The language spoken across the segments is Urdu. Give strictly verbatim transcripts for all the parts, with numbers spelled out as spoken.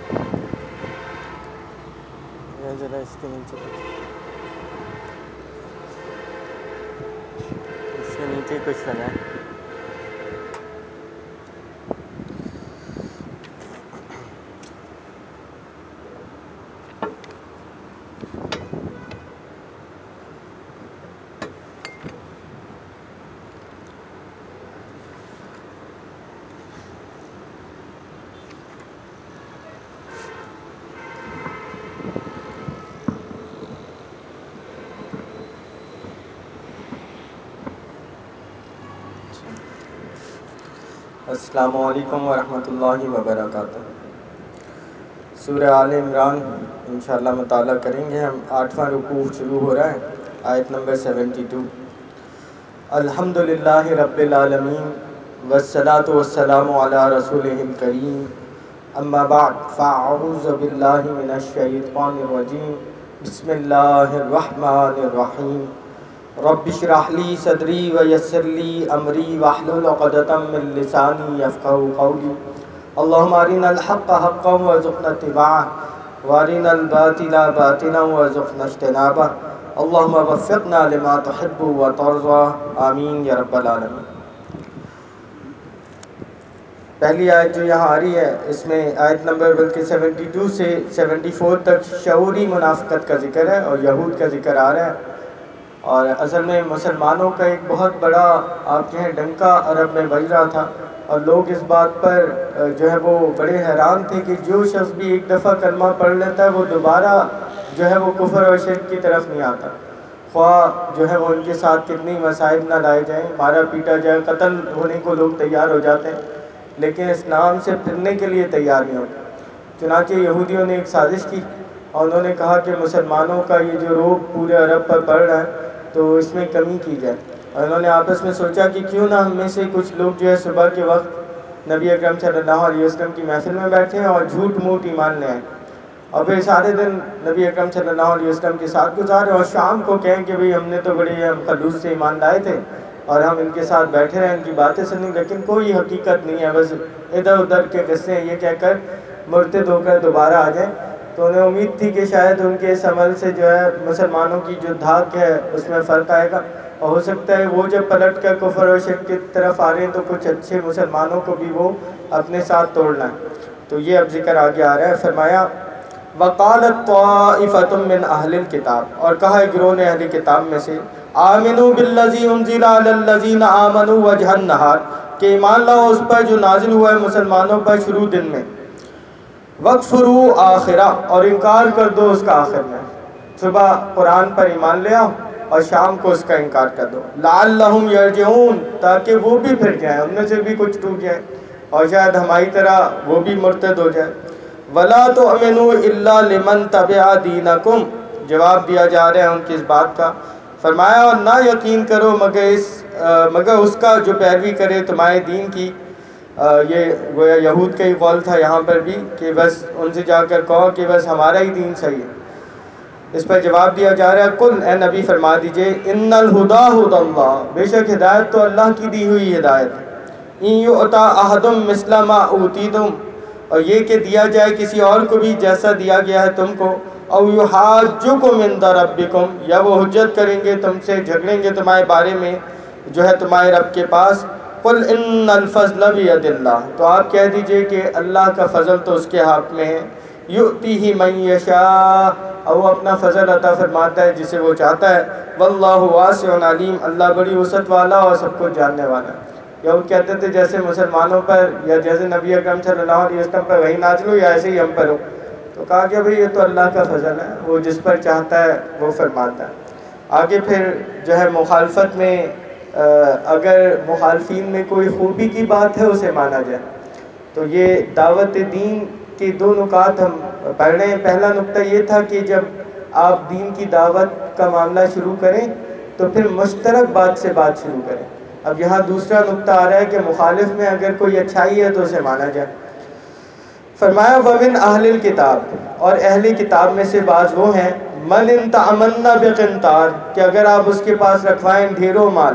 یہ ذرا اس کے نیچے اس کے نیچے کچھ لگائیں. السلام علیکم ورحمۃ اللہ وبرکاتہ. سورہ آل عمران انشاءاللہ مطالعہ کریں گے ہم. آٹھواں رکوع شروع ہو رہا ہے, آیت نمبر سیونٹی ٹو. الحمد للہ رب العالمین والصلاة والسلام علی رسولہ الکریم. اما بعد فاعوذ باللہ من الشیطان الرجیم. بسم اللہ الرحمن الرحیم. رب اشرح لی صدری ویسر لی امری واحلل عقدۃ من لسانی یفقهوا قولی. اللهم ارنا الحق حقا وارزقنا اتباعه وارنا الباطل باطلا وارزقنا اجتنابه. اللهم وفقنا لما تحب وترضى آمین یا رب العالمین. پہلی آیت جو یہاں آ رہی ہے اس میں آیت نمبر بلکہ سیونٹی ٹو سے سیونٹی فور تک شعوری منافقت کا ذکر ہے اور یہود کا ذکر آ رہا ہے. اور اصل میں مسلمانوں کا ایک بہت بڑا آپ کہیں ڈنکا عرب میں بج رہا تھا, اور لوگ اس بات پر جو ہے وہ بڑے حیران تھے کہ جو شخص بھی ایک دفعہ کلمہ پڑھ لیتا ہے وہ دوبارہ جو ہے وہ کفر اور شرک کی طرف نہیں آتا, خواہ جو ہے وہ ان کے ساتھ کتنی مصائب نہ لائے جائیں, مارا پیٹا جائے, قتل ہونے کو لوگ تیار ہو جاتے ہیں, لیکن اسلام سے پھرنے کے لیے تیار نہیں ہوتے. چنانچہ یہودیوں نے ایک سازش کی اور انہوں نے کہا کہ مسلمانوں کا یہ جو روب پورے عرب پر پڑ رہا ہے تو اس میں کمی کی جائے. اور انہوں نے آپس میں سوچا کہ کیوں نہ ہم میں سے کچھ لوگ جو ہے صبح کے وقت نبی اکرم صلی اللہ علیہ وسلم کی محفل میں بیٹھے اور جھوٹ موٹ ایمان لے آئیں, اور پھر سارے دن نبی اکرم صلی اللہ علیہ وسلم کے ساتھ گزارے, اور شام کو کہیں کہ بھئی ہم نے تو بڑے ہم خلوص سے ایمان لائے تھے اور ہم ان کے ساتھ بیٹھے رہے, ان کی باتیں سنیں, لیکن کوئی حقیقت نہیں ہے, بس ادھر ادھر کے قصے ہیں, یہ کہہ کر مرتد ہو کر دوبارہ آ جائیں. تو انہیں امید تھی کہ شاید ان کے اس عمل سے جو ہے مسلمانوں کی جو دھاک ہے اس میں فرق آئے گا, اور ہو سکتا ہے وہ جب پلٹ کر کفر و شرک کی طرف آ رہے ہیں تو کچھ اچھے مسلمانوں کو بھی وہ اپنے ساتھ توڑ لائیں. تو یہ اب ذکر آگے آ رہا ہے. فرمایا وقالت طائفۃ من اہل الکتاب, اور کہا ایک گروہ نے اہل کتاب میں سے, آمنوا بالذی انزل علی الذین آمنوا وجہ النہار, کہ ایمان لاؤ اس پر جو نازل ہوا ہے مسلمانوں پر شروع دن میں, وَاکْفُرُوا آخرہ, اور انکار کر دو اس کا آخر میں. صبح قرآن پر ایمان لے آؤ اور شام کو اس کا انکار کر دو. لعلہم یرجعون, تاکہ وہ بھی پھر جائیں, ان میں سے بھی کچھ ٹوٹ جائیں اور شاید ہماری طرح وہ بھی مرتد ہو جائے. وَلَا تُؤْمِنُوا إِلَّا لِمَنْ تَبِعَ دِينَكُمْ, جواب دیا جا رہا ہے ان کی اس بات کا. فرمایا اور نہ یقین کرو مگر اس مگر اس کا جو پیروی کرے تمہارے دین کی. یہ گویا یہود کا ہی قول تھا یہاں پر بھی کہ بس ان سے جا کر کہو کہ بس ہمارا ہی دین صحیح ہے. اس پر جواب دیا جا رہا ہے, قل, اے نبی فرما دیجئے, ان الہدی ھدی اللہ, بے شک ہدایت تو اللہ کی دی ہوئی ہدایت ہے. ان یؤتی احد مثل ما اوتیتم, اور یہ کہ دیا جائے کسی اور کو بھی جیسا دیا گیا ہے تم کو. او یحاجکم عند ربکم, یا وہ حجت کریں گے تم سے, جھگڑیں گے تمہارے بارے میں جو ہے تمہارے رب کے پاس. قل ان الفضل بید اللہ, تو آپ کہہ دیجئے کہ اللہ کا فضل تو اس کے ہاتھ میں ہے. یؤتیہ من یشاء, اور وہ اپنا فضل عطا فرماتا ہے جسے وہ چاہتا ہے. واللہ واسع علیم, اللہ بڑی وسعت والا اور سب کو جاننے والا ہے. یا وہ کہتے تھے جیسے مسلمانوں پر یا جیسے نبی اکرم صلی اللہ علیہ وسلم پر وحی نازل ہو یا ایسے ہی ہم پر ہو. تو کہا کہ بھئی یہ تو اللہ کا فضل ہے, وہ جس پر چاہتا ہے وہ فرماتا ہے. آگے پھر جو ہے مخالفت میں اگر مخالفین میں کوئی خوبی کی بات ہے اسے مانا جائے. تو یہ دعوت دین کے دو نکات ہم پڑھ رہے ہیں. پہلا نقطہ یہ تھا کہ جب آپ دین کی دعوت کا معاملہ شروع کریں تو پھر مشترک بات سے بات شروع کریں. اب یہاں دوسرا نقطہ آ رہا ہے کہ مخالف میں اگر کوئی اچھائی ہے تو اسے مانا جائے. فرمایا ومن اہل الکتاب, اور اہل کتاب میں سے بعض وہ ہیں, من ان تأمنا بقنطار, کہ اگر آپ اس کے پاس رکھوائیں ڈھیروں مال,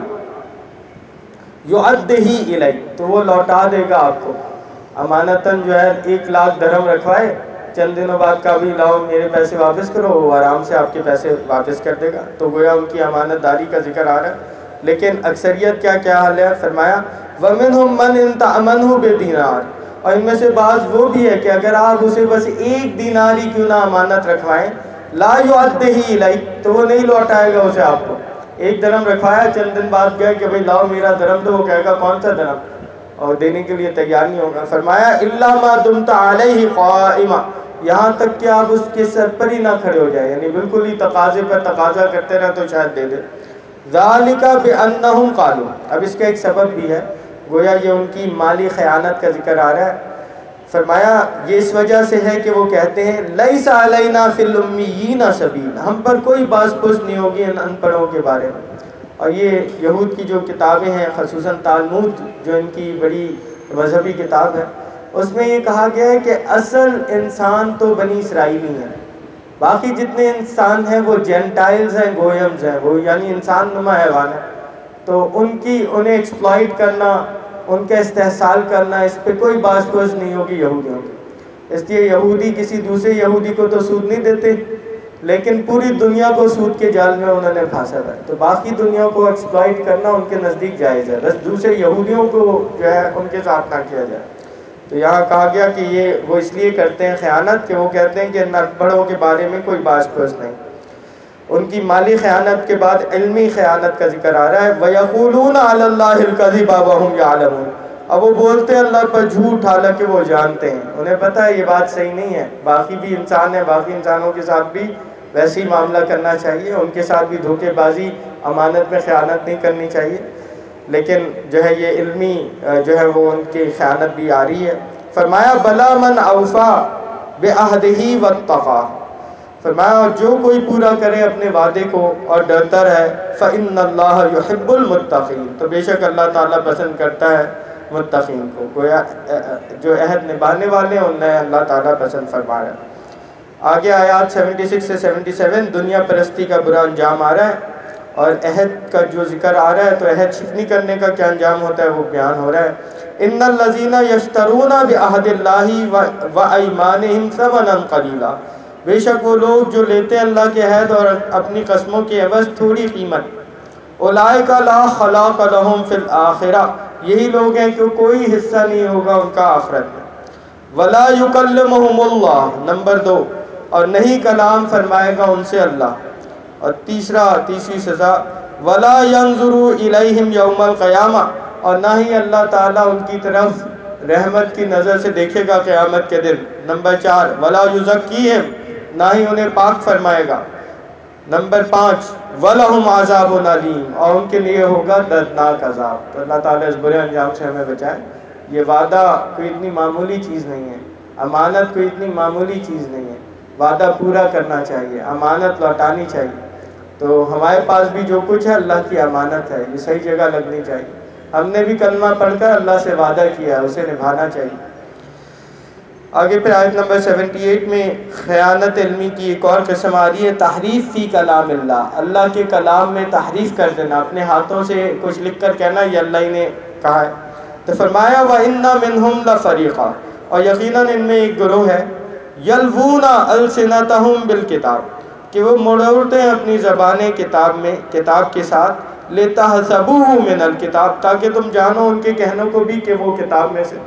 یعدہ الیک, تو وہ لوٹا دے گا آپ کو. امانتاً جو ہے ایک لاکھ درہم رکھوائے چند دنوں بعد کہا بھی لاؤ میرے پیسے واپس کرو، وہ آرام سے آپ کے پیسے واپس کر دے گا. تو گویا ان کی امانت داری کا ذکر آ رہا ہے. لیکن اکثریت کیا کیا حال ہے؟ فرمایا وَمِنْهُمْ مَنْ إِنْ تَأْمَنْهُ بِدِینار، اور ان میں سے بعض وہ بھی ہے کہ اگر آپ اسے بس ایک دینار ہی کیوں نہ امانت رکھوائیں، لا يُؤَدِّهِ إِلَيْكَ، تو وہ نہیں لوٹائے گا اسے آپ کو. ایک درہم رکھوایا، چند دن بعد گئے کہ بھئی لاؤ میرا درہم دو، وہ کہے گا کون سا درہم، اور دینے کے لیے تیار نہیں ہوگا. فرمایا إِلَّا مَا دُمْتَ عَلَيْهِ قَائِمًا، یہاں تک کہ آپ اس کے سر پر ہی نہ کھڑے ہو جائیں، یعنی بالکل ہی تقاضے پر تقاضا کرتے رہے تو شاید دے دے. ذَلِكَ بِأَنَّهُمْ قَالُوا، اب اس کا ایک سبب بھی ہے، گویا یہ ان کی مالی خیانت کا ذکر آ رہا ہے. فرمایا یہ اس وجہ سے ہے کہ وہ کہتے ہیں لَيْسَ عَلَيْنَا فِي الْأُمِّيِّينَ سَبِيلٌ، ہم پر کوئی باز پرس نہیں ہوگی ان ان پڑھوں کے بارے میں. اور یہ یہود کی جو کتابیں ہیں، خصوصاً تالمود جو ان کی بڑی مذہبی کتاب ہے، اس میں یہ کہا گیا ہے کہ اصل انسان تو بنی اسرائیلی ہیں، باقی جتنے انسان ہیں وہ جینٹائلز ہیں، گویمز ہیں، وہ یعنی انسان نما حیوان ہیں. تو ان کی انہیں ایکسپلائٹ کرنا، ان کا استحصال کرنا، اس پہ کوئی باز پرس نہیں ہوگی یہودیوں کی. اس لیے یہودی کسی دوسرے یہودی کو تو سود نہیں دیتے، لیکن پوری دنیا کو سود کے جال میں انہوں نے پھانسا ہے. تو باقی دنیا کو ایکسپلائٹ کرنا ان کے نزدیک جائز ہے، بس دوسرے یہودیوں کو جو ہے ان کے ساتھ نہ کیا جائے. تو یہاں کہا گیا کہ یہ وہ اس لیے کرتے ہیں خیانت کہ وہ کہتے ہیں کہ ان بڑوں کے بارے میں کوئی باز پرس نہیں. ان کی مالی خیانت کے بعد علمی خیانت کا ذکر آ رہا ہے. وَيَقُولُونَ عَلَى اللَّهِ الْكَذِبَ وَهُمْ يَعْلَمُونَ، اب وہ بولتے ہیں اللہ پر جھوٹ حالانکہ وہ جانتے ہیں، انہیں پتہ ہے یہ بات صحیح نہیں ہے. باقی بھی انسان ہیں، باقی انسانوں کے ساتھ بھی ویسے ہی معاملہ کرنا چاہیے، ان کے ساتھ بھی دھوکے بازی، امانت میں خیانت نہیں کرنی چاہیے. لیکن جو ہے یہ علمی جو ہے وہ ان کی خیانت بھی آ رہی ہے. فرمایا بلا من اوفا بعہدہ واتقی، فرمایا جو کوئی پورا کرے اپنے وعدے کو اور ڈرتا رہے، فإن اللہ یحب المتقین، تو بے شک اللہ تعالیٰ پسند کرتا ہے متقین کو. گویا جو عہد نبھانے والے ہیں انہیں اللہ تعالیٰ پسند فرما رہا ہے. آگے آیات چھہتر سے سیونٹی سیون دنیا پرستی کا برا انجام آ رہا ہے، اور عہد کا جو ذکر آ رہا ہے تو عہد شکنی کرنے کا کیا انجام ہوتا ہے وہ بیان ہو رہا ہے. ان الذین یشترون بعہد اللہ وایمانہم ثمنا قلیلا، بے شک وہ لوگ جو لیتے ہیں اللہ کے عہد اور اپنی قسموں کے عوض تھوڑی قیمت، اولئک لا خلاق لہم فی الآخرہ، یہی لوگ ہیں کہ کوئی حصہ نہیں ہوگا ان کا آخرت میں. ولا یکلمہم اللہ، نمبر دو، اور نہیں کلام فرمائے گا ان سے اللہ. اور تیسرا تیسری سزا ولا ینظر الیہم یوم القیامہ، اور نہ ہی اللہ تعالیٰ ان کی طرف رحمت کی نظر سے دیکھے گا قیامت کے دن. نمبر چار ولا یزکیہم، نہ ہی انہیں پاک فرمائے گا. نمبر پانچ وَلَهُمْ عَذَابٌ عَلِيمٌ، اور ان کے لیے ہوگا دردناک عذاب. تو اللہ تعالیٰ اس برے انجام سے ہمیں بچائے. یہ وعدہ کوئی اتنی معمولی چیز نہیں ہے، امانت کوئی اتنی معمولی چیز نہیں ہے. وعدہ پورا کرنا چاہیے، امانت لوٹانی چاہیے. تو ہمارے پاس بھی جو کچھ ہے اللہ کی امانت ہے، یہ صحیح جگہ لگنی چاہیے. ہم نے بھی کلمہ پڑھ کر اللہ سے وعدہ کیا ہے، اسے نبھانا چاہیے. آگے پھر آیت نمبر اٹھہتر میں خیانت علمی کی ایک اور قسم آ رہی ہے، تحریف فی کلام اللہ، اللہ کے کلام میں تحریف کر دینا، اپنے ہاتھوں سے کچھ لکھ کر کہنا یہ اللہ ہی نے کہا ہے. تو فرمایا وَإِنَّ مِنْهُمْ لَفَرِيقًا، اور یقیناً ان میں ایک گروہ ہے، یلوون السنتہم بالکتاب، کہ وہ مڑوڑتے ہیں اپنی زبانیں کتاب میں، کتاب کے ساتھ، لِتَحْسَبُوهُ مِنَ الْكِتاب، تاکہ تم جانو ان کے کہنوں کو بھی کہ وہ کتاب میں سے.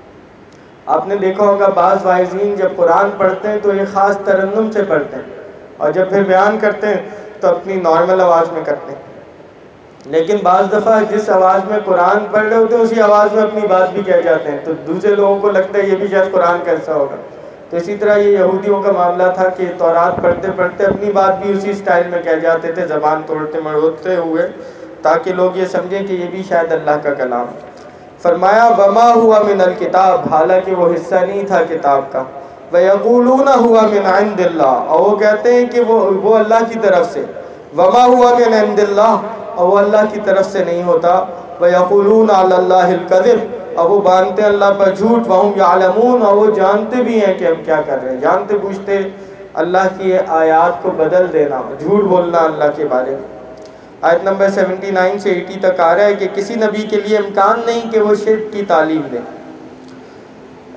آپ نے دیکھا ہوگا بعض واعظین جب قرآن پڑھتے ہیں تو یہ خاص ترنم سے پڑھتے ہیں، اور جب پھر بیان کرتے ہیں تو اپنی نارمل آواز میں کرتے ہیں. لیکن بعض دفعہ جس آواز میں قرآن پڑھ رہے ہوتے ہیں اسی آواز میں اپنی بات بھی کہہ جاتے ہیں، تو دوسرے لوگوں کو لگتا ہے یہ بھی شاید قرآن کا حصہ ہوگا. تو اسی طرح یہ یہودیوں کا معاملہ تھا کہ تورات پڑھتے پڑھتے اپنی بات بھی اسی سٹائل میں کہہ جاتے تھے، زبان توڑتے مڑوڑتے ہوئے، تاکہ لوگ یہ سمجھیں کہ یہ بھی شاید اللہ کا کلام. فرمایا وما ہوا من الکتاب، حالانکہ وہ حصہ نہیں تھا کتاب کا. ویقولون ہوا من عند اللہ، اور وہ کہتے ہیں کہ وہ وہ اللہ کی طرف سے. وما ہوا من عند اللہ، اور وہ اللہ کی طرف سے نہیں ہوتا. ویقولون علی اللہ الکذب، اور وہ باندھتے اللہ پر جھوٹ. وہم یعلمون، اور وہ جانتے بھی ہیں کہ ہم کیا کر رہے ہیں، جانتے بوجھتے اللہ کی آیات کو بدل دینا، جھوٹ بولنا اللہ کے بارے میں. آیت نمبر ستر سے اسی تک آ رہا ہے کہ کسی نبی کے لیے امکان نہیں کہ وہ شرک کی تعلیم دے.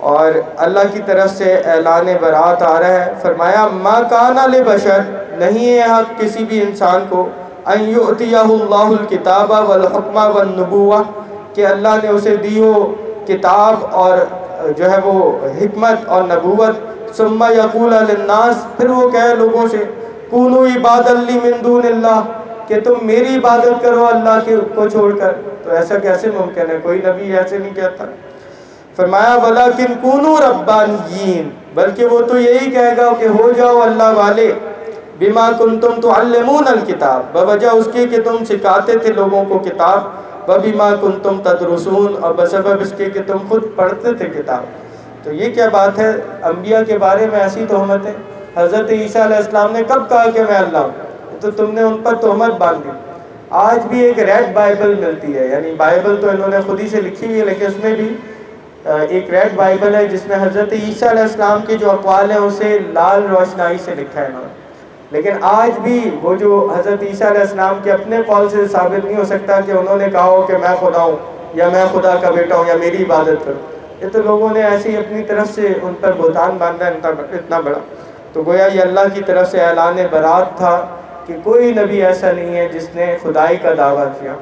اور اللہ کی طرف سے اعلان برات آ رہا ہے. فرمایا ما کان لبشر، نہیں ہے حق کسی بھی انسان کو، ان یؤتیہ اللہ الکتاب والحکم والنبوہ، کہ اللہ نے اسے دی ہو کتاب اور جو ہے وہ حکمت اور نبوت، ثم یقول للناس، پھر وہ کہے لوگوں سے، کونوا عبادا لی من دون اللہ، کہ تم میری عبادت کرو اللہ کے کو چھوڑ کر. تو ایسا کیسے ممکن ہے؟ کوئی نبی ایسے نہیں کہتا. فرمایا ولیکن کونوا ربانیین، بلکہ وہ تو یہی کہے گا کہ ہو جاؤ اللہ والے، بما کنتم تعلمون الکتاب، بوجہ اس کے کہ تم سکھاتے تھے لوگوں کو کتاب، وبما کنتم تدرسون، اور بسبب اس کے کہ تم خود پڑھتے تھے کتاب. تو یہ کیا بات ہے؟ انبیاء کے بارے میں ایسی تہمتیں. حضرت عیسیٰ علیہ السلام نے کب کہا کہ میں اللہ ہوں؟ تو تم نے ان پر تہمت باندھ دی. آج بھی ایک ریڈ بائبل ملتی ہے، یعنی بائبل تو انہوں نے خود ہی سے لکھی ہوئی ہے، لیکن اس میں بھی ایک ریڈ بائبل ہے جس میں حضرت عیسیٰ علیہ السلام کے جو اقوال ہیں اسے لال روشنائی سے لکھا ہے انہوں نے. لیکن آج بھی وہ جو حضرت عیسیٰ علیہ السلام کے اپنے قول سے ثابت نہیں ہو سکتا کہ انہوں نے کہا ہو کہ میں خدا ہوں، یا میں خدا کا بیٹا ہوں، یا میری عبادت کرو. یہ تو لوگوں نے ایسے ہی اپنی طرف سے ان پر بہتان باندھا اتنا بڑا. تو گویا یہ اللہ کی طرف سے اعلان برات تھا کہ کوئی نبی ایسا نہیں ہے جس نے خدائی کا دعویٰ کیا.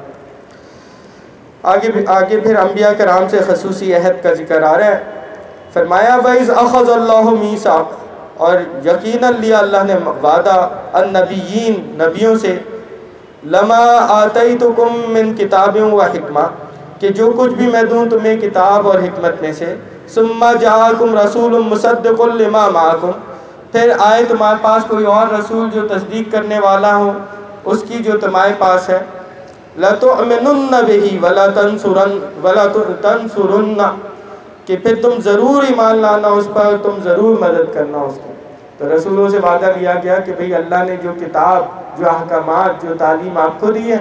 آگے آگے پھر انبیاء کرام سے خصوصی عہد کا ذکر آ رہا ہے. فرمایا وَإِذْ أَخَذَ اللَّهُ مِيثَاقَ، اور یقیناً لیا اللہ نے وعدہ، النبیین نبیوں سے، لما آتیتکم من کتاب و حکمہ، کہ جو کچھ بھی میں دوں تمہیں کتاب اور حکمت میں سے، ثم جاءکم رسول مصدق لما معکم، پھر آئے تمہارے پاس کوئی اور رسول جو تصدیق کرنے والا ہو اس کی جو تمہارے پاس ہے، لَتُؤْمِنُنَّ بِهِ وَلَا تَنْصُرُنَّ وَلَا تَنْصُرُنَّ، کہ پھر تم ضرور ایمان لانا اس پر، تم ضرور مدد کرنا اس کی. تو رسولوں سے وعدہ لیا گیا کہ بھئی اللہ نے جو کتاب، جو احکامات، جو تعلیم آپ کو دی ہے،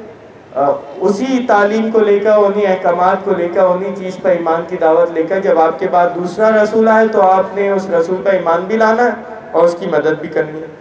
اسی تعلیم کو لے کر، انہی احکامات کو لے کر، انہی چیز پر ایمان کی دعوت لے کر جب آپ کے بعد دوسرا رسول آئے تو آپ نے اس رسول پر ایمان بھی لانا ہے اور اس کی مدد بھی کرنی ہے.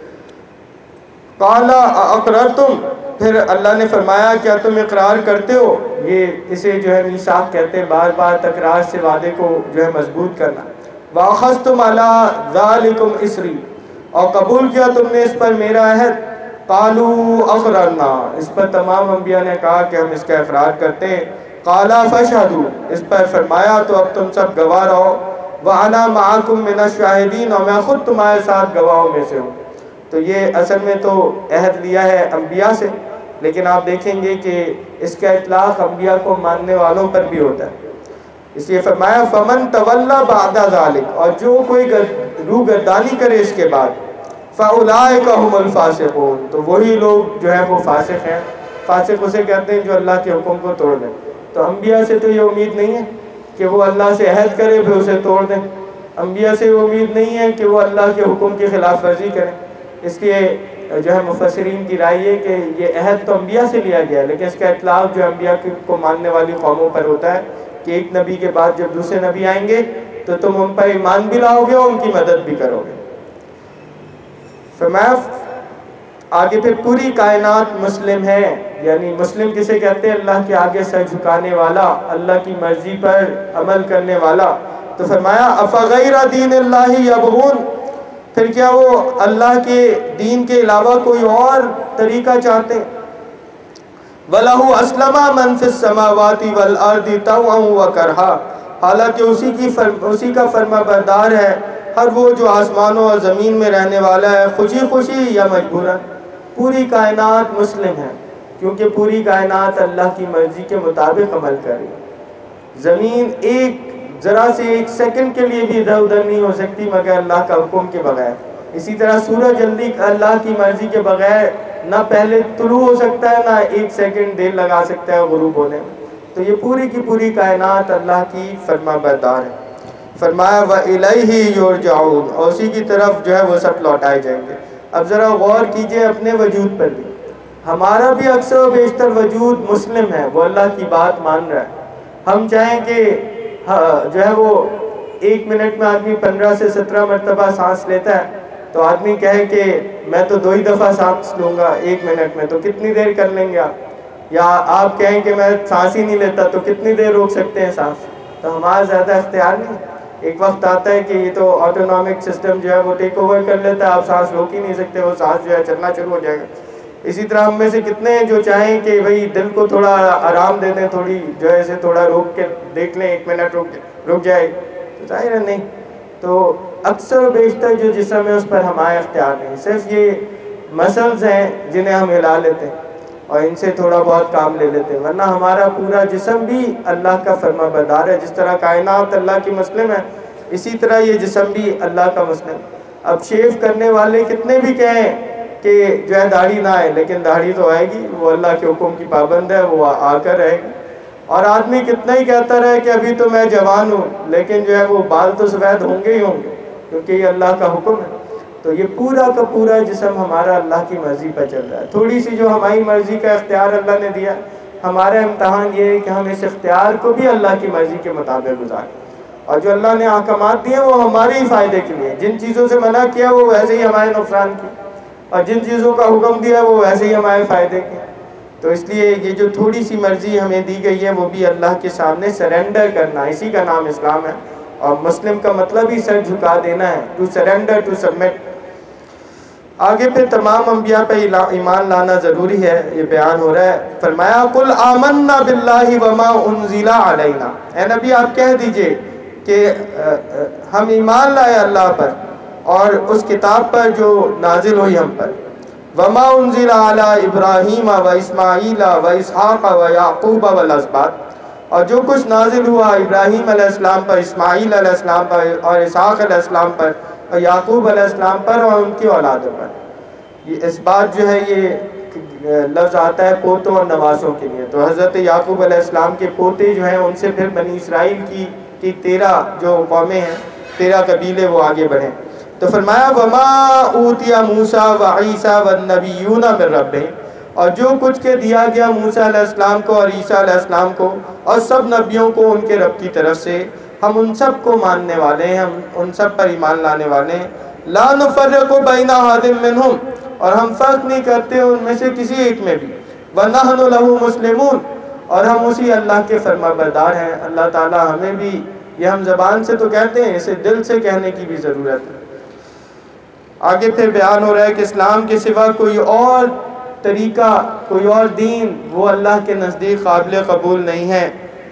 قَالَ أَأَقْرَرْتُمْ، پھر اللہ نے فرمایا کیا تم اقرار کرتے ہو؟ یہ اسے جو ہے میثاق کہتے ہیں، بار بار تکرار سے وعدے کو جو ہے مضبوط کرنا. وَأَخَذْتُمْ عَلَىٰ ذَلِكُمْ إِصْرِي، اور قبول کیا تم نے اس پر میرا عہد. قَالُوا أَقْرَرْنَا، اس پر تمام انبیاء نے کہا کہ ہم اس کا اقرار کرتے ہیں. قَالَ فَاشْهَدُوا، اس پر فرمایا تو اب تم سب گواہ رہو. وَأَنَا مَعَكُمْ مِنَ الشَّاهِدِينَ، اور میں خود تمہارے ساتھ گواہوں میں سے ہوں. تو یہ اصل میں تو عہد لیا ہے انبیاء سے، لیکن آپ دیکھیں گے کہ اس کا اطلاق انبیاء کو ماننے والوں پر بھی ہوتا ہے. اس لیے فرمایا فَمَن تَوَلَّى بَعْدَ ذَلِكَ، اور جو کوئی روح گردانی کرے اس کے بعد، فَأُولَٰئِكَ هُمُ الْفَاسِقُونَ، تو وہی لوگ جو ہیں وہ فاسق ہیں. فاسق اسے کہتے ہیں جو اللہ کے حکم کو توڑ دیں. تو انبیاء سے تو یہ امید نہیں ہے کہ وہ اللہ سے عہد کرے پھر اسے توڑ دیں. انبیاء سے یہ امید نہیں ہے کہ وہ اللہ کے حکم کی خلاف ورزی کریں. اس لیے جو ہے مفسرین کی رائے ہے کہ یہ عہد تو انبیاء سے لیا گیا ہے، لیکن اس کا اطلاق جو انبیاء کو ماننے والی قوموں پر ہوتا ہے کہ ایک نبی کے بعد جب دوسرے نبی آئیں گے تو تم ان پر ایمان بھی لاؤ گے اور ان کی مدد بھی کرو گے. فرمایا آگے پھر پوری کائنات مسلم ہے، یعنی مسلم کسے کہتے ہیں؟ اللہ کے آگے سر جھکانے والا، اللہ کی مرضی پر عمل کرنے والا. تو فرمایا افغیر دین اللہ یبغون، پھر کیا وہ اللہ کے دین کے علاوہ کوئی اور طریقہ چاہتے ہیں؟ وَلَهُ أَسْلَمَ مَنْ فِي السَّمَاوَاتِ وَالْأَرْضِ طَوْعًا وَكَرْهًا، حالانکہ اسی کی فرم اسی کا فرما بردار ہے ہر وہ جو آسمانوں اور زمین میں رہنے والا ہے، خوشی خوشی یا مجبوراً. پوری کائنات مسلم ہے کیونکہ پوری کائنات اللہ کی مرضی کے مطابق عمل کر رہی ہے. زمین ایک ذرا سے ایک سیکنڈ کے لیے بھی ادھر ادھر نہیں ہو سکتی مگر اللہ کا حکم کے بغیر. اسی طرح سورج جلدی اللہ کی مرضی کے بغیر نہ پہلے طلوع ہو سکتا ہے، نہ ایک سیکنڈ دیر لگا سکتا ہے غروب ہونے میں. تو یہ پوری کی پوری کائنات اللہ کی فرما بردار ہے. فرمایا وَإِلَيْهِ يُرْجَعُونَ، اور اسی کی طرف جو ہے وہ سب لوٹائے جائیں گے. اب ذرا غور کیجئے اپنے وجود پر بھی. ہمارا بھی اکثر و بیشتر وجود مسلم ہے، وہ اللہ کی بات مان رہا ہے. ہم چاہیں کہ جو ہے وہ ایک منٹ میں آدمی پندرہ سے سترہ مرتبہ سانس لیتا ہے، تو آدمی کہے کہ میں تو دو ہی دفعہ سانس لوں گا ایک منٹ میں، تو کتنی دیر کر لیں گے آپ؟ یا آپ کہیں کہ میں سانس ہی نہیں لیتا تو کتنی دیر روک سکتے ہیں سانس؟ تو ہمارا زیادہ اختیار نہیں. ایک وقت آتا ہے کہ یہ تو آٹونامک سسٹم جو ہے وہ ٹیک اوور کر لیتا ہے، آپ سانس روک ہی نہیں سکتے، وہ سانس جو ہے چلنا شروع ہو جائے گا۔ اسی طرح ہم میں سے کتنے ہیں جو چاہیں کہ بھئی دل کو تھوڑا آرام دے دیں، تھوڑی جو ہے اسے تھوڑا روک کے دیکھ لیں، ایک منٹ رک رک جائے، تو ظاہر ہے نہیں۔ تو اکثر و بیشتر جو جسم ہے اس پر ہمارا اختیار نہیں، صرف یہ مسلز ہیں جنہیں ہم ہلا لیتے ہیں اور ان سے تھوڑا بہت کام لے لیتے ہیں، ورنہ ہمارا پورا جسم بھی اللہ کا فرما بردار ہے۔ جس طرح کائنات اللہ کی مسلم ہے، اسی طرح یہ جسم بھی اللہ کا مسلم۔ اب شیو کرنے والے کتنے بھی کہیں کہ جو ہے داڑھی نہ آئے، لیکن داڑھی تو آئے گی، وہ اللہ کے حکم کی پابند ہے، وہ آ کر رہے گی۔ اور آدمی کتنا ہی کہتا رہے کہ ابھی تو میں جوان ہوں، لیکن جو ہے وہ بال تو سفید ہوں گے ہی ہوں گے، کیونکہ یہ اللہ کا حکم ہے۔ تو یہ پورا کا پورا جسم ہمارا اللہ کی مرضی پر چل رہا ہے۔ تھوڑی سی جو ہماری مرضی کا اختیار اللہ نے دیا، ہمارا امتحان یہ ہے کہ ہم اس اختیار کو بھی اللہ کی مرضی کے مطابق گزاریں، اور جو اللہ نے احکامات دیے وہ ہمارے ہی فائدے کے لیے، جن چیزوں سے منع کیا وہ ویسے ہی ہمارے نقصان کی، اور جن چیزوں کا حکم دیا وہ ویسے ہی ہمارے فائدے کے۔ تو اس لیے یہ جو تھوڑی سی مرضی ہمیں دی گئی ہے وہ بھی اللہ کے سامنے سرنڈر کرنا، اسی کا نام اسلام ہے، اور مسلم کا مطلب ہی سر جھکا دینا ہے، ٹو سرنڈر، ٹو سبمٹ۔ آگے پھر تمام انبیاء پہ ایمان لانا ضروری ہے، یہ بیان ہو رہا ہے۔ فرمایا قل آمنا باللہ وما انزل علینا، اے نبی آپ کہہ دیجئے کہ ہم ایمان لائے اللہ پر اور اس کتاب پر جو نازل ہوئی ہم پر، وما انزل علی ابراہیم و اسماعیل و اسحاق و یعقوب والاسباط، اور جو کچھ نازل ہوا ابراہیم علیہ السلام پر، اسماعیل علیہ السلام پر اور اسحاق علیہ السلام پر اور یعقوب علیہ السلام پر اور ان کی اولادوں پر۔ یہ اسباط جو ہے یہ لفظ آتا ہے پوتوں اور نواسوں کے لیے، تو حضرت یعقوب علیہ السلام کے پوتے جو ہیں ان سے پھر بنی اسرائیل کی کی تیرہ جو قومیں ہیں، تیرہ قبیلے وہ آگے بڑھیں۔ تو فرمایا وما اوتی موسیٰ و عیسیٰ والنبیون من ربہم، اور جو کچھ کے دیا گیا موسیٰ علیہ السلام کو اور عیسیٰ علیہ السلام کو اور سب نبیوں کو ان کے رب کی طرف سے، ہم ان سب کو ماننے والے ہیں، ہم ان سب پر ایمان لانے والے ہیں۔ لا نفرق بین احد منہم، اور ہم فرق نہیں کرتے ان میں سے کسی ایک میں بھی، ونحن لہ مسلمون، اور ہم اسی اللہ کے فرما بردار ہیں۔ اللہ تعالی ہمیں بھی، یہ ہم زبان سے تو کہتے ہیں، اسے دل سے کہنے کی بھی ضرورت ہے۔ آگے پھر بیان ہو رہا ہے کہ اسلام کے سوا کوئی اور طریقہ، کوئی اور دین وہ اللہ کے نزدیک قابل قبول نہیں ہے۔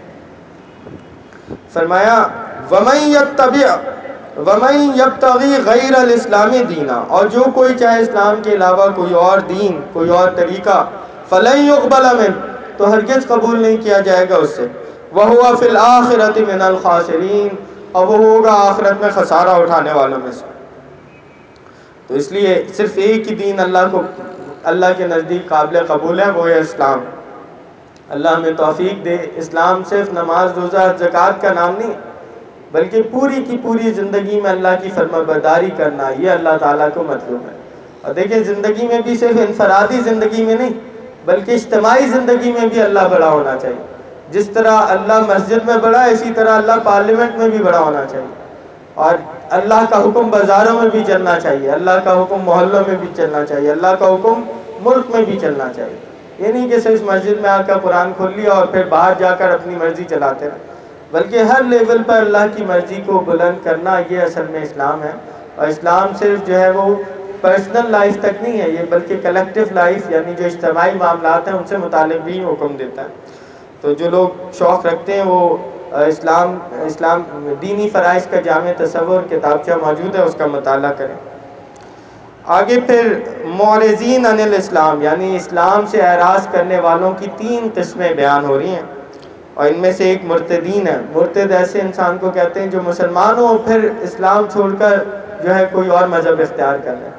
فرمایا وَمَن يَتَّبِعْ وَمَن يَبْتَغِي غَيْرَ الْإِسْلَامِ دِينًا، اور جو کوئی چاہے اسلام کے علاوہ کوئی اور دین، کوئی اور طریقہ، فَلَن يُقْبَلَ مِنْهُ، تو ہرگز قبول نہیں کیا جائے گا اس سے، وَهُوَ فِي الْآخِرَةِ مِنَ الْخَاسِرِينَ، اور وہ ہوگا آخرت میں خسارہ اٹھانے والوں میں سے۔ تو اس لیے صرف ایک ہی دین اللہ کو، اللہ کے نزدیک قابل قبول ہے، وہ ہے اسلام۔ اللہ ہمیں توفیق دے۔ اسلام صرف نماز، روزہ، زکوٰۃ کا نام نہیں، بلکہ پوری کی پوری زندگی میں اللہ کی فرما برداری کرنا، یہ اللہ تعالیٰ کو مطلوب ہے۔ اور دیکھیں زندگی میں بھی صرف انفرادی زندگی میں نہیں، بلکہ اجتماعی زندگی میں بھی اللہ بڑا ہونا چاہیے۔ جس طرح اللہ مسجد میں بڑا ہے، اسی طرح اللہ پارلیمنٹ میں بھی بڑا ہونا چاہیے، اور اللہ کا حکم بازاروں میں بھی چلنا چاہیے، اللہ کا حکم محلوں میں بھی چلنا چاہیے، اللہ کا حکم ملک میں بھی چلنا چاہیے۔ یہ نہیں کہ صرف مسجد میں آ کر قرآن کھول لیا اور پھر باہر جا کر اپنی مرضی چلاتے رہے، بلکہ ہر لیول پر اللہ کی مرضی کو بلند کرنا، یہ اصل میں اسلام ہے۔ اور اسلام صرف جو ہے وہ پرسنل لائف تک نہیں ہے، یہ بلکہ کلیکٹیو لائف، یعنی جو اجتماعی معاملات ہیں ان سے متعلق بھی حکم دیتا ہے۔ تو جو لوگ شوق رکھتے ہیں وہ اسلام اسلام دینی فرائض کا جامع تصور کتابچہ موجود ہے، اس کا مطالعہ کریں۔ آگے پھر معرضین عن الاسلام، یعنی اسلام سے اعراض کرنے والوں کی تین قسمیں بیان ہو رہی ہیں، اور ان میں سے ایک مرتدین ہے۔ مرتد ایسے انسان کو کہتے ہیں جو مسلمان ہو پھر اسلام چھوڑ کر جو ہے کوئی اور مذہب اختیار کر لیں۔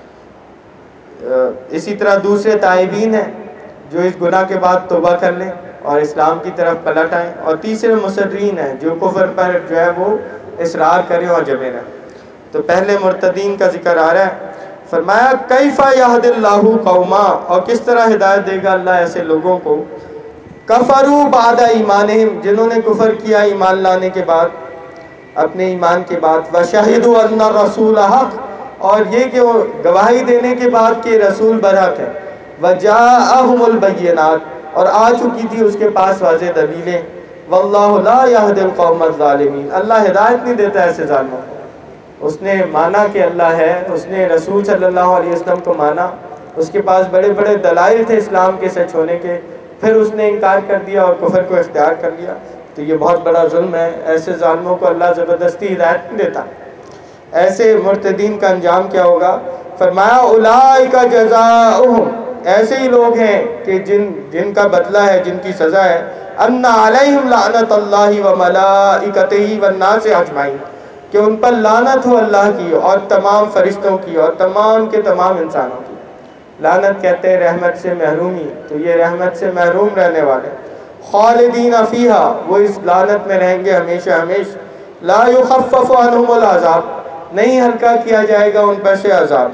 اسی طرح دوسرے تائبین ہیں جو اس گناہ کے بعد توبہ کر لیں اور اسلام کی طرف پلٹ آئیں، اور تیسرے مصرین ہیں جو کفر پر جو ہے وہ اصرار کریں اور جمے رہیں۔ تو پہلے مرتدین کا ذکر آ رہا ہے۔ فرمایا کیف یہد اللہ قوما، اور کس طرح ہدایت دے گا اللہ ایسے لوگوں کو، کفروا بعد ایمانہم، جنہوں نے کفر کیا ایمان لانے کے بعد، اپنے ایمان کے بعد، وشہدوا ان الرسول حق، اور یہ کہ وہ گواہی دینے کے بعد کہ رسول برحق ہے، وجاءہم البینات، اور آ چکی تھی اس کے پاس واضح دلیلیں، واللہ لا یہدی القوم الظالمین، اللہ ہدایت نہیں دیتا ایسے ظالموں کو۔ اس نے مانا کہ اللہ ہے، اس نے رسول صلی اللہ علیہ وسلم کو مانا، اس کے پاس بڑے بڑے دلائل تھے اسلام کے سچ ہونے کے، پھر اس نے انکار کر دیا اور کفر کو اختیار کر لیا، تو یہ بہت بڑا ظلم ہے۔ ایسے ظالموں کو اللہ زبردستی ہدایت نہیں دیتا۔ ایسے مرتدین کا انجام کیا ہوگا؟ فرمایا اولئک جزاؤہم، ایسے ہی لوگ ہیں کہ جن جن کا بدلہ ہے، جن کی سزا ہے، ان علیہم لعنت اللہ وملائکتہ والناس اجمعین، کہ ان پر لعنت ہو اللہ کی اور تمام فرشتوں کی اور تمام کے تمام انسانوں کی۔ لعنت کہتے ہیں رحمت سے محرومی، تو یہ رحمت سے محروم رہنے والے، خالدین فیہا، وہ اس لعنت میں رہیں گے ہمیشہ ہمیشہ، لا یخفف عنہم العذاب، نہیں ہلکا کیا جائے گا ان پر سے عذاب،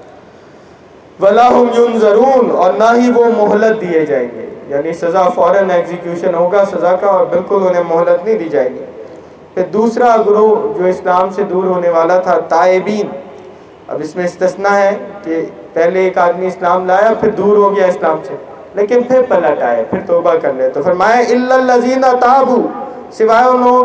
ولا ہم ینظرون، اور نہ ہی وہ مہلت دیے جائیں گے، یعنی سزا فوراً ایگزیکیوشن ہوگا سزا کا، اور بالکل انہیں مہلت نہیں دی جائے گی۔ پھر دوسرا گروہ جو اسلام سے دور ہونے والا تھا، تائبین، اب اس میں استثناء ہے کہ پہلے ایک آدمی اسلام لایا پھر دور ہو گیا اسلام سے، لیکن پھر پلٹ آئے، پھر توبہ کر لے، تو فرمایا الا الذین تابوا، سوائے ان لوگوں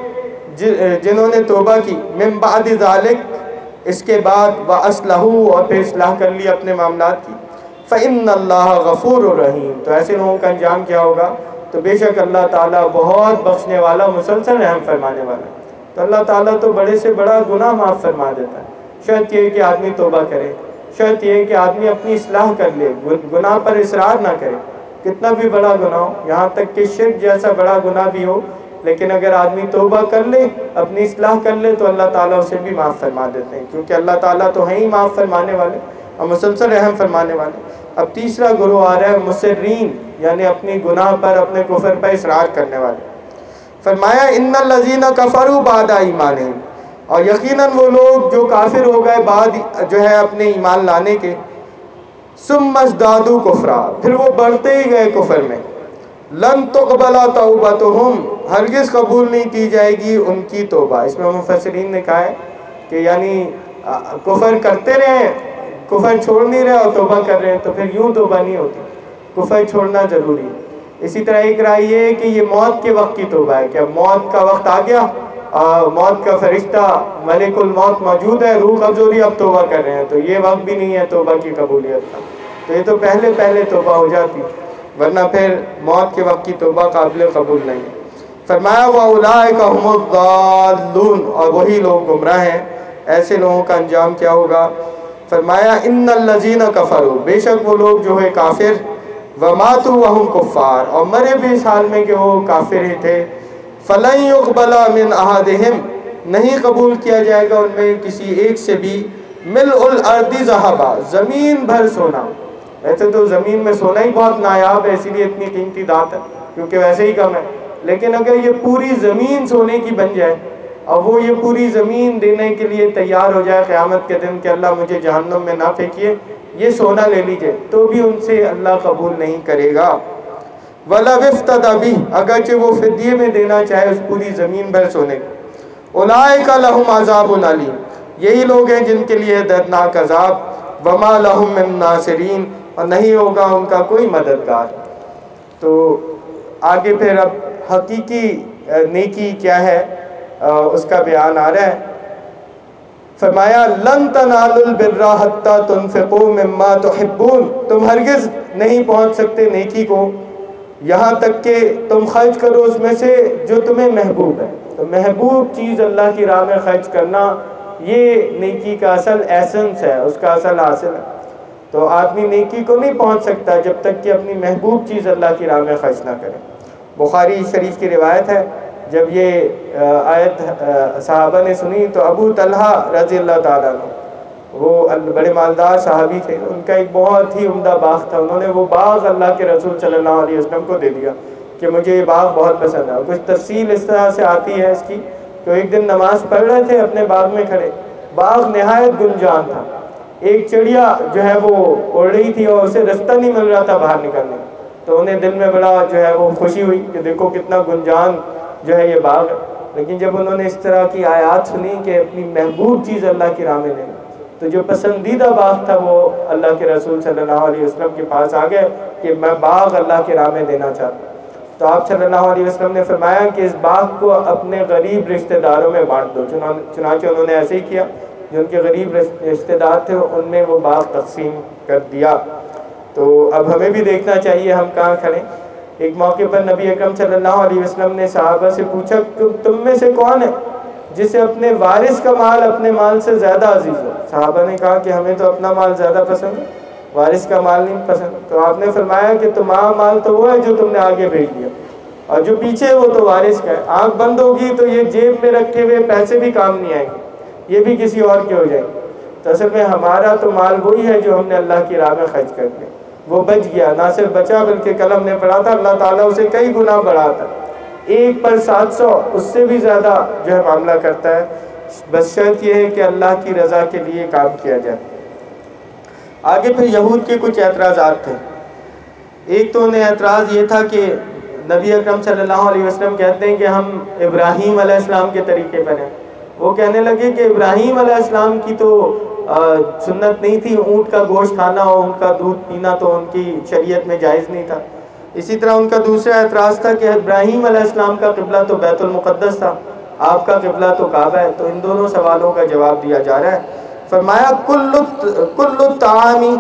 کے جنہوں نے توبہ کی، من بعد ذلک، اس کے بعد وَأَصْلَحُوا، اور پھر اصلاح کر لی اپنے معاملات کی، فَإِنَّ اللَّهَ غَفُورٌ رَحِيمٌ، تو ایسے لوگوں کا انجام کیا ہوگا؟ تو بے شک اللہ تعالیٰ بہت بخشنے والا، مسلسل رحم فرمانے والا ہے۔ تو اللہ تعالیٰ تو بڑے سے بڑا گناہ معاف فرما دیتا ہے، شرط یہ کہ آدمی توبہ کرے، شرط یہ کہ آدمی اپنی اصلاح کر لے، گناہ پر اصرار نہ کرے، کتنا بھی بڑا گناہ ہو، یہاں تک کہ شرک جیسا بڑا گناہ بھی ہو، لیکن اگر آدمی توبہ کر لے، اپنی اصلاح کر لے، تو اللہ تعالیٰ اسے بھی معاف فرما دیتے ہیں، کیونکہ اللہ تعالیٰ تو ہیں ہی معاف فرمانے والے اور مسلسل رحم فرمانے والے۔ اب تیسرا گروہ آ رہا ہے مصرین، یعنی اپنی گناہ پر، اپنے کفر پر اصرار کرنے والے۔ فرمایا ان الذین کفروا بعد ایمانہم، اور یقیناً وہ لوگ جو کافر ہو گئے بعد جو ہے اپنے ایمان لانے کے، ثم ازدادوا کفرا، پھر وہ بڑھتے ہی گئے کفر میں، لن تقبل توبتہم، ہرگز قبول نہیں کی جائے گی ان کی توبہ۔ اس میں مفسرین نے کہا ہے کہ یعنی کفر کرتے رہے، کفر چھوڑ نہیں رہے اور توبہ کر رہے ہیں، تو پھر یوں توبہ نہیں ہوتی، کفر چھوڑنا ضروری ہے۔ اسی طرح ایک رائے یہ ہے کہ یہ موت کے وقت کی توبہ ہے، کہ اب موت کا وقت آ گیا، موت کا فرشتہ ملک الموت موجود ہے، روح قبض ہو رہی ہے، اب توبہ کر رہے ہیں، تو یہ وقت بھی نہیں ہے توبہ کی قبولیت کا، تو یہ تو پہلے پہلے توبہ ہو جاتی، ورنہ پھر موت کے وقت کی توبہ قابل قبول نہیں ہے۔ فرمایا وَأُولَٰئِكَ هُمُ الضَّالُّونَ، اور وہی لوگ گمراہ ہیں۔ ایسے لوگوں کا انجام کیا ہوگا؟ فرمایا ان الذین کفروا، بے شک وہ لوگ جو ہے کافر، وَمَاتُوا وَهُمْ كُفَّارٌ، اور مرے بھی اس حال میں کہ وہ کافر ہی تھے، فَلَن يُقْبَلَ مِنْ أَحَدِهِمْ، نہیں قبول کیا جائے گا ان میں کسی ایک سے بھی، مِلْءُ الْأَرْضِ ذَهَبًا، زمین بھر سونا۔ ویسے تو زمین میں سونا ہی بہت نایاب ہے، اسی لیے اتنی قیمتی دھات ہے، کیونکہ ویسے ہی کم ہے، لیکن اگر یہ پوری زمین سونے کی بن جائے اور وہ یہ پوری زمین دینے کے لیے تیار ہو جائے قیامت کے دن کہ اللہ مجھے جہنم میں نہ پھینکیے، یہ سونا لے لیجئے، تو بھی ان سے اللہ قبول نہیں کرے گا۔ وَلَوِ افْتَدَىٰ بِهِ، اگرچہ وہ فدیے میں دینا چاہے اس پوری زمین بھر سونے کو۔ أُولَٰئِكَ لَهُمْ عَذَابٌ أَلِيمٌ، یہی لوگ ہیں جن کے لیے دردناک عذاب، وَمَا لَهُم مِّن نَّاصِرِينَ، اور نہیں ہوگا ان کا کوئی مددگار۔ تو آگے پھر اب حقیقی نیکی کیا ہے اس کا بیان آ رہا ہے۔ فرمایا لن تنالوا البر حتى تنفقوا مما تحبون، تم ہرگز نہیں پہنچ سکتے نیکی کو یہاں تک کہ تم خرچ کرو اس میں سے جو تمہیں محبوب ہے۔ تو محبوب چیز اللہ کی راہ میں خرچ کرنا، یہ نیکی کا اصل ایسنس ہے، اس کا اصل حاصل ہے۔ تو آدمی نیکی کو نہیں پہنچ سکتا جب تک کہ اپنی محبوب چیز اللہ کی راہ میں خرچ نہ کرے۔ بخاری شریف کی روایت ہے، جب یہ آیت صحابہ نے سنی تو ابو طلحہ رضی اللہ تعالیٰ عنہ، وہ بڑے مالدار صحابی تھے، ان کا ایک بہت ہی عمدہ باغ تھا، انہوں نے وہ باغ اللہ کے رسول صلی اللہ علیہ وسلم کو دے دیا کہ مجھے یہ باغ بہت پسند ہے۔ کچھ تفصیل اس طرح سے آتی ہے اس کی، تو ایک دن نماز پڑھ رہے تھے اپنے باغ میں کھڑے، باغ نہایت گنجان تھا، ایک چڑیا جو ہے وہ اڑ رہی تھی اور اسے رستہ نہیں مل رہا تھا باہر نکلنے، تو انہیں دل میں بڑا جو ہے وہ خوشی ہوئی کہ دیکھو کتنا گنجان جو ہے یہ باغ ہے۔ لیکن جب انہوں نے اس طرح کی آیات سنی کہ اپنی محبوب چیز اللہ کی راہ میں لیں، تو جو پسندیدہ باغ تھا وہ اللہ کے رسول صلی اللہ علیہ وسلم کے پاس آ گئے کہ میں باغ اللہ کی راہ میں دینا چاہتا ہوں۔ تو آپ صلی اللہ علیہ وسلم نے فرمایا کہ اس باغ کو اپنے غریب رشتہ داروں میں بانٹ دو. چنانچہ انہوں نے ایسے ہی کیا. جو ان کے غریب رشتہ دار تھے ان میں وہ باغ تقسیم کر دیا. تو اب ہمیں بھی دیکھنا چاہیے ہم کہاں کھڑے. ایک موقع پر نبی اکرم صلی اللہ علیہ وسلم نے صحابہ سے پوچھا کہ تم میں سے کون ہے جسے اپنے وارث کا مال اپنے مال سے زیادہ عزیز ہو؟ صحابہ نے کہا کہ ہمیں تو اپنا مال زیادہ پسند ہے, وارث کا مال نہیں پسند. تو آپ نے فرمایا کہ تمہارا مال تو وہ ہے جو تم نے آگے بھیج دیا, اور جو پیچھے وہ تو وارث کا ہے. آنکھ بند ہوگی تو یہ جیب میں رکھے ہوئے پیسے بھی کام نہیں آئیں گے, یہ بھی کسی اور کے ہو جائیں گے. تو اصل میں ہمارا تو مال وہی ہے جو ہم نے اللہ کی راہ میں خرچ کر دیا, وہ بچ گیا. نہ صرف بچا بلکہ قلم نے پڑھا تھا اللہ تعالیٰ اسے کئی گنا بڑھاتا, ایک پر سات سو اس سے بھی زیادہ جو ہے معاملہ کرتا ہے. بس شرط یہ ہے کہ اللہ کی رضا کے لیے کام کیا جائے. آگے پھر یہود کے کچھ اعتراضات تھے. ایک تو انہیں اعتراض یہ تھا کہ نبی اکرم صلی اللہ علیہ وسلم کہتے ہیں کہ ہم ابراہیم علیہ السلام کے طریقے پر ہیں. وہ کہنے لگے کہ ابراہیم علیہ السلام کی تو سنت نہیں تھی اونٹ کا گوشت کھانا اور اونٹ کا دودھ پینا, تو ان کی شریعت میں جائز نہیں تھا. اسی طرح ان کا دوسرا اعتراض تھا کہ ابراہیم علیہ السلام کا قبلہ تو بیت المقدس تھا, آپ کا قبلہ تو کعبہ ہے. تو ان دونوں سوالوں کا جواب دیا جا رہا ہے. فرمایا کل کل الطعامی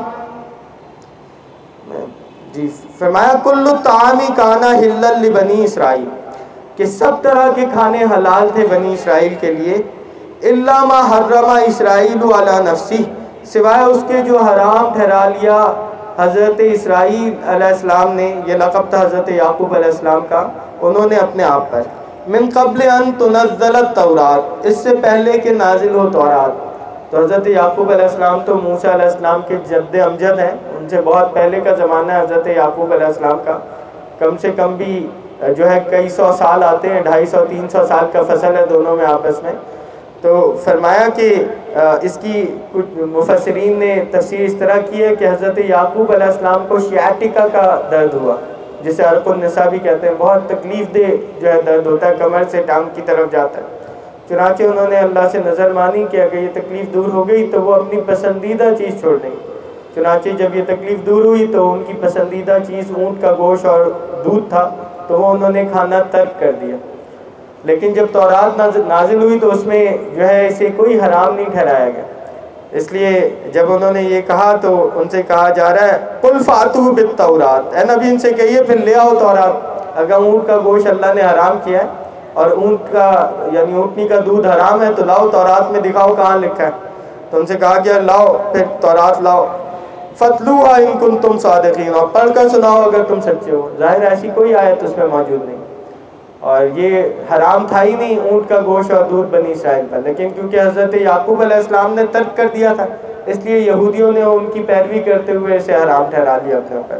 جی فرمایا کل الطعامی کانا حلا لبنی اسرائیل, کہ سب طرح کے کھانے حلال تھے بنی اسرائیل کے لیے, الا ما حرم اسرائیل علی نفسی, سوائے اس کے جو حرام ٹھہرا لیا حضرت اسرائیل علیہ السلام نے. یہ لقب تھا حضرت یعقوب علیہ السلام کا, انہوں نے اپنے آپ پر. من قبل ان تنزل التورات, اس سے پہلے کہ نازل ہو تورات. تو حضرت یعقوب علیہ السلام تو موسیٰ علیہ السلام کے جد امجد ہیں, ان سے بہت پہلے کا زمانہ ہے حضرت یعقوب علیہ السلام کا. کم سے کم بھی جو ہے کئی سو سال آتے ہیں, ڈھائی سو تین سو سال کا فصل ہے دونوں میں آپس میں. تو فرمایا کہ اس کی کچھ مفسرین نے تفسیر اس طرح کی ہے کہ حضرت یعقوب علیہ السلام کو شیاٹکا کا درد ہوا, جسے عرق النساء بھی کہتے ہیں. بہت تکلیف دہ جو ہے درد ہوتا ہے, کمر سے ٹانگ کی طرف جاتا ہے. چنانچہ انہوں نے اللہ سے نظر مانی کہ اگر یہ تکلیف دور ہو گئی تو وہ اپنی پسندیدہ چیز چھوڑ دیں. چنانچہ جب یہ تکلیف دور ہوئی تو ان کی پسندیدہ چیز اونٹ کا گوشت اور دودھ تھا, تو وہ انہوں نے کھانا ترک کر دیا. لیکن جب تورات نازل ہوئی تو اس میں جو ہے اسے کوئی حرام نہیں ٹھہرایا گیا. اس لیے جب انہوں نے یہ کہا تو ان سے کہا جا رہا ہے قل فاتوا بالتورات, اے نبی ان سے کہیے پھر لے آؤ تورات. اگر اونٹ کا گوشت اللہ نے حرام کیا ہے اور اونٹ کا یعنی اونٹنی کا دودھ حرام ہے, تو لاؤ تورات میں دکھاؤ کہاں لکھا ہے. تو ان سے کہا گیا لاؤ پھر تورات لاؤ. فتلوها ان کنتم صادقین, اور پڑھ کر سناؤ اگر تم سچے ہو. ظاہر ایسی کوئی آیت اس میں موجود نہیں, اور یہ حرام تھا ہی نہیں اونٹ کا گوشت اور دودھ بنی اسرائیل پر. لیکن کیونکہ حضرت یعقوب علیہ السلام نے ترک کر دیا تھا, اس لیے یہودیوں نے ان کی پیروی کرتے ہوئے اسے حرام ٹھہرا دیا اپنے اوپر.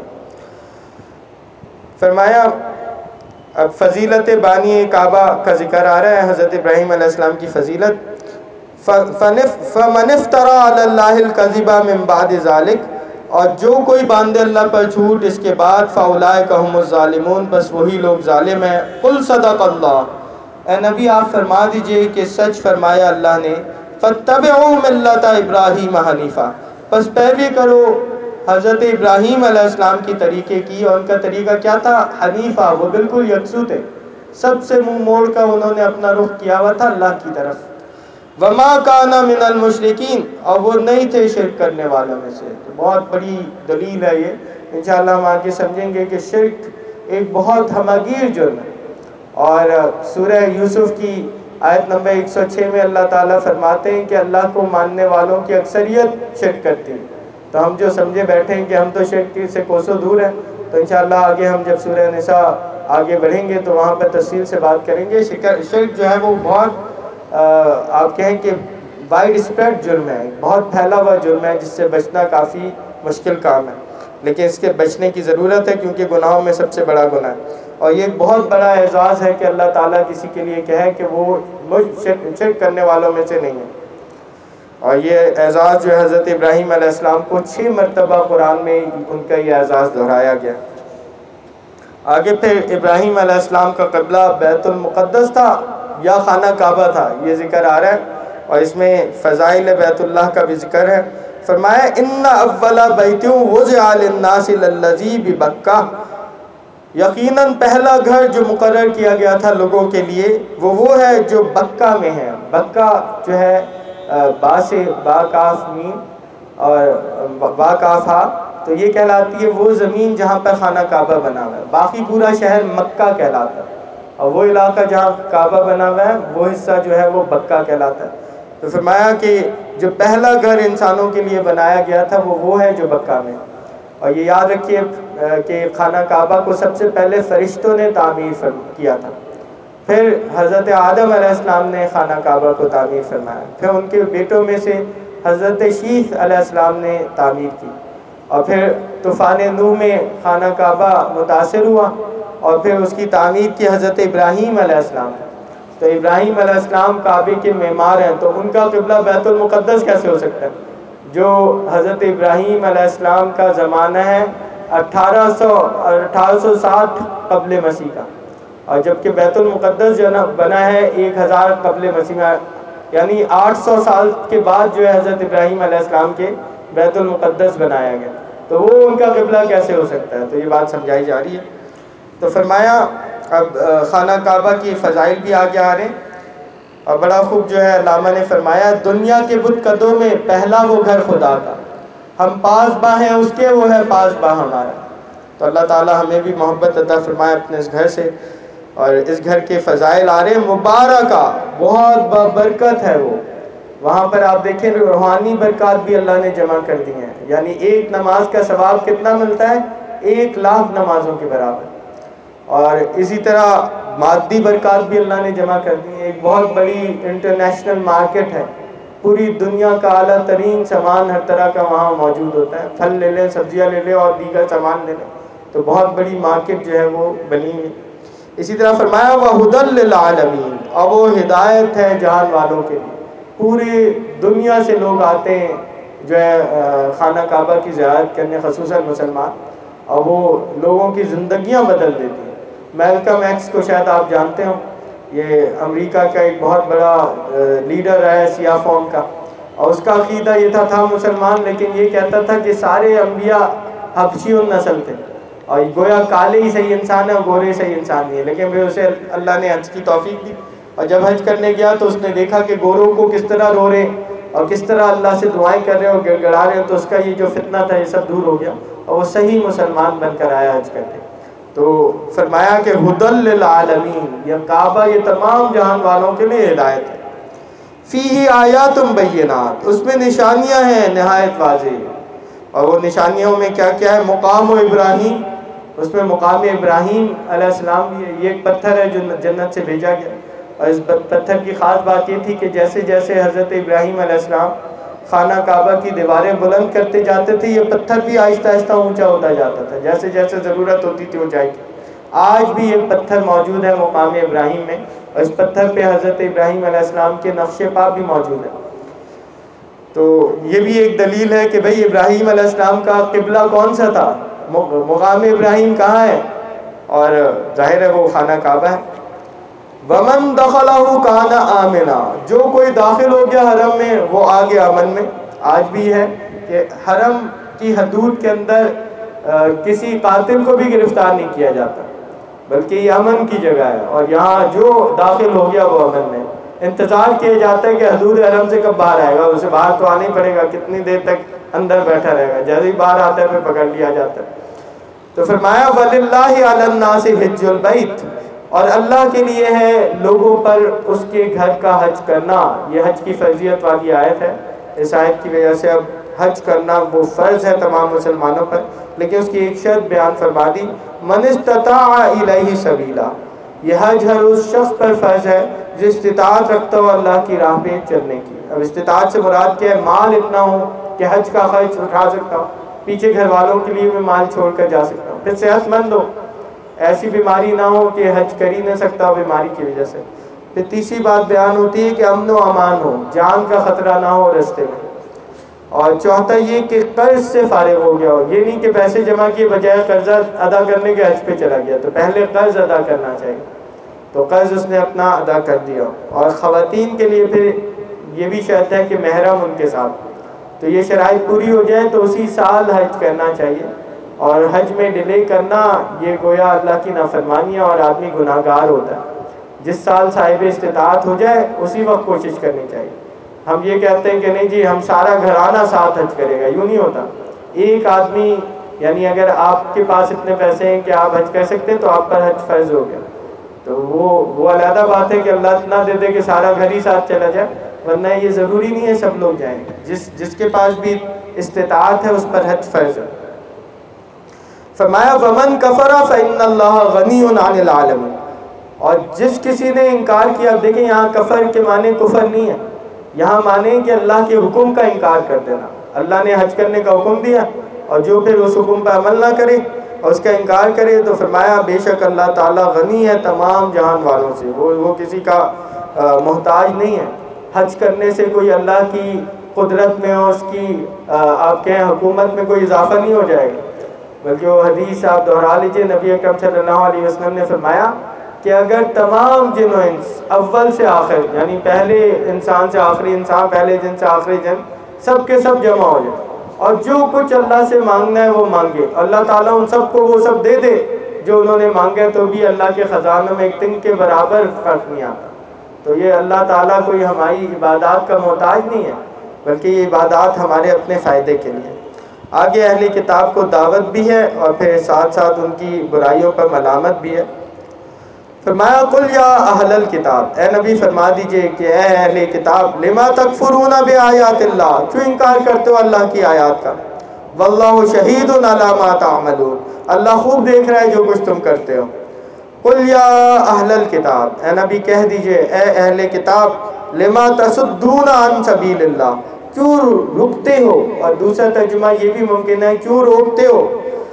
فرمایا اب فضیلت بانی کعبہ کا ذکر آ رہا ہے, حضرت ابراہیم علیہ السلام کی فضیلت. فمن افترى علی اللہ الکذب من بعد ذلک, اور جو کوئی باندھے اللہ پر جھوٹ اس کے بعد, فاولئک هم الظالمون, بس وہی لوگ ظالم ہیں. قل صدق اللہ, اے نبی آپ فرما دیجئے کہ سچ فرمایا اللہ نے. فاتبعوا ملت ابراہیم حنیفا, بس پیروی کرو حضرت ابراہیم علیہ السلام کی طریقے کی. اور ان کا طریقہ کیا تھا؟ حنیفہ, وہ بالکل یکسو تھے, سب سے منہ موڑ کر انہوں نے اپنا رخ کیا ہوا تھا اللہ کی طرف. وما کان من المشرکین, اور وہ نہیں تھے شرک کرنے والوں میں سے. تو بہت بڑی دلیل ہے یہ, انشاءاللہ ہم آگے سمجھیں گے کہ شرک ایک بہت ہماگیر جرم ہے. اور سورہ یوسف کی آیت نمبر ایک سو چھ میں اللہ تعالیٰ فرماتے ہیں کہ اللہ کو ماننے والوں کی اکثریت شرک کرتی ہے. تو ہم جو سمجھے بیٹھے ہیں کہ ہم تو شرک سے کوسوں دور ہیں, تو انشاءاللہ آگے ہم جب سورہ نساء آگے بڑھیں گے تو وہاں پر تفصیل سے بات کریں گے. شرک جو ہے وہ بہت آپ کہیں کہ وائڈ اسپریڈ جرم ہے, بہت پھیلا ہوا جرم ہے, جس سے بچنا کافی مشکل کام ہے. لیکن اس کے بچنے کی ضرورت ہے کیونکہ گناہوں میں سب سے بڑا گناہ ہے. اور یہ ایک بہت بڑا اعزاز ہے کہ اللہ تعالیٰ کسی کے لیے کہے کہ وہ شرک کرنے والوں میں سے نہیں ہے. اور یہ اعزاز جو ہے حضرت ابراہیم علیہ السلام کو چھ مرتبہ قرآن میں ان کا یہ اعزاز دہرایا گیا. آگے پھر ابراہیم علیہ السلام کا قبلہ بیت المقدس تھا یا خانہ کعبہ تھا, یہ ذکر آ رہا ہے. اور اس میں فضائل بیت اللہ کا بھی ذکر ہے. فرمایا ان اول بیت وضع للناس للذی ببکہ, یقیناً پہلا گھر جو مقرر کیا گیا تھا لوگوں کے لیے وہ وہ ہے جو بکہ میں ہے. بکہ جو ہے با سے با کاف میم اور با کاف ہا، تو یہ کہلاتی ہے وہ زمین جہاں پر خانہ کعبہ بنا ہوا ہے. باقی پورا شہر مکہ کہلاتا ہے، اور وہ علاقہ جہاں کعبہ بنا ہوا ہے وہ حصہ جو ہے وہ بکہ کہلاتا ہے. تو فرمایا کہ جو پہلا گھر انسانوں کے لیے بنایا گیا تھا وہ وہ ہے جو بکہ میں. اور یہ یاد رکھیے کہ خانہ کعبہ کو سب سے پہلے فرشتوں نے تعمیر کیا تھا، پھر حضرت آدم علیہ السلام نے خانہ کعبہ کو تعمیر فرمایا، پھر ان کے بیٹوں میں سے حضرت شیث علیہ السلام نے تعمیر کی، اور پھر طوفان نوح میں خانہ کعبہ متاثر ہوا، اور پھر اس کی تعمیر کی حضرت ابراہیم علیہ السلام. تو ابراہیم علیہ السلام کعبے کے معمار ہیں، تو ان کا قبلہ بیت المقدس کیسے ہو سکتا ہے جو حضرت ابراہیم علیہ السلام کا زمانہ ہے اٹھارہ سو اٹھارہ سو ساٹھ قبل مسیح کا، اور جبکہ بیت المقدس جو بنا ہے ایک ہزار قبل مسیح میں، یعنی آٹھ سو سال کے بعد جو ہے حضرت ابراہیم علیہ السلام کے بیت المقدس بنایا گیا. تو وہ ان کا قبلہ کیسے ہو سکتا ہے؟ تو یہ بات سمجھائی جا رہی ہے. تو فرمایا اب خانہ کعبہ کی فضائل بھی آگے آ رہے ہیں، اور بڑا خوب جو ہے علامہ نے فرمایا دنیا کے بت قدوں میں پہلا وہ گھر خدا کا، ہم پاس باں ہیں اس کے، وہ ہے پاس باں ہمارا. تو اللہ تعالی ہمیں بھی محبت عطا فرمائے اپنے اس گھر سے. اور اس گھر کے فضائل آ رہے ہیں. مبارکہ، بہت برکت ہے وہ. وہاں پر آپ دیکھیں روحانی برکات بھی اللہ نے جمع کر دی ہیں، یعنی ایک نماز کا ثواب کتنا ملتا ہے؟ ایک لاکھ نمازوں کے برابر. اور اسی طرح مادی برکات بھی اللہ نے جمع کر دی ہیں. ایک بہت بڑی انٹرنیشنل مارکیٹ ہے، پوری دنیا کا اعلیٰ ترین سامان ہر طرح کا وہاں موجود ہوتا ہے. پھل لے لیں، سبزیاں لے لیں، اور دیگر سامان لے لیں، تو بہت بڑی مارکیٹ جو ہے وہ بنی ہے. اسی طرح فرمایا وَهُدًى لِّلْعَالَمِينَ، اور وہ ہدایت ہے جہان والوں کے لیے. پوری دنیا سے لوگ آتے ہیں جو ہے خانہ کعبہ کی زیارت کرنے، خصوصاً مسلمان، اور وہ لوگوں کی زندگیاں بدل دیتی ہیں. میلکم ایکس کو شاید آپ جانتے ہو، یہ امریکہ کا ایک بہت بڑا لیڈر ہے سیاہ فوم کا، اور اس کا عقیدہ یہ تھا تھا مسلمان، لیکن یہ کہتا تھا کہ سارے انبیاء حبشی النسل تھے، اور گویا کالے ہی صحیح انسان ہے اور گورے صحیح انسان نہیں ہے. لیکن پھر اسے اللہ نے حج کی توفیق دی، اور جب حج کرنے گیا تو اس نے دیکھا کہ گوروں کو کس طرح رو رہے اور کس طرح اللہ سے دعائیں کر رہے ہیں اور گڑ گڑا رہے ہیں، تو اس کا یہ جو فتنہ تھا یہ سب دور ہو گیا، اور وہ صحیح مسلمان بن کر آیا حج کر کے. تو فرمایا کہ ہدی للعالمین، یہ کعبہ یہ تمام جہان والوں کے لیے ہدایت ہے. فیہ آیات بینات، اس میں نشانیاں ہیں نہایت واضح. اور وہ نشانیوں میں کیا کیا ہے؟ مقام ابراہیم، اس میں مقام ابراہیم علیہ السلام بھی ہے. یہ ایک پتھر ہے جو جنت سے بھیجا گیا، اور اس پتھر کی خاص بات یہ تھی کہ جیسے جیسے حضرت ابراہیم علیہ السلام خانہ کعبہ کی دیواریں بلند کرتے جاتے تھے، یہ پتھر بھی آہستہ آہستہ اونچا ہوتا جاتا تھا، جیسے جیسے ضرورت ہوتی تھی اونچائی کی. آج بھی ایک پتھر موجود ہے مقام ابراہیم میں، اور اس پتھر پہ حضرت ابراہیم علیہ السلام کے نقش پا بھی موجود ہے. تو یہ بھی ایک دلیل ہے کہ بھئی ابراہیم علیہ السلام کا قبلہ کون سا تھا، مقام ابراہیم کہاں ہے، اور ظاہر ہے وہ خانہ کعبہ ہے. وَمَن دَخَلَهُ كَانَ آمِنًا، جو کوئی داخل ہو گیا حرم میں وہ آ گیا امن میں. آج بھی ہے کہ حرم کی حدود کے اندر کسی قاتل کو بھی گرفتار نہیں کیا جاتا، بلکہ یہ امن کی جگہ ہے، اور یہاں جو داخل ہو گیا وہ امن میں. انتظار کیا جاتا ہے کہ حدود حرم سے کب باہر آئے گا، اسے باہر تو آنا ہی پڑے گا، کتنی دیر تک اندر بیٹھا رہے گا، جیسے ہی باہر آتا ہے پھر پکڑ لیا جاتا ہے. تو فرمایا وَلِلَّهِ عَلَى النَّاسِ حِجُّ الْبَيْتِ، اور اللہ کے لیے ہے لوگوں پر اس کے گھر کا حج کرنا. یہ حج کی فرضیت والی آیت ہے، اس آیت کی وجہ سے اب حج کرنا وہ فرض ہے تمام مسلمانوں پر. لیکن اس کی ایک شرط بیان فرما دی، من استطاع الیہ سبیلا، یہ حج ہر اس شخص پر فرض ہے جو استطاعت رکھتا ہو اللہ کی راہ پہ چلنے کی. اب استطاعت سے مراد کیا ہے؟ مال اتنا ہو کہ حج کا خرچ اٹھا سکتا ہو، پیچھے گھر والوں کے لیے بھی مال چھوڑ کر جا سکتا ہوں، پھر صحت مند ہو، ایسی بیماری نہ ہو کہ حج کر ہی نہ سکتا ہو بیماری کی وجہ سے. پھر تیسری بات بیان ہوتی ہے کہ امن و امان ہو، جان کا خطرہ نہ ہو رستے میں. اور چوتھا یہ کہ قرض سے فارغ ہو گیا ہو، یہ نہیں کہ پیسے جمع کیے بجائے قرضہ ادا کرنے کے حج پہ چلا گیا، تو پہلے قرض ادا کرنا چاہیے، تو قرض اس نے اپنا ادا کر دیا. اور خواتین کے لیے پھر یہ بھی شرط ہے کہ محرم ان کے ساتھ، تو یہ شرائط پوری ہو جائیں تو اسی سال حج کرنا چاہیے. اور حج میں ڈیلے کرنا یہ گویا اللہ کی نافرمانی ہے اور آدمی گناہ گار ہوتا ہے۔ جس سال صاحب استطاعت ہو جائے اسی وقت کوشش کرنی چاہیے۔ ہم یہ کہتے ہیں کہ نہیں جی ہم سارا گھرانہ ساتھ حج کرے گا، یوں نہیں ہوتا۔ ایک آدمی یعنی اگر آپ کے پاس اتنے پیسے ہیں کہ آپ حج کر سکتے ہیں تو آپ پر حج فرض ہو گیا، تو وہ وہ علیحدہ بات ہے کہ اللہ اتنا دے دے کہ سارا گھر ہی ساتھ چلا جائے، ورنہ یہ ضروری نہیں ہے سب لوگ جائیں۔ جس جس کے پاس بھی استطاعت ہے اس پر حج فرض ہے۔ فرمایا ومن کفر فإن اللہ غنی عن العالمین، اور جس کسی نے انکار کیا، دیکھیں یہاں کفر کے معنی کفر نہیں ہے، یہاں معنی کہ اللہ کے حکم کا انکار کر دینا۔ اللہ نے حج کرنے کا حکم دیا اور جو پھر اس حکم پر عمل نہ کرے اور اس کا انکار کرے، تو فرمایا بے شک اللہ تعالیٰ غنی ہے تمام جہان والوں سے، وہ وہ کسی کا محتاج نہیں ہے۔ حج کرنے سے کوئی اللہ کی قدرت میں اور اس کی آپ کہیں حکومت میں کوئی اضافہ نہیں ہو جائے گا، بلکہ وہ حدیث آپ دہرا لیجئے، نبی اکرم صلی اللہ علیہ وسلم نے فرمایا کہ اگر تمام جن و انس اول سے آخر، یعنی پہلے انسان سے آخری انسان، پہلے جن سے آخری جن، سب کے سب جمع ہو جائے اور جو کچھ اللہ سے مانگنا ہے وہ مانگے، اللہ تعالیٰ ان سب کو وہ سب دے دے جو انہوں نے مانگا، تو بھی اللہ کے خزانوں میں ایک دن کے برابر فرق نہیں آتا۔ تو یہ اللہ تعالیٰ کوئی ہماری عبادات کا محتاج نہیں ہے، بلکہ یہ عبادات ہمارے اپنے فائدے کے لیے۔ آگے اہل کتاب کو دعوت بھی ہے اور پھر ساتھ ساتھ ان کی برائیوں پر ملامت بھی ہے۔ فرمایا قل یا اہل الکتاب، اے نبی فرما دیجئے کہ اے اہل کتاب، لما تکفرون بآیات اللہ، کیوں انکار کرتے ہو اللہ کی آیات کا، واللہ شہید علی ما تعملون، اللہ خوب دیکھ رہا ہے جو کچھ تم کرتے ہو۔ قل یا اہل الکتاب، اے نبی کہہ دیجئے اے اہل کتاب، لما تصدون عن سبیل اللہ، کیوں رکتے ہو، اور دوسرا ترجمہ یہ بھی ممکن ہے کیوں روکتے ہو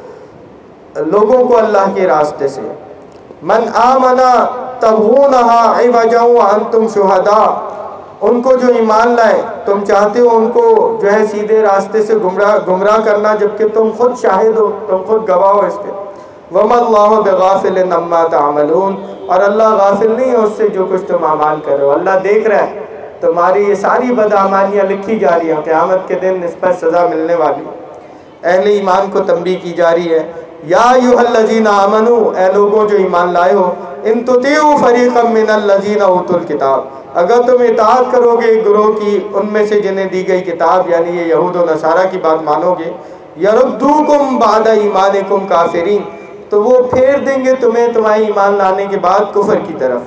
لوگوں کو اللہ کے راستے سے۔ من آمنا تبغونہا عوجا وانتم شہداء، ان کو جو ایمان لائے تم چاہتے ہو ان کو جو ہے سیدھے راستے سے گمراہ گمراہ کرنا، جبکہ تم خود شاہد ہو، تم خود گواہ ہو اس کے۔ وما اللہ بغافل عما تعملون، اور اللہ غافل نہیں ہے اس سے جو کچھ تم اعمال کر رہے ہو، اللہ دیکھ رہا ہے تمہاری یہ ساری بدعمالیاں لکھی جا رہی ہیں، قیامت کے دن اس پر سزا ملنے والی۔ اہل ایمان کو تنبیہ کی جا رہی ہے، یا ایھا الذین آمنو، اے لوگوں جو ایمان لائے ہو، ان تطیعوا فریقا من الذین اوتوا الکتاب، اگر تم اطاعت کرو گے ایک گروہ کی ان میں سے جنہیں دی گئی کتاب، یعنی یہ یہود و نصارہ کی بات مانو گے، یردوکم بعد ایمانکم کافرین، تو وہ پھیر دیں گے تمہیں تمہارے ایمان لانے کے بعد کفر کی طرف۔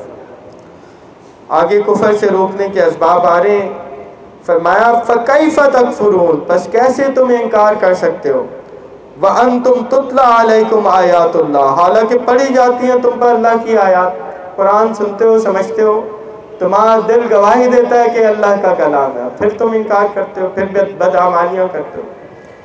آگے کفر سے روکنے کے اسباب آ رہے ہیں۔ فرمایا فَكَيْفَ تَكْفُرُونَ، پس کیسے تم انکار کر سکتے ہو، وَأَنْتُمْ تُتْلَى عَلَيْكُمْ آیات اللہ، حالانکہ پڑھی جاتی ہیں تم پر اللہ کی آیات، قرآن سنتے ہو، سمجھتے ہو، تمہارا دل گواہی دیتا ہے کہ اللہ کا کلام ہے، پھر تم انکار کرتے ہو، پھر بدعمالیاں کرتے ہو۔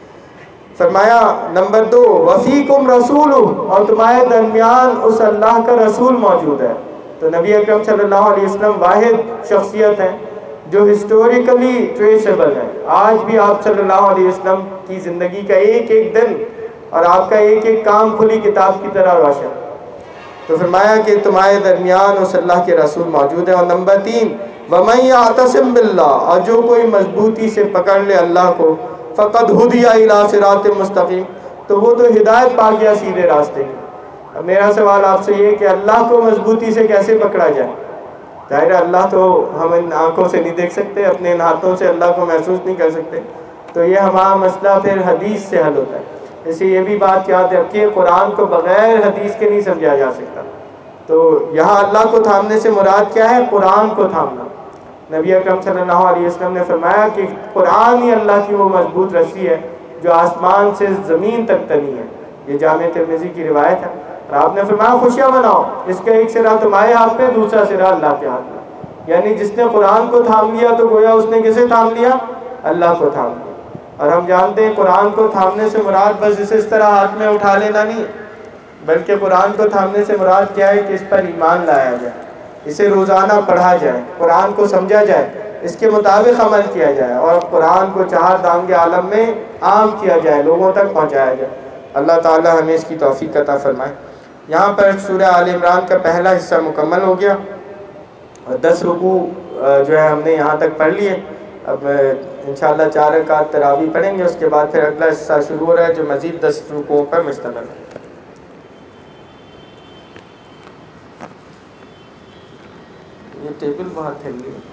فرمایا نمبر دو وَفِيكُمْ رَسُولُهُ، اور تمہارے درمیان اس اللہ کا رسول موجود ہے۔ تو نبی اکرم صلی اللہ علیہ وسلم واحد شخصیت ہیں جو ہسٹوریکلی ٹریسیبل ہے، آج بھی آپ صلی اللہ علیہ وسلم کی زندگی کا ایک ایک دن اور آپ کا ایک ایک کام کھلی کتاب کی طرح روشن۔ تو فرمایا کہ تمہارے درمیان اس اللہ کے رسول موجود ہے۔ اور نمبر تین وَمَن يَعْتَصِم بِاللَّهِ، اور جو کوئی مضبوطی سے پکڑ لے اللہ کو، فَقَدْ هُدِيَ إِلَىٰ صِرَاطٍ مُسْتَقِيمٍ، تو وہ تو ہدایت پا گیا سیدھے راستے کی۔ اب میرا سوال آپ سے یہ کہ اللہ کو مضبوطی سے کیسے پکڑا جائے؟ ظاہر اللہ تو ہم ان آنکھوں سے نہیں دیکھ سکتے، اپنے ان ہاتھوں سے اللہ کو محسوس نہیں کر سکتے، تو یہ ہمارا مسئلہ پھر حدیث سے حل ہوتا ہے۔ اسے یہ بھی بات یاد رکھیے، قرآن کو بغیر حدیث کے نہیں سمجھا جا سکتا۔ تو یہاں اللہ کو تھامنے سے مراد کیا ہے؟ قرآن کو تھامنا۔ نبی اکرم صلی اللہ علیہ وسلم نے فرمایا کہ قرآن ہی اللہ کی وہ مضبوط رسی ہے جو آسمان سے زمین تک تنی ہے۔ یہ جامع ترمذی کی روایت ہے۔ اور آپ نے فرمایا خوشیاں مناؤ، اس کا ایک سرا تمہارے ہاتھ میں، دوسرا سرا اللہ کے ہاتھ میں۔ یعنی جس نے قرآن کو تھام لیا تو گویا اس نے کسے تھام لیا؟ اللہ کو تھام لیا۔ اور ہم جانتے ہیں قرآن کو تھامنے سے مراد بس اسے اس طرح ہاتھ میں اٹھا لینا نہیں، بلکہ قرآن کو تھامنے سے مراد کیا ہے کہ اس پر ایمان لایا جائے، اسے روزانہ پڑھا جائے، قرآن کو سمجھا جائے، اس کے مطابق عمل کیا جائے، اور قرآن کو چہار دانگ عالم میں عام کیا جائے، لوگوں تک پہنچایا جائے۔ اللہ تعالی ہمیں اس کی توفیق عطا فرمائے۔ یہاں پر سورہ آل عمران کا پہلا حصہ مکمل ہو گیا اور دس رکوع جو ہے ہم نے یہاں تک پڑھ لیے۔ اب انشاءاللہ چار رکعت تراویح پڑھیں گے، اس کے بعد پھر اگلا حصہ شروع ہو رہا ہے جو مزید دس رکوعوں پر مشتمل ہے۔ یہ ٹیبل بہت ہل رہی ہے۔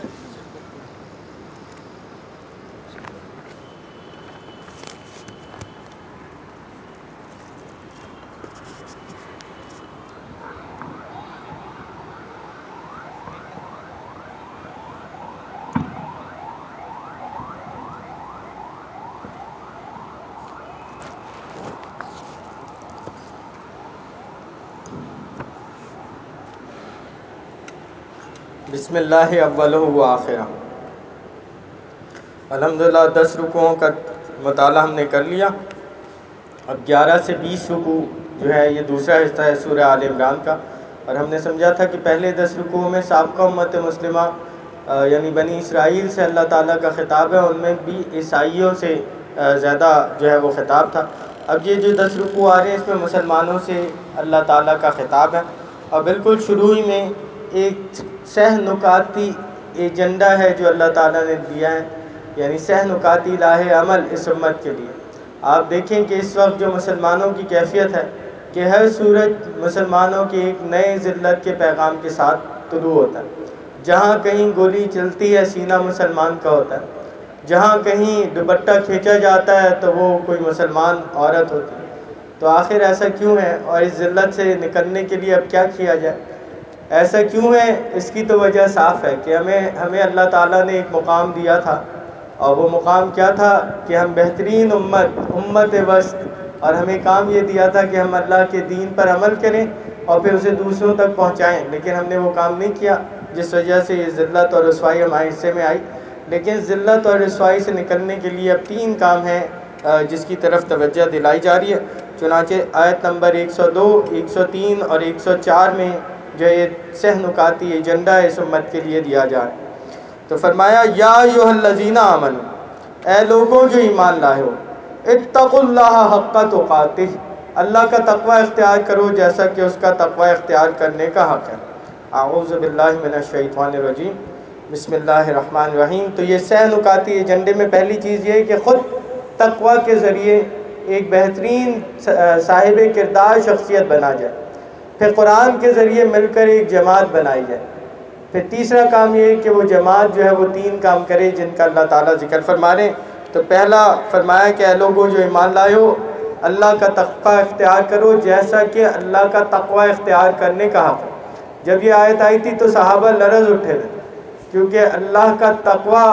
بسم اللہ اولہ و آخرہ۔ الحمدللہ دس رکوعوں کا مطالعہ ہم نے کر لیا۔ اب گیارہ سے بیس رکوع جو ہے یہ دوسرا حصہ ہے سورہ آل عمران کا، اور ہم نے سمجھا تھا کہ پہلے دس رکوعوں میں سابقہ امت مسلمہ یعنی بنی اسرائیل سے اللہ تعالیٰ کا خطاب ہے، ان میں بھی عیسائیوں سے زیادہ جو ہے وہ خطاب تھا۔ اب یہ جو دس رکوع آ رہے ہیں اس میں مسلمانوں سے اللہ تعالیٰ کا خطاب ہے، اور بالکل شروع ہی میں ایک سہ نکاتی ایجنڈا ہے جو اللہ تعالیٰ نے دیا ہے، یعنی سہ نکاتی لاہ عمل اس امت کے لیے۔ آپ دیکھیں کہ اس وقت جو مسلمانوں کی کیفیت ہے کہ ہر سورج مسلمانوں کے ایک نئے ذلت کے پیغام کے ساتھ طلوع ہوتا ہے۔ جہاں کہیں گولی چلتی ہے سینہ مسلمان کا ہوتا ہے، جہاں کہیں دوپٹہ کھینچا جاتا ہے تو وہ کوئی مسلمان عورت ہوتی ہے۔ تو آخر ایسا کیوں ہے، اور اس ذلت سے نکلنے کے لیے اب کیا کیا جائے؟ ایسا کیوں ہے؟ اس کی تو وجہ صاف ہے کہ ہمیں ہمیں اللہ تعالیٰ نے ایک مقام دیا تھا، اور وہ مقام کیا تھا کہ ہم بہترین امت امت وسط، اور ہمیں کام یہ دیا تھا کہ ہم اللہ کے دین پر عمل کریں اور پھر اسے دوسروں تک پہنچائیں، لیکن ہم نے وہ کام نہیں کیا، جس وجہ سے یہ ذلت اور رسوائی ہمارے حصے میں آئی۔ لیکن ذلت اور رسوائی سے نکلنے کے لیے اب تین کام ہیں جس کی طرف توجہ دلائی جا رہی ہے۔ چنانچہ آیت نمبر ایک سو دو، ایک سو تین اور ایک سو چار میں جو یہ سہ نکاتی ایجنڈا اس امت کے لیے دیا جا رہا ہے۔ تو فرمایا یا ایھا الذین آمنوا، اے لوگوں جو ایمان لائے ہو، اتقوا اللہ حق تقاتہ، اللہ کا تقوی اختیار کرو جیسا کہ اس کا تقوی اختیار کرنے کا حق ہے۔ اعوذ باللہ من الشیطان الرجیم، بسم اللہ الرحمن الرحیم۔ تو یہ سہ نکاتی ایجنڈے میں پہلی چیز یہ ہے کہ خود تقوی کے ذریعے ایک بہترین صاحب کردار شخصیت بنا جائے، پھر قرآن کے ذریعے مل کر ایک جماعت بنائی جائے، پھر تیسرا کام یہ ہے کہ وہ جماعت جو ہے وہ تین کام کرے جن کا اللہ تعالیٰ ذکر فرما رہے ہیں۔ تو پہلا فرمایا کہ اے لوگوں جو ایمان لائے ہو، اللہ کا تقوی اختیار کرو جیسا کہ اللہ کا تقوی اختیار کرنے کا حق ہے۔ جب یہ آیت آئی تھی تو صحابہ لرز اٹھے تھے، کیونکہ اللہ کا تقوی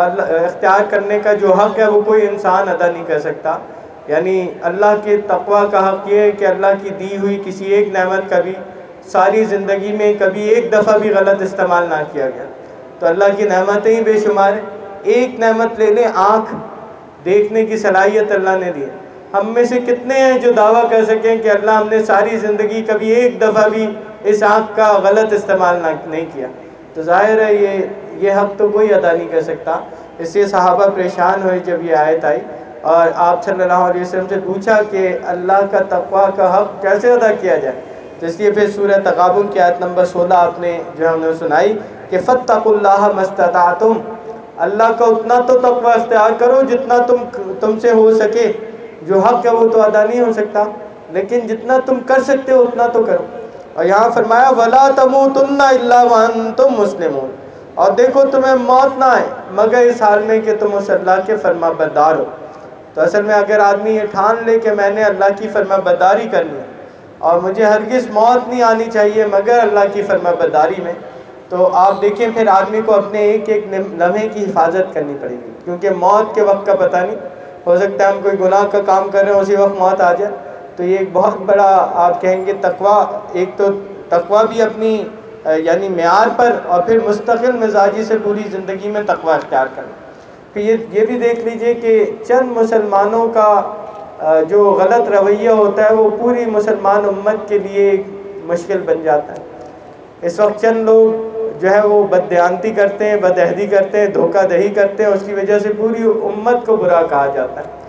اختیار کرنے کا جو حق ہے وہ کوئی انسان ادا نہیں کر سکتا۔ یعنی اللہ کے تقوی کا حق یہ ہے کہ اللہ کی دی ہوئی کسی ایک نعمت کا بھی ساری زندگی میں کبھی ایک دفعہ بھی غلط استعمال نہ کیا گیا۔ تو اللہ کی نعمتیں ہی بے شمار ہیں۔ ایک نعمت لے لیں، آنکھ دیکھنے کی صلاحیت اللہ نے دی ہے۔ ہم میں سے کتنے ہیں جو دعویٰ کر سکیں کہ اللہ ہم نے ساری زندگی کبھی ایک دفعہ بھی اس آنکھ کا غلط استعمال نہ نہیں کیا؟ تو ظاہر ہے یہ یہ حق تو کوئی ادا نہیں کر سکتا۔ اس لیے صحابہ پریشان ہوئے جب یہ آیت آئی، اور آپ صلی اللہ علیہ وسلم سے پوچھا کہ اللہ کا تقوی کا حق کیسے ادا کیا جائے؟ تو اس لیے پھر سورہ تغابن کی آیت نمبر سولہ آپ نے جو ہم نے سنائی کہ فاتقوا اللہ ما استطعتم، اللہ کا اتنا تو تقوی اختیار کرو جتنا تم تم سے ہو سکے۔ جو حق ہے وہ تو ادا نہیں ہو سکتا، لیکن جتنا تم کر سکتے ہو اتنا تو کرو۔ اور یہاں فرمایا وَلَا تَمُوتُنَّ إِلَّا وَأَنْتُمْ مُسْلِمُونَ، اور دیکھو تمہیں موت نہ آئے مگر اس حال میں کہ تم اس اللہ کے فرما بردار ہو۔ تو اصل میں اگر آدمی یہ ٹھان لے کہ میں نے اللہ کی فرما برداری کرنی ہے اور مجھے ہرگز موت نہیں آنی چاہیے مگر اللہ کی فرما برداری میں، تو آپ دیکھیں پھر آدمی کو اپنے ایک ایک لمحے کی حفاظت کرنی پڑے گی، کیونکہ موت کے وقت کا پتہ نہیں، ہو سکتا ہے ہم کوئی گناہ کا کام کر رہے ہیں اسی وقت موت آ جائے۔ تو یہ ایک بہت بڑا آپ کہیں گے تقوی، ایک تو تقوی بھی اپنی یعنی معیار پر، اور پھر مستقل مزاجی سے پوری زندگی میں تقوی اختیار کرنا۔ پھر یہ یہ بھی دیکھ لیجئے کہ چند مسلمانوں کا جو غلط رویہ ہوتا ہے وہ پوری مسلمان امت کے لیے ایک مشکل بن جاتا ہے۔ اس وقت چند لوگ جو ہے وہ بددیانتی کرتے ہیں، بدعہدی کرتے ہیں، دھوکہ دہی کرتے ہیں، اس کی وجہ سے پوری امت کو برا کہا جاتا ہے۔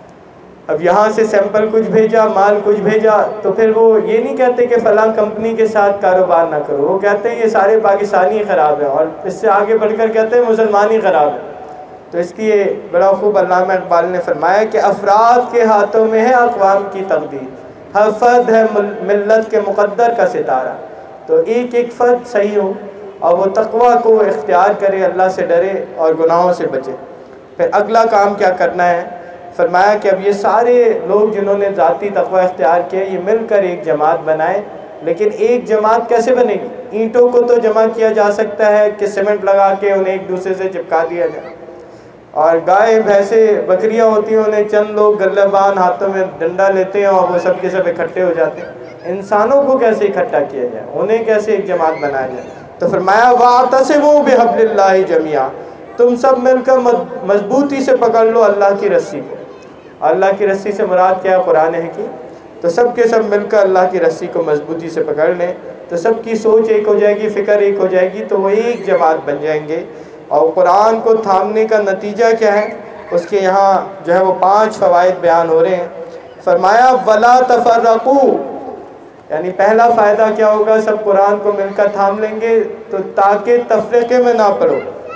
اب یہاں سے سیمپل کچھ بھیجا، مال کچھ بھیجا، تو پھر وہ یہ نہیں کہتے کہ فلاں کمپنی کے ساتھ کاروبار نہ کرو، وہ کہتے ہیں یہ سارے پاکستانی خراب ہیں، اور اس سے آگے بڑھ کر کہتے ہیں مسلمان ہی خراب ہے۔ تو اس لیے بڑا خوب علامہ اقبال نے فرمایا کہ افراد کے ہاتھوں میں ہے اقوام کی تقدیر، ہر فرد ہے ملت کے مقدر کا ستارہ۔ تو ایک ایک فرد صحیح ہو اور وہ تقویٰ کو اختیار کرے، اللہ سے ڈرے اور گناہوں سے بچے۔ پھر اگلا کام کیا کرنا ہے؟ فرمایا کہ اب یہ سارے لوگ جنہوں نے ذاتی تقویٰ اختیار کیا یہ مل کر ایک جماعت بنائیں۔ لیکن ایک جماعت کیسے بنے گی؟ اینٹوں کو تو جمع کیا جا سکتا ہے کہ سیمنٹ لگا کے انہیں ایک دوسرے سے چپکا دیا جائے، اور گائے بھینسے بکریاں ہوتی ہیں انہیں چند لوگ گلہبان ہاتھوں میں ڈنڈا لیتے ہیں اور وہ سب کے سب اکٹھے ہو جاتے ہیں۔ انسانوں کو کیسے اکٹھا کیا جائے، انہیں کیسے ایک جماعت بنایا جائے؟ تو فرمایا وَاعْتَصِمُوا بِحَبْلِ اللَّهِ جَمِيعًا، تم سب مل کر مضبوطی سے پکڑ لو اللہ کی رسی کو۔ اللہ کی رسی سے مراد کیا ہے؟ قرآن حکیم۔ تو سب کے سب مل کر اللہ کی رسی کو مضبوطی سے پکڑ لیں تو سب کی سوچ ایک ہو جائے گی، فکر ایک ہو جائے گی، تو وہ ایک جماعت بن جائیں گے۔ اور قرآن کو تھامنے کا نتیجہ کیا ہے؟ اس کے یہاں جو ہے وہ پانچ فوائد بیان ہو رہے ہیں۔ فرمایا وَلَا تَفَرَّقُوا، یعنی پہلا فائدہ کیا ہوگا؟ سب قرآن کو مل کر تھام لیں گے تو تاکہ تفرقے میں نہ پڑو۔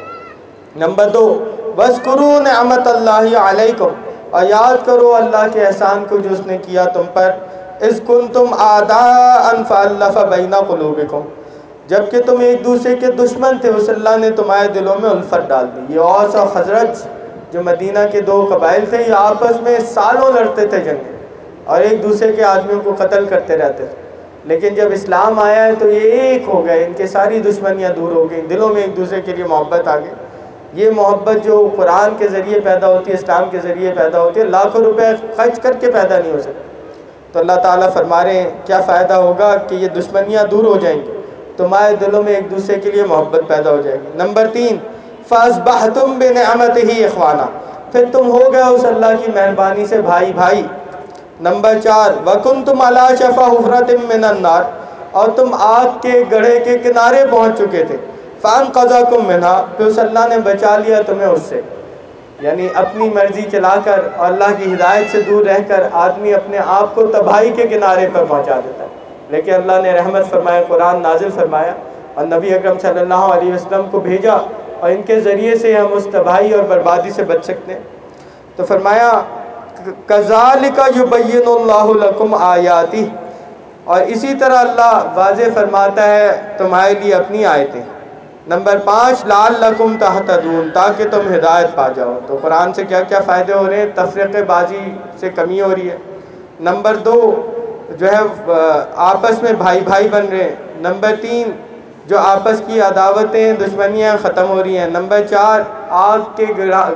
نمبر دو وَاذْكُرُوا نِعْمَتَ اللَّهِ عَلَيْكُمْ، اور یاد کرو اللہ کے احسان کو جو اس نے کیا تم پر۔ اذ کنتم اعداء فالف بین قلوبکم، جبکہ تم ایک دوسرے کے دشمن تھے اس اللہ نے تمہارے دلوں میں الفت ڈال دی۔ یہ اوس اور خزرج جو مدینہ کے دو قبائل تھے، یہ آپس میں سالوں لڑتے تھے جنگیں اور ایک دوسرے کے آدمیوں کو قتل کرتے رہتے تھے، لیکن جب اسلام آیا ہے تو یہ ایک ہو گئے، ان کے ساری دشمنیاں دور ہو گئیں، دلوں میں ایک دوسرے کے لیے محبت آ گئی۔ یہ محبت جو قرآن کے ذریعے پیدا ہوتی ہے، اسلام کے ذریعے پیدا ہوتی ہے، لاکھوں روپے خرچ کر کے پیدا نہیں ہو سکتی۔ تو اللہ تعالیٰ فرما رہے ہیں کیا فائدہ ہوگا کہ یہ دشمنیاں دور ہو جائیں گی، تمہارے دلوں میں ایک دوسرے کے لیے محبت پیدا ہو جائے گی۔ نمبر تین فَأَصْبَحْتُم بِنِعْمَتِهِ إِخْوَانًا، پھر تم ہو گئے اس اللہ کی مہربانی سے بھائی بھائی۔ نمبر چار وَكُنْتُمْ عَلَىٰ شَفَا حُفْرَةٍ مِّنَ النَّارِ، اور تم آگ کے گڑھے کے کنارے پہنچ چکے تھے۔ فَأَنْقَذَكُم مِّنْهَا، پھر اس اللہ نے بچا لیا تمہیں اس سے۔ یعنی اپنی مرضی چلا کر اور اللہ کی ہدایت سے دور رہ کر آدمی اپنے آپ کو تباہی کے کنارے پر پہنچا دیتا ہے، لیکن اللہ نے رحمت فرمایا، قرآن نازل فرمایا اور نبی اکرم صلی اللہ علیہ وسلم کو بھیجا، اور ان کے ذریعے سے ہم اس تباہی اور بربادی سے بچ سکتے ہیں۔ تو فرمایا کَذَلِكَ يُبَيِّنُ اللَّهُ لَكُمْ آيَاتِهِ، اور اسی طرح اللہ واضح فرماتا ہے تمہارے لیے اپنی آیتیں۔ نمبر پانچ لعلکم تہتدون، تاکہ تم ہدایت پا جاؤ۔ تو قرآن سے کیا کیا فائدے ہو رہے ہیں؟ تفرقے بازی سے کمی ہو رہی ہے۔ نمبر دو جو ہے آپس میں بھائی بھائی بن رہے ہیں۔ نمبر تین جو آپس کی عداوتیں دشمنیاں ختم ہو رہی ہیں۔ نمبر چار آگ کے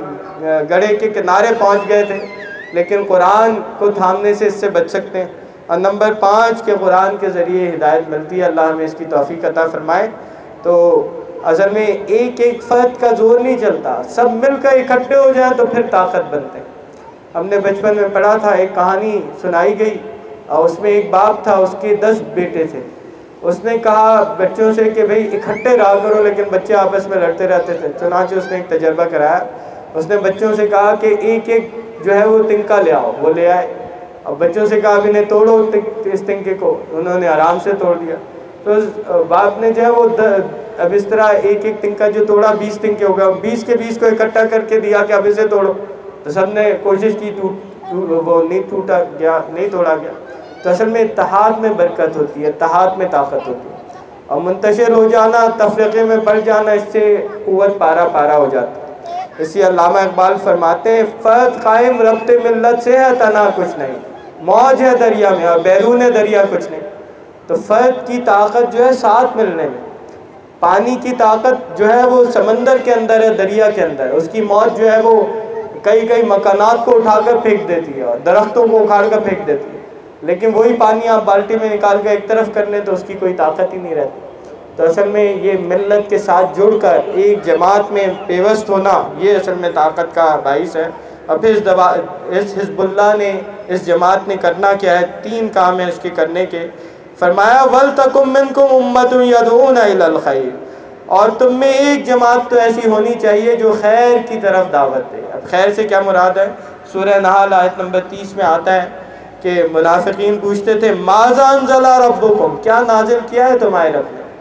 گڑھے کے کنارے پہنچ گئے تھے لیکن قرآن کو تھامنے سے اس سے بچ سکتے ہیں۔ اور نمبر پانچ کہ قرآن کے ذریعے ہدایت ملتی ہے، اللہ ہمیں اس کی توفیق عطا فرمائے۔ تو اصل میں ایک ایک فرد کا زور نہیں چلتا، سب مل کر اکٹھے ہو جائیں تو پھر طاقت بنتے ہیں۔ ہم نے بچپن میں پڑھا تھا، ایک کہانی سنائی گئی اور اس میں ایک باپ تھا، اس کے دس بیٹے تھے۔ اس نے کہا بچوں سے کہ بھئی اکٹھے رہا کرو، لیکن بچے آپس میں لڑتے رہتے تھے۔ چنانچہ اس نے ایک تجربہ کرایا، اس نے بچوں سے کہا کہ ایک ایک جو ہے وہ تنکا لے آؤ، وہ لے آئے، اور بچوں سے کہا اب انہیں توڑو اس تنکے کو، انہوں نے آرام سے توڑ دیا۔ تو باپ نے جو ہے وہ اب اس طرح ایک ایک تنکا جو توڑا بیس تنکے ہو گیا، بیس کے بیس کو اکٹھا کر کے دیا کہ اب اسے توڑو، تو سب نے کوشش کی، ٹوٹ وہ نہیں ٹوٹا گیا، نہیں توڑا گیا۔ تو اصل میں اتحاد میں برکت ہوتی ہے، اتحاد میں طاقت ہوتی ہے، اور منتشر ہو جانا، تفرقے میں بڑھ جانا، اس سے قوت پارا پارا ہو جاتا ہے۔ اسی علامہ اقبال فرماتے ہیں فرد قائم ربط ملت سے ہے تنہا کچھ نہیں، موج ہے دریا میں اور بیرون دریا کچھ نہیں۔ تو فرد کی طاقت جو ہے ساتھ ملنے میں، پانی کی طاقت جو ہے وہ سمندر کے اندر ہے، دریا کے اندر ہے، اس کی موج جو ہے وہ کئی کئی مکانات کو اٹھا کر پھینک دیتی ہے اور درختوں کو اکھاڑ کر پھینک دیتی ہے، لیکن وہی پانی آپ بالٹی میں نکال کر ایک طرف کر لیں تو اس کی کوئی طاقت ہی نہیں رہتی۔ تو اصل میں یہ ملت کے ساتھ جڑ کر ایک جماعت میں پیوست ہونا، یہ اصل میں طاقت کا باعث ہے۔ اور پھر اس دبا اس حزب اللہ نے، اس جماعت نے کرنا کیا ہے؟ تین کام ہیں اس کے کرنے کے۔ فرمایا وَلْتَكُن مِّنكُمْ أُمَّةٌ يَدْعُونَ إِلَى الْخَيْرِ، اور تم میں ایک جماعت تو ایسی ہونی چاہیے جو خیر کی طرف دعوت دے۔ اب خیر سے کیا مراد ہے؟ سورہ نحل آیت نمبر تیس میں آتا ہے کہ منافقین پوچھتے تھے ماذا انزل ربکم، کیا نازل کیا ہے تمہارے رب نے؟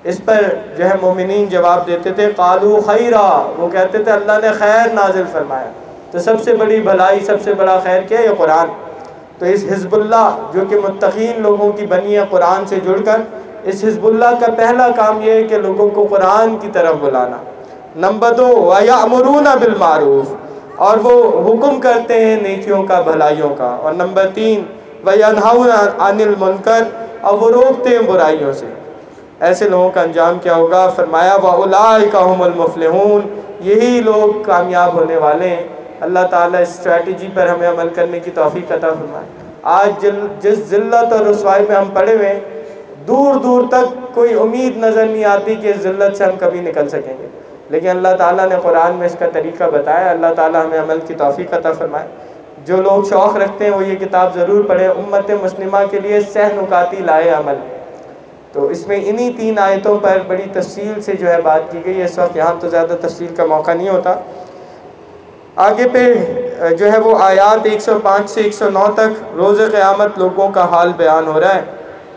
اس پر جو ہے مومنین جواب دیتے تھے قالوا خیرا، وہ کہتے تھے اللہ نے خیر نازل فرمایا۔ تو سب سے بڑی بھلائی، سب سے بڑا خیر کیا ہے؟ یہ قرآن۔ تو اس حزب اللہ جو کہ متقین لوگوں کی بنی ہے قرآن سے جڑ کر، اس حزب اللہ کا پہلا کام یہ ہے کہ لوگوں کو قرآن کی طرف بلانا۔ نمبر دو وَيَأْمُرُونَ بِالْمَعْرُوفِ، اور وہ حکم کرتے ہیں نیکیوں کا، بھلائیوں کا۔ اور نمبر تین وَيَنْهَوْنَ عَنِ الْمُنْكَرِ، اور وہ روکتے ہیں برائیوں سے۔ ایسے لوگوں کا انجام کیا ہوگا؟ فرمایا وَأُولَٰئِكَ هُمُ الْمُفْلِحُونَ، یہی لوگ کامیاب ہونے والے ہیں۔ اللہ تعالیٰ اس اسٹریٹجی پر ہمیں عمل کرنے کی توفیق عطا فرمائے۔ آج جل جس ذلت اور رسوائی میں ہم پڑے ہوئے ہیں، دور دور تک کوئی امید نظر نہیں آتی کہ اس ذلت سے ہم کبھی نکل سکیں گے، لیکن اللہ تعالیٰ نے قرآن میں اس کا طریقہ بتایا۔ اللہ تعالیٰ ہمیں عمل کی توفیق عطا فرمائے۔ جو لوگ شوق رکھتے ہیں وہ یہ کتاب ضرور پڑھیں، امت مسلمہ کے لیے سہ نکاتی لائے عمل۔ تو اس میں انہی تین آیتوں پر بڑی تفصیل سے جو ہے بات کی گئی ہے۔ اس وقت یہاں تو زیادہ تفصیل کا موقع نہیں ہوتا۔ آگے پہ جو ہے وہ آیات ایک سو پانچ سے ایک سو نو تک روز قیامت لوگوں کا حال بیان ہو رہا ہے۔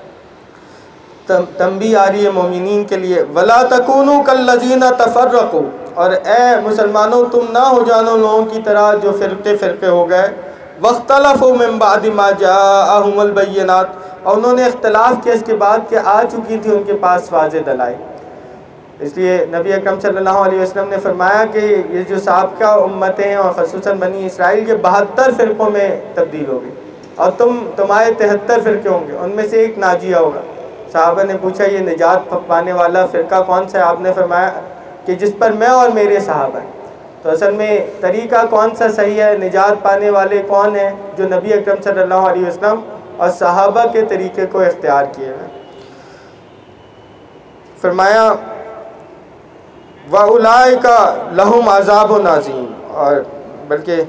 تنبیہ آ رہی ہے مومنین کے لیے وَلَا تَكُونُوا كَالَّذِينَ تَفَرَّقُوا، اور اے مسلمانوں تم نہ ہو جانو لوگوں کی طرح جو فرقے فرقے ہو گئے، وَاخْتَلَفُوا مِن بَعْدِ مَا جَاءَهُمُ الْبَيِّنَاتُ، اور انہوں نے اختلاف کیا اس کے بعد کہ آ چکی تھی ان کے پاس واضح دلائل۔ اس لیے نبی اکرم صلی اللہ علیہ وسلم نے فرمایا کہ یہ جو سابقہ امتیں ہیں اور خصوصاً بنی اسرائیل کے بہتر فرقوں میں تبدیل ہو گئی، اور تم تمہارے تہتر فرقے ہوں گے، ان میں سے ایک ناجیہ ہوگا۔ صحابہ نے پوچھا یہ نجات پانے والا فرقہ کون سا ہے؟ آپ نے فرمایا کہ جس پر میں اور میرے صحابہ ہیں۔ تو اصل میں طریقہ کون سا صحیح ہے؟ نجات پانے والے کون ہیں؟ جو نبی اکرم صلی اللہ علیہ وسلم اور صحابہ کے طریقے کو اختیار کیے ہیں۔ فرمایا وَأُولَٰئِكَ لَهُمْ عَذَابٌ عَظِيمٌ، اور بلکہ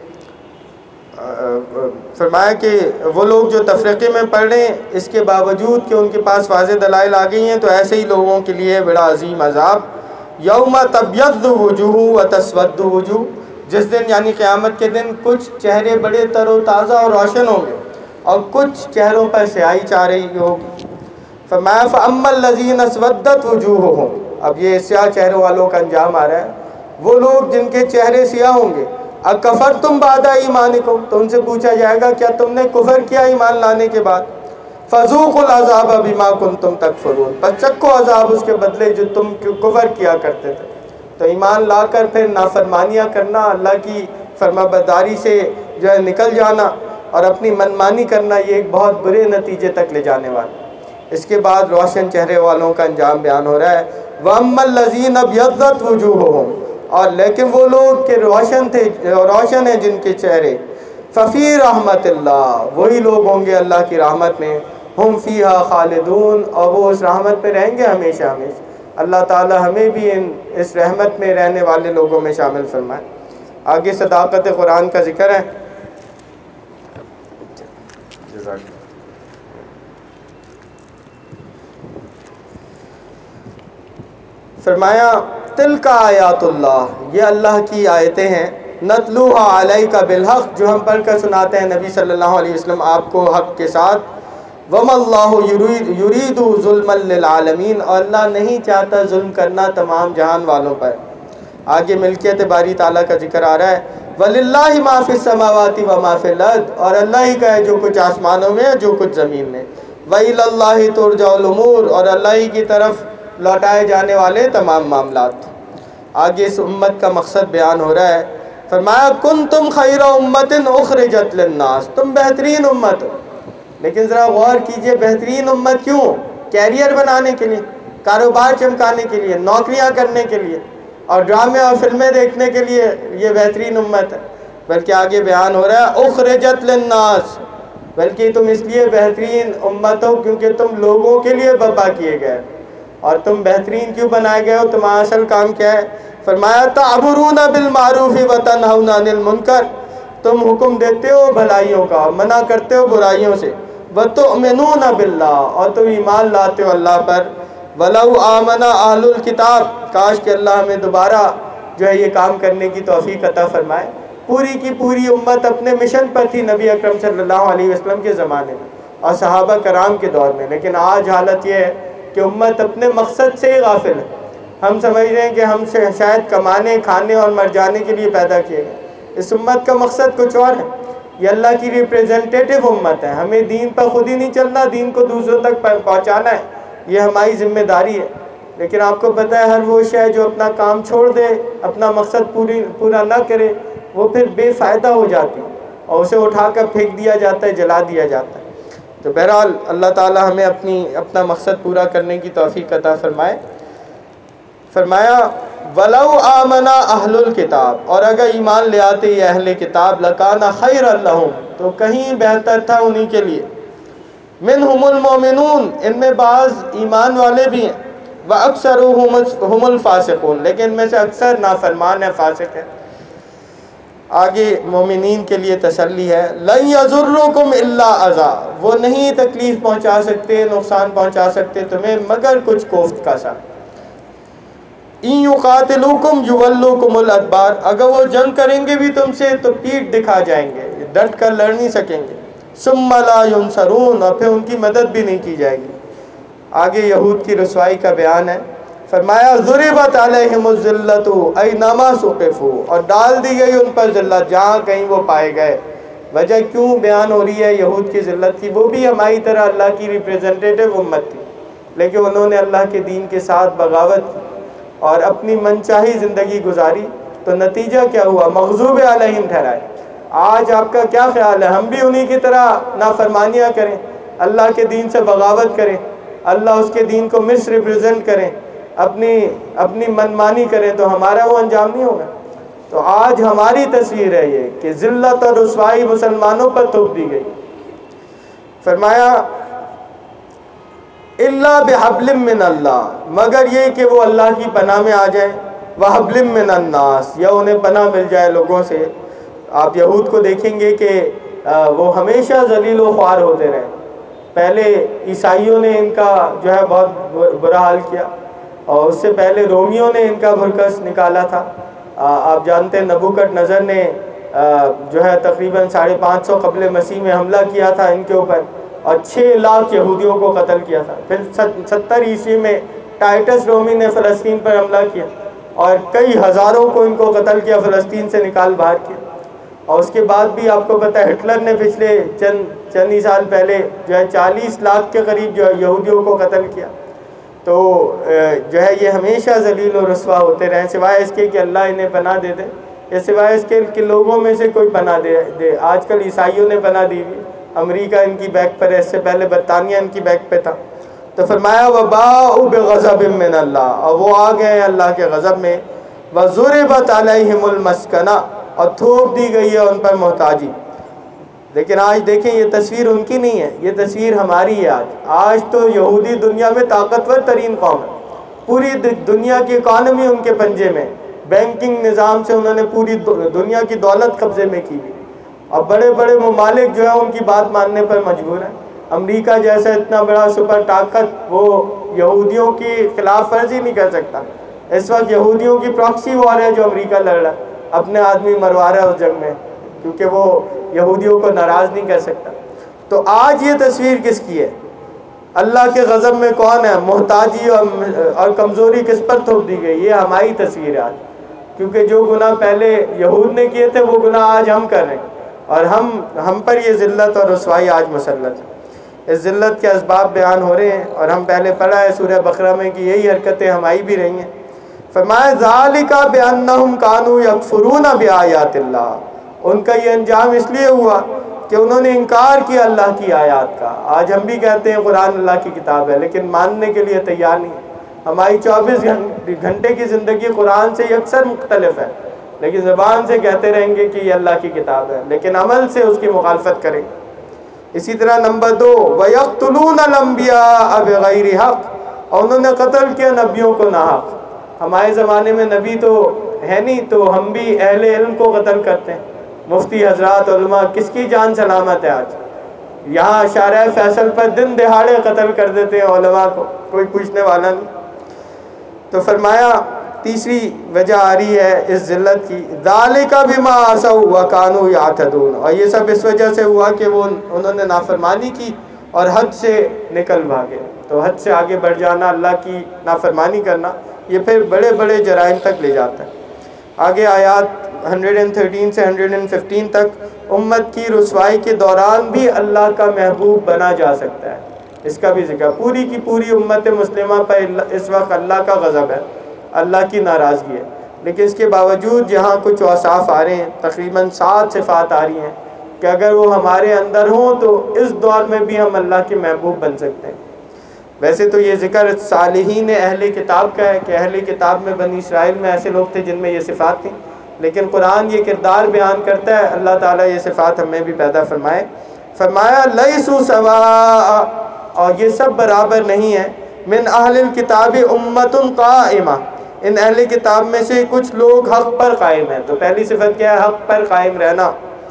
فرمایا کہ وہ لوگ جو تفریقے میں پڑ رہے ہیں اس کے باوجود کہ ان کے پاس واضح دلائل آ گئی ہیں، تو ایسے ہی لوگوں کے لیے بڑا عظیم عذاب۔ یوم تبیض وجوہ وتسود وجوہ، جس دن یعنی قیامت کے دن کچھ چہرے بڑے تر و تازہ اور روشن ہوں گے اور کچھ چہروں پر سیاہی چھا رہی ہوگی۔ فرمایا فَأَمَّا الَّذِينَ اسْوَدَّتْ وُجُوهُهُمْ، اب یہ سیاہ چہروں والوں کا انجام آ رہا ہے۔ وہ لوگ جن کے چہرے سیاہ ہوں گے، اکفرتم بعد ایمانکم، تو ان سے پوچھا جائے گا کیا تم نے کفر کیا ایمان لانے کے بعد؟ فذوقوا العذاب بما کنتم تکفرون، پس چکھو عذاب اس کے بدلے جو تم کفر کیا کرتے تھے۔ تو ایمان لا کر پھر نافرمانیاں کرنا، اللہ کی فرما برداری سے جو ہے نکل جانا اور اپنی منمانی کرنا، یہ ایک بہت برے نتیجے تک لے جانے والا۔ اس کے بعد روشن چہرے والوں کا انجام بیان ہو رہا ہے۔ وَأَمَّا الَّذِينَ ابْيَضَّتْ وُجُوهُهُمْ، اور لیکن وہ لوگ کہ روشن تھے، روشن ہیں جن کے چہرے، ففی رحمت اللہ، وہی لوگ ہوں گے اللہ کی رحمت میں، ہم فیہا خالدون، اور وہ اس رحمت میں رہیں گے ہمیشہ ہمیشہ۔ اللہ تعالی ہمیں بھی ان اس رحمت میں رہنے والے لوگوں میں شامل فرمائے۔ آگے صداقت قرآن کا ذکر ہے۔ فرمایا تلک آیات اللہ، یہ اللہ کی آیتیں ہیں، نتلوہا علیک بالحق، جو ہم پڑھ کر سناتے ہیں نبی صلی اللہ علیہ وسلم آپ کو حق کے ساتھ۔ وما اللہ یرید ظلما للعالمین، اور اللہ نہیں چاہتا ظلم کرنا تمام جہان والوں پر۔ آگے ملکیت باری تعالیٰ کا ذکر آ رہا ہے۔ وَلِلَّهِ مَا فِي السَّمَاوَاتِ وَمَا فِي الْأَرْضِ، اور اللہ ہی کا ہے جو کچھ آسمانوں میں ہے جو کچھ زمین میں۔ وَإِلَى اللَّهِ تُرْجَعُ الْأُمُورُ، اور اللہ ہی کی طرف لوٹائے جانے والے تمام معاملات۔ آگے اس امت کا مقصد بیان ہو رہا ہے۔ فرمایا کنتم خیر امت اخرجت للناس، تم بہترین امت ہو۔ لیکن ذرا غور کیجئے بہترین امت کیوں؟ کیریئر بنانے کے لیے، کاروبار چمکانے کے لیے، نوکریاں کرنے کے لیے اور ڈرامے اور فلمیں دیکھنے کے لیے یہ بہترین امت ہے؟ بلکہ آگے بیان ہو رہا ہے اخرجت للناس، بلکہ تم اس لیے بہترین امت ہو کیونکہ تم لوگوں کے لیے برپا کیے گئے۔ اور تم بہترین کیوں بنائے گئے ہو؟ تمہارا اصل کام کیا ہے؟ فرمایا تأمرون بالمعروف وتنہون عن المنکر، تم حکم دیتے ہو بھلائیوں کا، منع کرتے ہو برائیوں سے۔ وتؤمنون باللہ، اور تم ایمان لاتے ہو اللہ پر۔ ولو آمن اہل الکتاب، کاش کہ اللہ ہمیں دوبارہ جو ہے یہ کام کرنے کی توفیق عطا فرمائے۔ پوری کی پوری امت اپنے مشن پر تھی نبی اکرم صلی اللہ علیہ وسلم کے زمانے میں اور صحابہ کرام کے دور میں، لیکن آج حالت یہ ہے کہ امت اپنے مقصد سے ہی غافل ہے. ہم سمجھ رہے ہیں کہ ہم سے شاید کمانے کھانے اور مر جانے کے لیے پیدا کیے گئے. اس امت کا مقصد کچھ اور ہے. یہ اللہ کی ریپریزنٹیٹیو امت ہے. ہمیں دین پر خود ہی نہیں چلنا, دین کو دوسروں تک پہنچانا ہے. یہ ہماری ذمہ داری ہے. لیکن آپ کو پتہ ہے ہر وہ شے جو اپنا کام چھوڑ دے, اپنا مقصد پوری پورا نہ کرے, وہ پھر بے فائدہ ہو جاتی اور اسے اٹھا کر پھینک دیا جاتا ہے, جلا دیا جاتا ہے. تو بہرحال اللہ تعالی ہمیں اپنی اپنا مقصد پورا کرنے کی توفیق عطا فرمائے. فرمایا وَلَوْ آمَنَا أَهْلُ الْكِتَابِ, اور اگر ایمان لے آتے یہ اہل کتاب, لَكَانَ خَيْرًا لَهُمْ, تو کہیں بہتر تھا انہی کے لیے. مِنْهُمُ الْمُؤْمِنُونَ, ان میں بعض ایمان والے بھی ہیں. وَأَكْثَرُهُمُ هُمُ الْفَاسِقُونَ, لیکن ان میں سے اکثر نافرمان ہیں, فاسق ہیں. آگے مومنین کے لیے تسلی ہے. لَن يَضُرُّكُمْ إِلَّا أَذًى, وہ نہیں تکلیف پہنچا سکتے, نقصان پہنچا سکتے تمہیں مگر کچھ کوفت کا سا. إِن يُقَاتِلُوكُمْ يُوَلُّوكُمُ الْأَدْبَارَ, اگر وہ جنگ کریں گے بھی تم سے تو پیٹھ دکھا جائیں گے, ڈٹ کر لڑ نہیں سکیں گے. ثُمَّ لَا يُنصَرُونَ, اور پھر ان کی مدد بھی نہیں کی جائے گی. آگے یہود کی رسوائی کا بیان ہے. فرمایا ضُرِبَتْ عَلَيْهِمُ الذِّلَّةُ أَيْنَمَا ثُقِفُوا, اور ڈال دی گئی ان پر ذلت جہاں کہیں وہ پائے گئے. وجہ کیوں بیان ہو رہی ہے یہود کی ذلت کی؟ وہ بھی ہماری طرح اللہ کی ریپریزنٹیٹیو امت تھی, لیکن انہوں نے اللہ کے دین کے ساتھ بغاوت کی اور اپنی منچاہی زندگی گزاری. تو نتیجہ کیا ہوا؟ مغضوب علیہم ٹھہرائے. آج آپ کا کیا خیال ہے؟ ہم بھی انہی کی طرح نافرمانیاں کریں, اللہ کے دین سے بغاوت کریں, اللہ اس کے دین کو مس ریپریزنٹ کریں, اپنی اپنی منمانی کریں, تو ہمارا وہ انجام نہیں ہوگا. تو آج ہماری تصویر ہے یہ کہ ذلت اور رسوائی مسلمانوں پر تھوپ دی گئی. فرمایا الا بحبل من اللہ, مگر یہ کہ وہ اللہ کی پناہ میں آ جائیں. وحبل من الناس, یا انہیں پناہ مل جائے لوگوں سے. آپ یہود کو دیکھیں گے کہ وہ ہمیشہ ذلیل و خوار ہوتے رہے. پہلے عیسائیوں نے ان کا جو ہے بہت برا حال کیا, اور اس سے پہلے رومیوں نے ان کا بھرکس نکالا تھا. آپ جانتے ہیں نبوکڈ نظر نے جو ہے تقریباً ساڑھے پانچ سو قبل مسیح میں حملہ کیا تھا ان کے اوپر, اور چھ لاکھ یہودیوں کو قتل کیا تھا. پھر ستر عیسوی میں ٹائٹس رومی نے فلسطین پر حملہ کیا اور کئی ہزاروں کو ان کو قتل کیا, فلسطین سے نکال باہر کیا. اور اس کے بعد بھی آپ کو پتہ ہے ہٹلر نے پچھلے چند چند ہی سال پہلے جو ہے چالیس لاکھ کے قریب جو ہے یہودیوں کو قتل کیا. تو جو ہے یہ ہمیشہ ذلیل و رسوا ہوتے رہے, سوائے اس کے کہ اللہ انہیں پناہ دے دے, یا سوائے اس کے کہ لوگوں میں سے کوئی پناہ دے دے. آج کل عیسائیوں نے پناہ دی ہوئی, امریکہ ان کی بیک پر ہے, اس سے پہلے برطانیہ ان کی بیک پہ تھا. تو فرمایا وَبَاءُوا بِغَضَبٍ مِّنَ اللَّهِ, اور وہ آ گئے اللہ کے غضب میں. وَضُرِبَتْ عَلَيْهِمُ الْمَسْكَنَةُ, اور تھوپ دی گئی ہے ان پر محتاجی. لیکن آج دیکھیں یہ تصویر ان کی نہیں ہے, یہ تصویر ہماری ہے. آج آج تو یہودی دنیا میں طاقتور ترین قوم ہے, پوری دنیا کی اکانومی ان کے پنجے میں, بینکنگ نظام سے انہوں نے پوری دنیا کی دولت قبضے میں کی ہوئی, اور بڑے بڑے ممالک جو ہیں ان کی بات ماننے پر مجبور ہیں. امریکہ جیسا اتنا بڑا سپر طاقت وہ یہودیوں کی خلاف ورزی نہیں کر سکتا. اس وقت یہودیوں کی پراکسی وار ہے جو امریکہ لڑ رہا ہے, اپنے آدمی مروا رہا ہے اس جنگ میں, کیونکہ وہ یہودیوں کو ناراض نہیں کر سکتا. تو آج یہ تصویر کس کی ہے؟ اللہ کے غضب میں کون ہے؟ محتاجی اور اور کمزوری کس پر تھوپ دی گئی؟ یہ ہماری تصویر ہے آج, کیونکہ جو گناہ پہلے یہود نے کیے تھے وہ گناہ آج ہم کر رہے ہیں, اور ہم ہم پر یہ ذلت اور رسوائی آج مسلط ہے. اس ذلت کے اسباب بیان ہو رہے ہیں, اور ہم پہلے پڑھا ہے سورہ بقرہ میں کہ یہی حرکتیں ہماری بھی رہی ہیں. فرمایا ذالک بانہم کانوا یکفرون بآیات اللہ, ان کا یہ انجام اس لیے ہوا کہ انہوں نے انکار کیا اللہ کی آیات کا. آج ہم بھی کہتے ہیں قرآن اللہ کی کتاب ہے, لیکن ماننے کے لیے تیار نہیں. ہماری چوبیس گھنٹے کی زندگی قرآن سے اکثر مختلف ہے, لیکن زبان سے کہتے رہیں گے کہ یہ اللہ کی کتاب ہے, لیکن عمل سے اس کی مخالفت کریں. اسی طرح نمبر دو وَيَقْتُلُونَ الْأَنْبِيَاءَ بِغَيْرِ حَقٍّ, اور انہوں نے قتل کیا نبیوں کو ناحق. ہمارے زمانے میں نبی تو ہے نہیں, تو ہم بھی اہل علم کو قتل کرتے ہیں. مفتی حضرات علماء کس کی جان سلامت ہے؟ آج یہاں شارع فیصل پر دن دہاڑے قتل کر دیتے ہیں علماء کو, کوئی پوچھنے والا نہیں. تو فرمایا تیسری وجہ آ رہی ہے اس ذلت کی, ذالک بما عصوا وکانوا یعتدون, اور یہ سب اس وجہ سے ہوا کہ وہ انہوں نے نافرمانی کی اور حد سے نکل بھاگے. تو حد سے آگے بڑھ جانا، اللہ کی نافرمانی کرنا، یہ پھر بڑے بڑے جرائم تک لے جاتا ہے۔ آگے آیات ایک سو تیرہ سے ایک سو پندرہ تک، امت کی رسوائی کے دوران بھی اللہ کا محبوب بنا جا سکتا ہے، اس کا بھی ذکر۔ پوری کی پوری امت مسلمہ پر اس وقت اللہ کا غضب ہے، اللہ کی ناراضگی ہے، لیکن اس کے باوجود یہاں کچھ اوصاف آ رہے ہیں، تقریباً سات صفات آ رہی ہیں کہ اگر وہ ہمارے اندر ہوں تو اس دور میں بھی ہم اللہ کے محبوب بن سکتے ہیں۔ ویسے تو یہ ذکر صالحین اہل کتاب کا ہے کہ اہل کتاب میں بنی اسرائیل میں ایسے لوگ تھے جن میں یہ صفات تھیں، لیکن قرآن یہ کردار بیان کرتا ہے، اللہ تعالیٰ یہ صفات ہمیں بھی پیدا فرمائے۔ فرمایا لیسوا سواء، اور یہ سب برابر نہیں ہے، من اہل الکتاب امۃ قائمہ، ان اہل کتاب میں سے کچھ لوگ حق پر قائم ہیں۔ تو پہلی صفت کیا ہے؟ حق پر قائم رہنا۔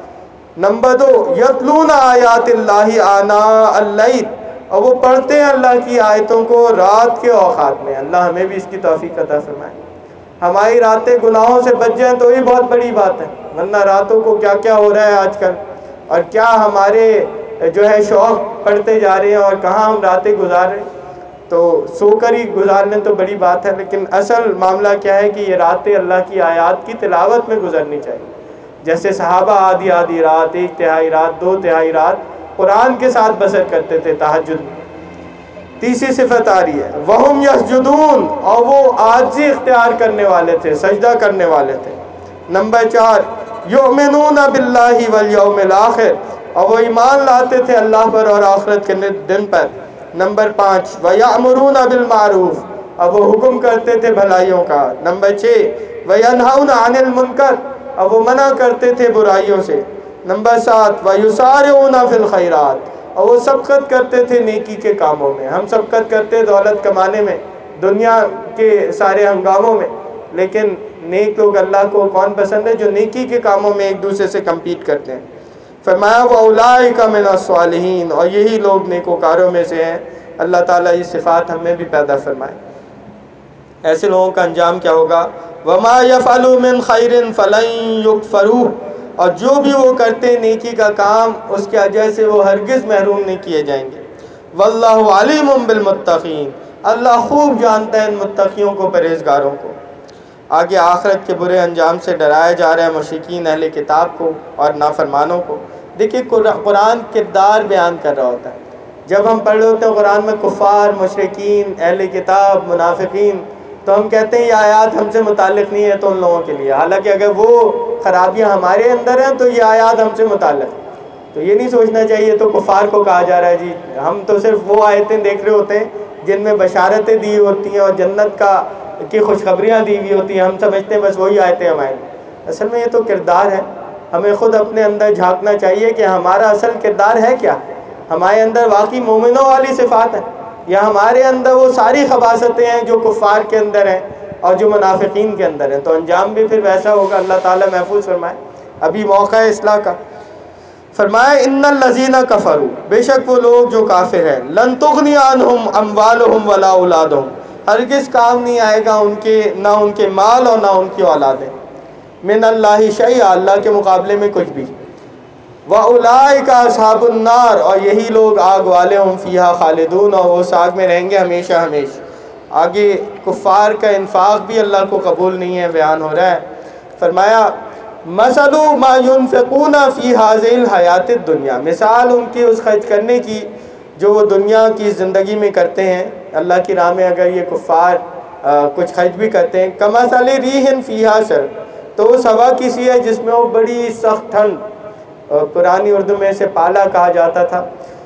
نمبر دو، یتلون آیات اللہ آناء اللیل، اور وہ پڑھتے ہیں اللہ کی آیتوں کو رات کے اوقات میں۔ اللہ ہمیں بھی اس کی توفیق عطا فرمائے۔ ہماری راتیں گناہوں سے بچ جائیں تو یہ بہت بڑی بات ہے، ورنہ راتوں کو کیا کیا ہو رہا ہے آج کل، اور کیا ہمارے جو ہے شوق پڑھتے جا رہے ہیں اور کہاں ہم راتیں گزار رہے ہیں۔ تو سو کر ہی گزارنے تو بڑی بات ہے، لیکن اصل معاملہ کیا ہے کہ یہ راتیں اللہ کی آیات کی تلاوت میں گزرنی چاہیے۔ جیسے صحابہ آدھی آدھی رات، ایک تہائی رات، دو تہائی رات قرآن کے ساتھ بسر کرتے تھے تہجد میں۔ تیسری صفت آ رہی ہے وَهُمْ يَسْجُدُونَ، اور وہ عاجزی اختیار کرنے والے تھے، سجدہ کرنے والے تھے۔ نمبر چار، يُؤْمِنُونَ بِاللَّهِ وَالْيَوْمِ الْآخِرِ، اور وہ ایمان لاتے تھے اللہ پر اور آخرت کے دن پر۔ نمبر پانچ، وَيَأْمُرُونَ بِالْمَعْرُوفِ، اور وہ حکم کرتے تھے بھلائیوں کا۔ نمبر چھ، وَيَنْهَوْنَ عَنِ الْمُنْكَرِ، اور وہ منع کرتے تھے برائیوں سے۔ نمبر سات، وَيُسَارِعُونَ فِي الْخَيْرَاتِ، اور وہ سبقت کرتے تھے نیکی کے کاموں میں۔ ہم سبقت کرتے دولت کمانے میں، دنیا کے سارے ہنگاموں میں، لیکن نیک لوگ اللہ کو کون پسند ہے؟ جو نیکی کے کاموں میں ایک دوسرے سے کمپیٹ کرتے ہیں۔ فرمایا وَأُولَٰئِکَ مِنَ الصَّالِحِینَ، اور یہی لوگ نیکوکاروں میں سے ہیں۔ اللہ تعالیٰ یہ صفات ہمیں بھی پیدا فرمائے۔ ایسے لوگوں کا انجام کیا ہوگا؟ وَمَا يَفْعَلُوا مِنْ خَيْرٍ فَلَنْ يُكْفَرُوهُ، اور جو بھی وہ کرتے ہیں نیکی کا کام، اس کے اجر سے وہ ہرگز محروم نہیں کیے جائیں گے۔ وَاللَّهُ عَلِيمٌ بِالْمُتَّقِينَ، اللہ خوب جانتا ہے ان متقیوں کو، پرہیزگاروں کو۔ آگے آخرت کے برے انجام سے ڈرایا جا رہا ہے مشرکین اہل کتاب کو اور نافرمانوں کو۔ دیکھیے قرآن کردار بیان کر رہا ہوتا ہے۔ جب ہم پڑھ رہے ہوتے ہیں قرآن میں کفار، مشرکین، اہل کتاب، منافقین، تو ہم کہتے ہیں یہ آیات ہم سے متعلق نہیں ہے تو ان لوگوں کے لیے، حالانکہ اگر وہ خرابیاں ہمارے اندر ہیں تو یہ آیات ہم سے متعلق ہے۔ تو یہ نہیں سوچنا چاہیے تو کفار کو کہا جا رہا ہے جی، ہم تو صرف وہ آیتیں دیکھ رہے ہوتے ہیں جن میں بشارتیں دی ہوتی ہیں اور جنت کا کی خوشخبریاں دی ہوئی ہوتی ہیں، ہم سمجھتے ہیں بس وہی آیتیں ہمارے۔ اصل میں یہ تو کردار ہے، ہمیں خود اپنے اندر جھانکنا چاہیے کہ ہمارا اصل کردار ہے کیا؟ ہمارے اندر واقعی مومنوں والی صفات ہیں یا ہمارے اندر وہ ساری خباثتیں ہیں جو کفار کے اندر ہیں اور جو منافقین کے اندر ہیں؟ تو انجام بھی پھر ویسا ہوگا۔ اللہ تعالیٰ محفوظ فرمائے۔ ابھی موقع ہے اصلاح کا۔ فرمایا ان الذین کفروا، بے شک وہ لوگ جو کافر ہیں، لن تغنی عنہم اموالہم ولا اولادہم، ہرگز کام نہیں آئے گا ان کے، نہ ان کے مال اور نہ ان کی اولادیں، من اللہ شیئا، اللہ کے مقابلے میں کچھ بھی۔ وَأُولَٰئِکَ أَصْحَابُ النَّارِ، اور یہی لوگ آگ والے، ہم فیہا خالدون، اور وہ اس آگ میں رہیں گے ہمیشہ ہمیشہ۔ آگے کفار کا انفاق بھی اللہ کو قبول نہیں ہے بیان ہو رہا ہے۔ فرمایا مثل ما ينفقون فی هذه الحیات الدنیا، مثال ان کی اس خرچ کرنے کی جو وہ دنیا کی زندگی میں کرتے ہیں اللہ کی راہ میں۔ اگر یہ کفار کچھ خرچ بھی کرتے ہیں، کمثل ریح فیہا سر، تو اس ہوا کسی ہے جس میں وہ بڑی سخت ٹھنڈ، پرانی اردو میں اسے پالا کہا جاتا تھا۔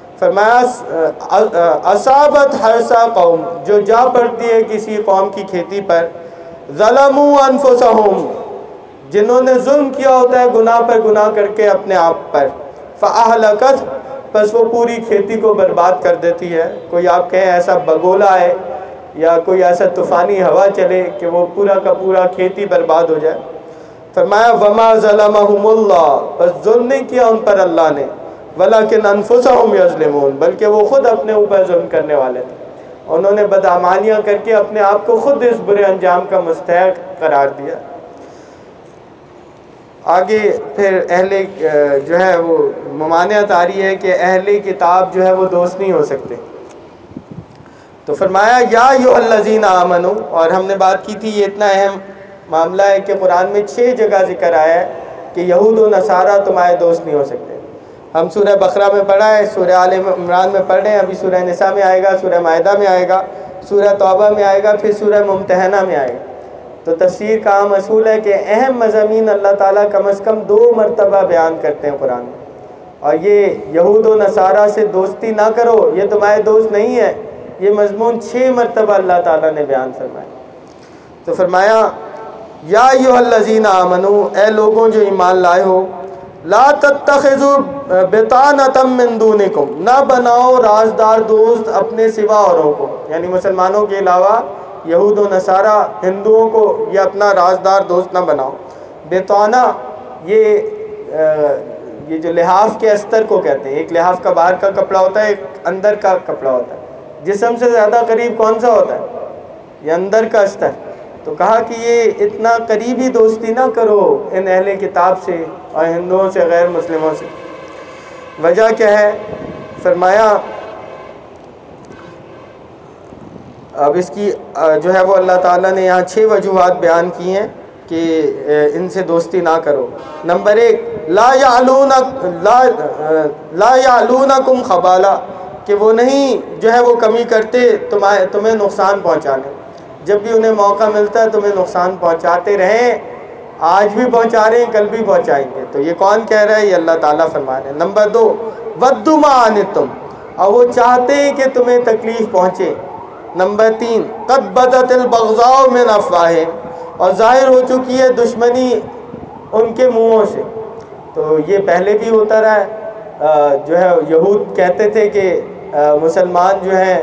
فرمایا اصابت حرث قوم، جو جا پڑتی ہے کسی قوم کی کھیتی پر، ظلموا انفسہم، جنہوں نے ظلم کیا ہوتا ہے گناہ پر گناہ کر کے اپنے آپ پر، فاہلکت، بس وہ پوری کھیتی کو برباد کر دیتی ہے۔ کوئی آپ کہیں ایسا بگولا ہے یا کوئی ایسا طوفانی ہوا چلے کہ وہ پورا کا پورا کھیتی برباد ہو جائے۔ فرمایا وما ظلمہم اللہ، بس ظلم نہیں کیا ان پر اللہ نے، ولکن انفسہم یظلمون، بلکہ وہ خود اپنے اوپر ظلم کرنے والے تھے، انہوں نے بدعمالیاں کر کے اپنے آپ کو خود اس برے انجام کا مستحق قرار دیا۔ آگے پھر اہل جو ہے وہ ممانعت آ رہی ہے کہ اہل کتاب جو ہے وہ دوست نہیں ہو سکتے۔ تو فرمایا یا ایھا الذین آمنو، اور ہم نے بات کی تھی یہ اتنا اہم معاملہ ہے کہ قرآن میں چھ جگہ ذکر آیا ہے کہ یہود و نصارہ تمہارے دوست نہیں ہو سکتے۔ ہم سورہ بقرہ میں پڑھا ہے، سورہ آل عمران میں پڑھ رہے ہیں، ابھی سورہ نساء میں آئے گا، سورہ مائدہ میں آئے گا، سورہ توبہ میں آئے گا، پھر سورہ ممتحنہ میں آئے گا۔ تو تفسیر کا عام اصول ہے کہ اہم مضامین اللہ تعالیٰ کم از کم دو مرتبہ بیان کرتے ہیں قرآن میں، اور یہ یہود و نصارہ سے دوستی نہ کرو، یہ تمہارے دوست نہیں ہے، یہ مضمون چھ مرتبہ اللہ تعالیٰ نے بیان فرمایا۔ تو فرمایا یا ایھا الذین آمنو، اے لوگوں جو ایمان لائے ہو، لا تتخذوا بطانۃ من دونکم، نہ بناؤ رازدار دوست اپنے سوا اوروں کو، یعنی مسلمانوں کے علاوہ یہود و نصارہ ہندوؤں کو یہ اپنا رازدار دوست نہ بناؤ۔ بطانہ یہ یہ جو لحاف کے استر کو کہتے ہیں، ایک لحاف کا باہر کا کپڑا ہوتا ہے، ایک اندر کا کپڑا ہوتا ہے۔ جسم سے زیادہ قریب کون سا ہوتا ہے؟ یہ اندر کا استر۔ تو کہا کہ یہ اتنا قریبی دوستی نہ کرو ان اہل کتاب سے اور ہندوؤں سے، غیر مسلموں سے۔ وجہ کیا ہے؟ فرمایا اب اس کی جو ہے وہ اللہ تعالیٰ نے یہاں چھ وجوہات بیان کی ہیں کہ ان سے دوستی نہ کرو۔ نمبر ایک، لا یعلون لا لا یعلونکم خبالا، کہ وہ نہیں جو ہے وہ کمی کرتے تمہیں تمہیں نقصان پہنچانے، جب بھی انہیں موقع ملتا ہے تمہیں نقصان پہنچاتے رہیں، آج بھی پہنچا رہے ہیں، کل بھی پہنچائیں گے۔ تو یہ کون کہہ رہا ہے؟ یہ اللہ تعالیٰ فرما رہے ہیں۔ نمبر دو، ودوا ما عنتم، اور وہ چاہتے ہیں کہ تمہیں تکلیف پہنچے۔ نمبر تین، قد بدت البغضاء من افواہہم، اور ظاہر ہو چکی ہے دشمنی ان کے منہوں سے۔ تو یہ پہلے بھی ہوتا رہا ہے، جو ہے یہود کہتے تھے کہ مسلمان جو ہیں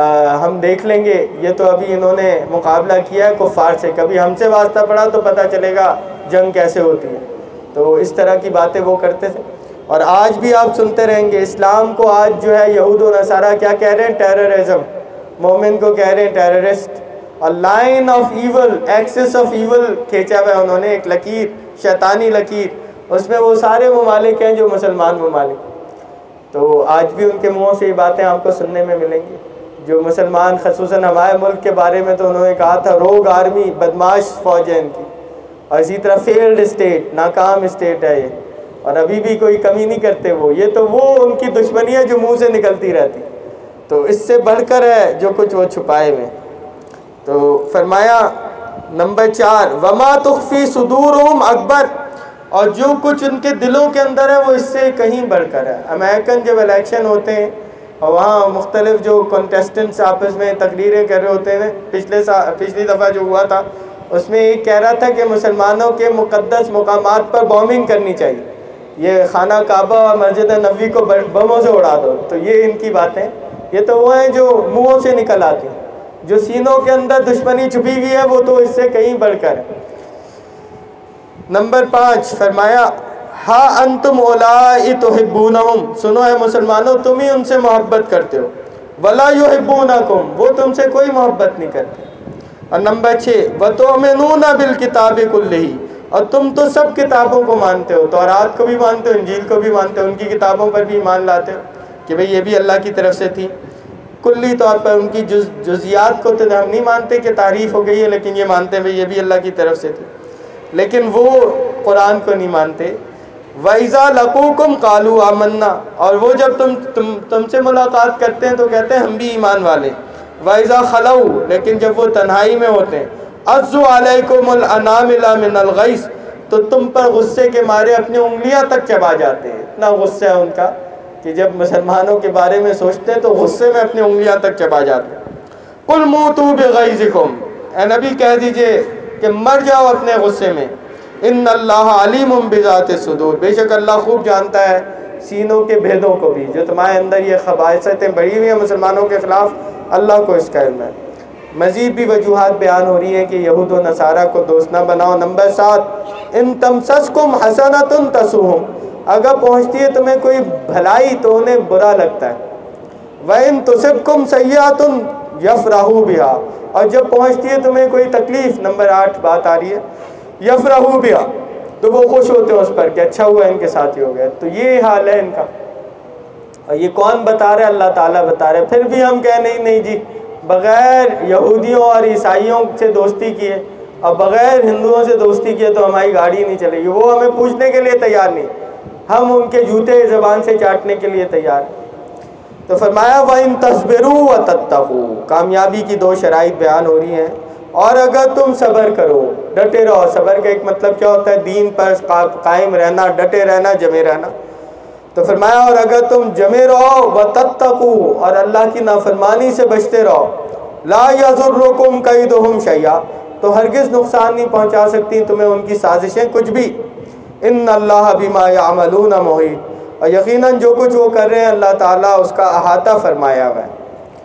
ہم دیکھ لیں گے، یہ تو ابھی انہوں نے مقابلہ کیا ہے کفار سے، کبھی ہم سے واسطہ پڑا تو پتہ چلے گا جنگ کیسے ہوتی ہے۔ تو اس طرح کی باتیں وہ کرتے تھے، اور آج بھی آپ سنتے رہیں گے اسلام کو آج جو ہے یہود و نصارہ کیا کہہ رہے ہیں؟ ٹیررزم۔ مومن کو کہہ رہے ہیں ٹیررسٹ، اور line of evil, axis of evil کھینچا ہوا ہے انہوں نے، ایک لکیر، شیطانی لکیر، اس میں وہ سارے ممالک ہیں جو مسلمان ممالک۔ تو آج بھی ان کے منہوں سے یہ باتیں آپ کو سننے میں ملیں گی۔ جو مسلمان خصوصاً ہمارے ملک کے بارے میں تو انہوں نے کہا تھا روگ آرمی، بدماش فوج ہے ان کی، اور اسی طرح فیلڈ اسٹیٹ، ناکام اسٹیٹ ہے یہ، اور ابھی بھی کوئی کمی نہیں کرتے وہ، یہ تو وہ ان کی دشمنی ہے جو منہ سے نکلتی رہتی، تو اس سے بڑھ کر ہے جو کچھ وہ چھپائے ہوئے۔ تو فرمایا نمبر چار، وما تخفی صدورہم اکبر، اور جو کچھ ان کے دلوں کے اندر ہے وہ اس سے کہیں بڑھ کر ہے۔ امریکن جب الیکشن ہوتے ہیں اور وہاں مختلف جو کنٹیسٹنٹس آپس میں تقریریں کر رہے ہوتے ہیں، پچھلے سال پچھلی دفعہ جو ہوا تھا اس میں ایک کہہ رہا تھا کہ مسلمانوں کے مقدس مقامات پر بومنگ کرنی چاہیے، یہ خانہ کعبہ اور مسجد نبوی کو بموں سے اڑا دو۔ تو یہ ان کی باتیں، یہ تو وہ ہیں جو منہوں سے نکل آتی ہیں، جو سینوں کے اندر دشمنی چھپی ہوئی ہے وہ تو اس سے کہیں بڑھ کر ہے۔ نمبر پانچ فرمایا ہا انتم اولائی تحبونہم، سنو ہے مسلمانوں تم ہی ان سے محبت کرتے ہو، ولا یحبونکم، وہ تم سے کوئی محبت نہیں کرتے۔ اور نمبر چھ وتؤمنون بالکتاب کلہ، اور تم تو سب کتابوں کو مانتے ہو، تورات کو بھی مانتے ہو، انجیل کو بھی مانتے ہو، ان کی کتابوں پر بھی ایمان لاتے ہو کہ بھئی یہ بھی اللہ کی طرف سے تھی، کلی طور پر ان کی جز جزیات کو تو ہم نہیں مانتے کہ تعریف ہو گئی ہے، لیکن یہ مانتے ہیں بھئی یہ بھی اللہ کی طرف سے تھی، لیکن وہ قرآن کو نہیں مانتے۔ وَإِذَا لَقُوكُمْ قَالُوا آمَنَّا، اور وہ جب تم تم تم سے ملاقات کرتے ہیں تو کہتے ہیں ہم بھی ایمان والے۔ وَإِذَا خَلَوْا، لیکن جب وہ تنہائی میں ہوتے ہیں، عَضُّوا عَلَيْكُمُ الْأَنَامِلَ مِنَ الْغَيْظِ، تو تم پر غصے کے مارے اپنی انگلیاں تک چبا جاتے ہیں، اتنا غصہ ہے ان کا کہ جب مسلمانوں کے بارے میں سوچتے ہیں تو غصے میں اپنی انگلیاں تک چبا جاتے ہیں۔ قُلْ مُوتُوا بِغَيْظِكُمْ، اے نبی کہہ دیجئے کہ مر جاؤ اپنے غصے میں، ان اللہ علیم بذات الصدور، بے شک اللہ خوب جانتا ہے سینوں کے بھیدوں کو بھی، جو تمہارے اندر یہ خباثتیں بڑھی ہوئی ہیں مسلمانوں کے خلاف، اللہ کو اس کا علم ہے۔ مزید بھی وجوہات بیان ہو رہی ہیں کہ یہود و نصارہ کو دوست نہ بناؤ۔ نمبر سات، ان تمسسکم حسنۃ تسؤہم، اگر پہنچتی ہے تمہیں کوئی بھلائی تو انہیں برا لگتا ہے۔ وَإِن تُصِبْكُمْ سَیِّئَةٌ یفرحوا بِہَا، اور جب پہنچتی ہے تمہیں کوئی تکلیف، نمبر آٹھ بات آ رہی ہے، یفرحوا بِہَا، تو وہ خوش ہوتے ہیں اس پر کہ اچھا ہوا ان کے ساتھ ہی ہو گیا۔ تو یہ حال ہے ان کا، اور یہ کون بتا رہے؟ اللہ تعالیٰ بتا رہے۔ پھر بھی ہم کہیں نہیں نہیں جی بغیر یہودیوں اور عیسائیوں سے دوستی کیے اور بغیر ہندوؤں سے دوستی کیے تو ہماری گاڑی نہیں چلے گی. وہ ہمیں پوچھنے کے لیے تیار نہیں, ہم ان کے جوتے زبان سے چاٹنے کے لیے تیار ہیں. تو فرمایا وَإِن تَصْبِرُوا وَتَتَّقُوا, کامیابی کی دو شرائط بیان ہو رہی ہیں. اور اگر تم صبر کرو, ڈٹے رہو. صبر کا ایک مطلب کیا ہوتا ہے؟ دین پر قائم رہنا, ڈٹے رہنا, جمے رہنا. تو فرمایا اور اگر تم جمے رہو وَتَتَّقُوا, اور اللہ کی نافرمانی سے بچتے رہو, لَا يَضُرُّكُمْ كَيْدُهُمْ شَيْئًا, تو ہرگز نقصان نہیں پہنچا سکتی تمہیں ان کی سازشیں کچھ بھی. ان اللہ بما یعملون محیط, اور یقیناً جو کچھ وہ کر رہے ہیں اللہ تعالیٰ اس کا احاطہ فرمایا ہوا ہے.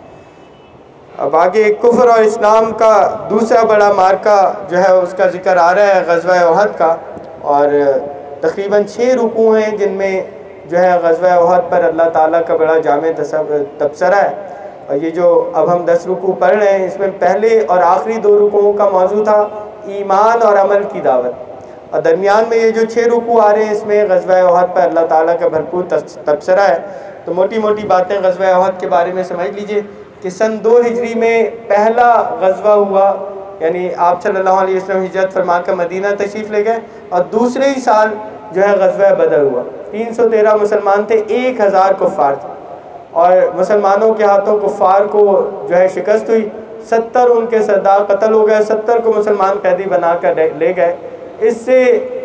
اب آگے کفر اور اسلام کا دوسرا بڑا مارکہ جو ہے اس کا ذکر آ رہا ہے, غزوہ احد کا. اور تقریباً چھ رکوع ہیں جن میں جو ہے غزوہ احد پر اللہ تعالیٰ کا بڑا جامع تبصرہ ہے. اور یہ جو اب ہم دس رکوع پڑھ رہے ہیں اس میں پہلے اور آخری دو رکوعوں کا موضوع تھا ایمان اور عمل کی دعوت, اور درمیان میں یہ جو چھ رکوع آ رہے ہیں اس میں غزوہ احد پر اللہ تعالیٰ کا بھرپور تبصرہ ہے. تو موٹی موٹی باتیں غزوہ احد کے بارے میں سمجھ لیجئے کہ سن دو ہجری میں پہلا غزوہ ہوا, یعنی آپ صلی اللہ علیہ وسلم ہجرت فرما کر مدینہ تشریف لے گئے, اور دوسرے ہی سال جو ہے غزوہ بدر ہوا. تین سو تیرہ مسلمان تھے, ایک ہزار کفار تھے, اور مسلمانوں کے ہاتھوں کفار کو جو ہے شکست ہوئی. ستر ان کے سردار قتل ہو گئے, ستر کو مسلمان قیدی بنا کر لے گئے. اس سے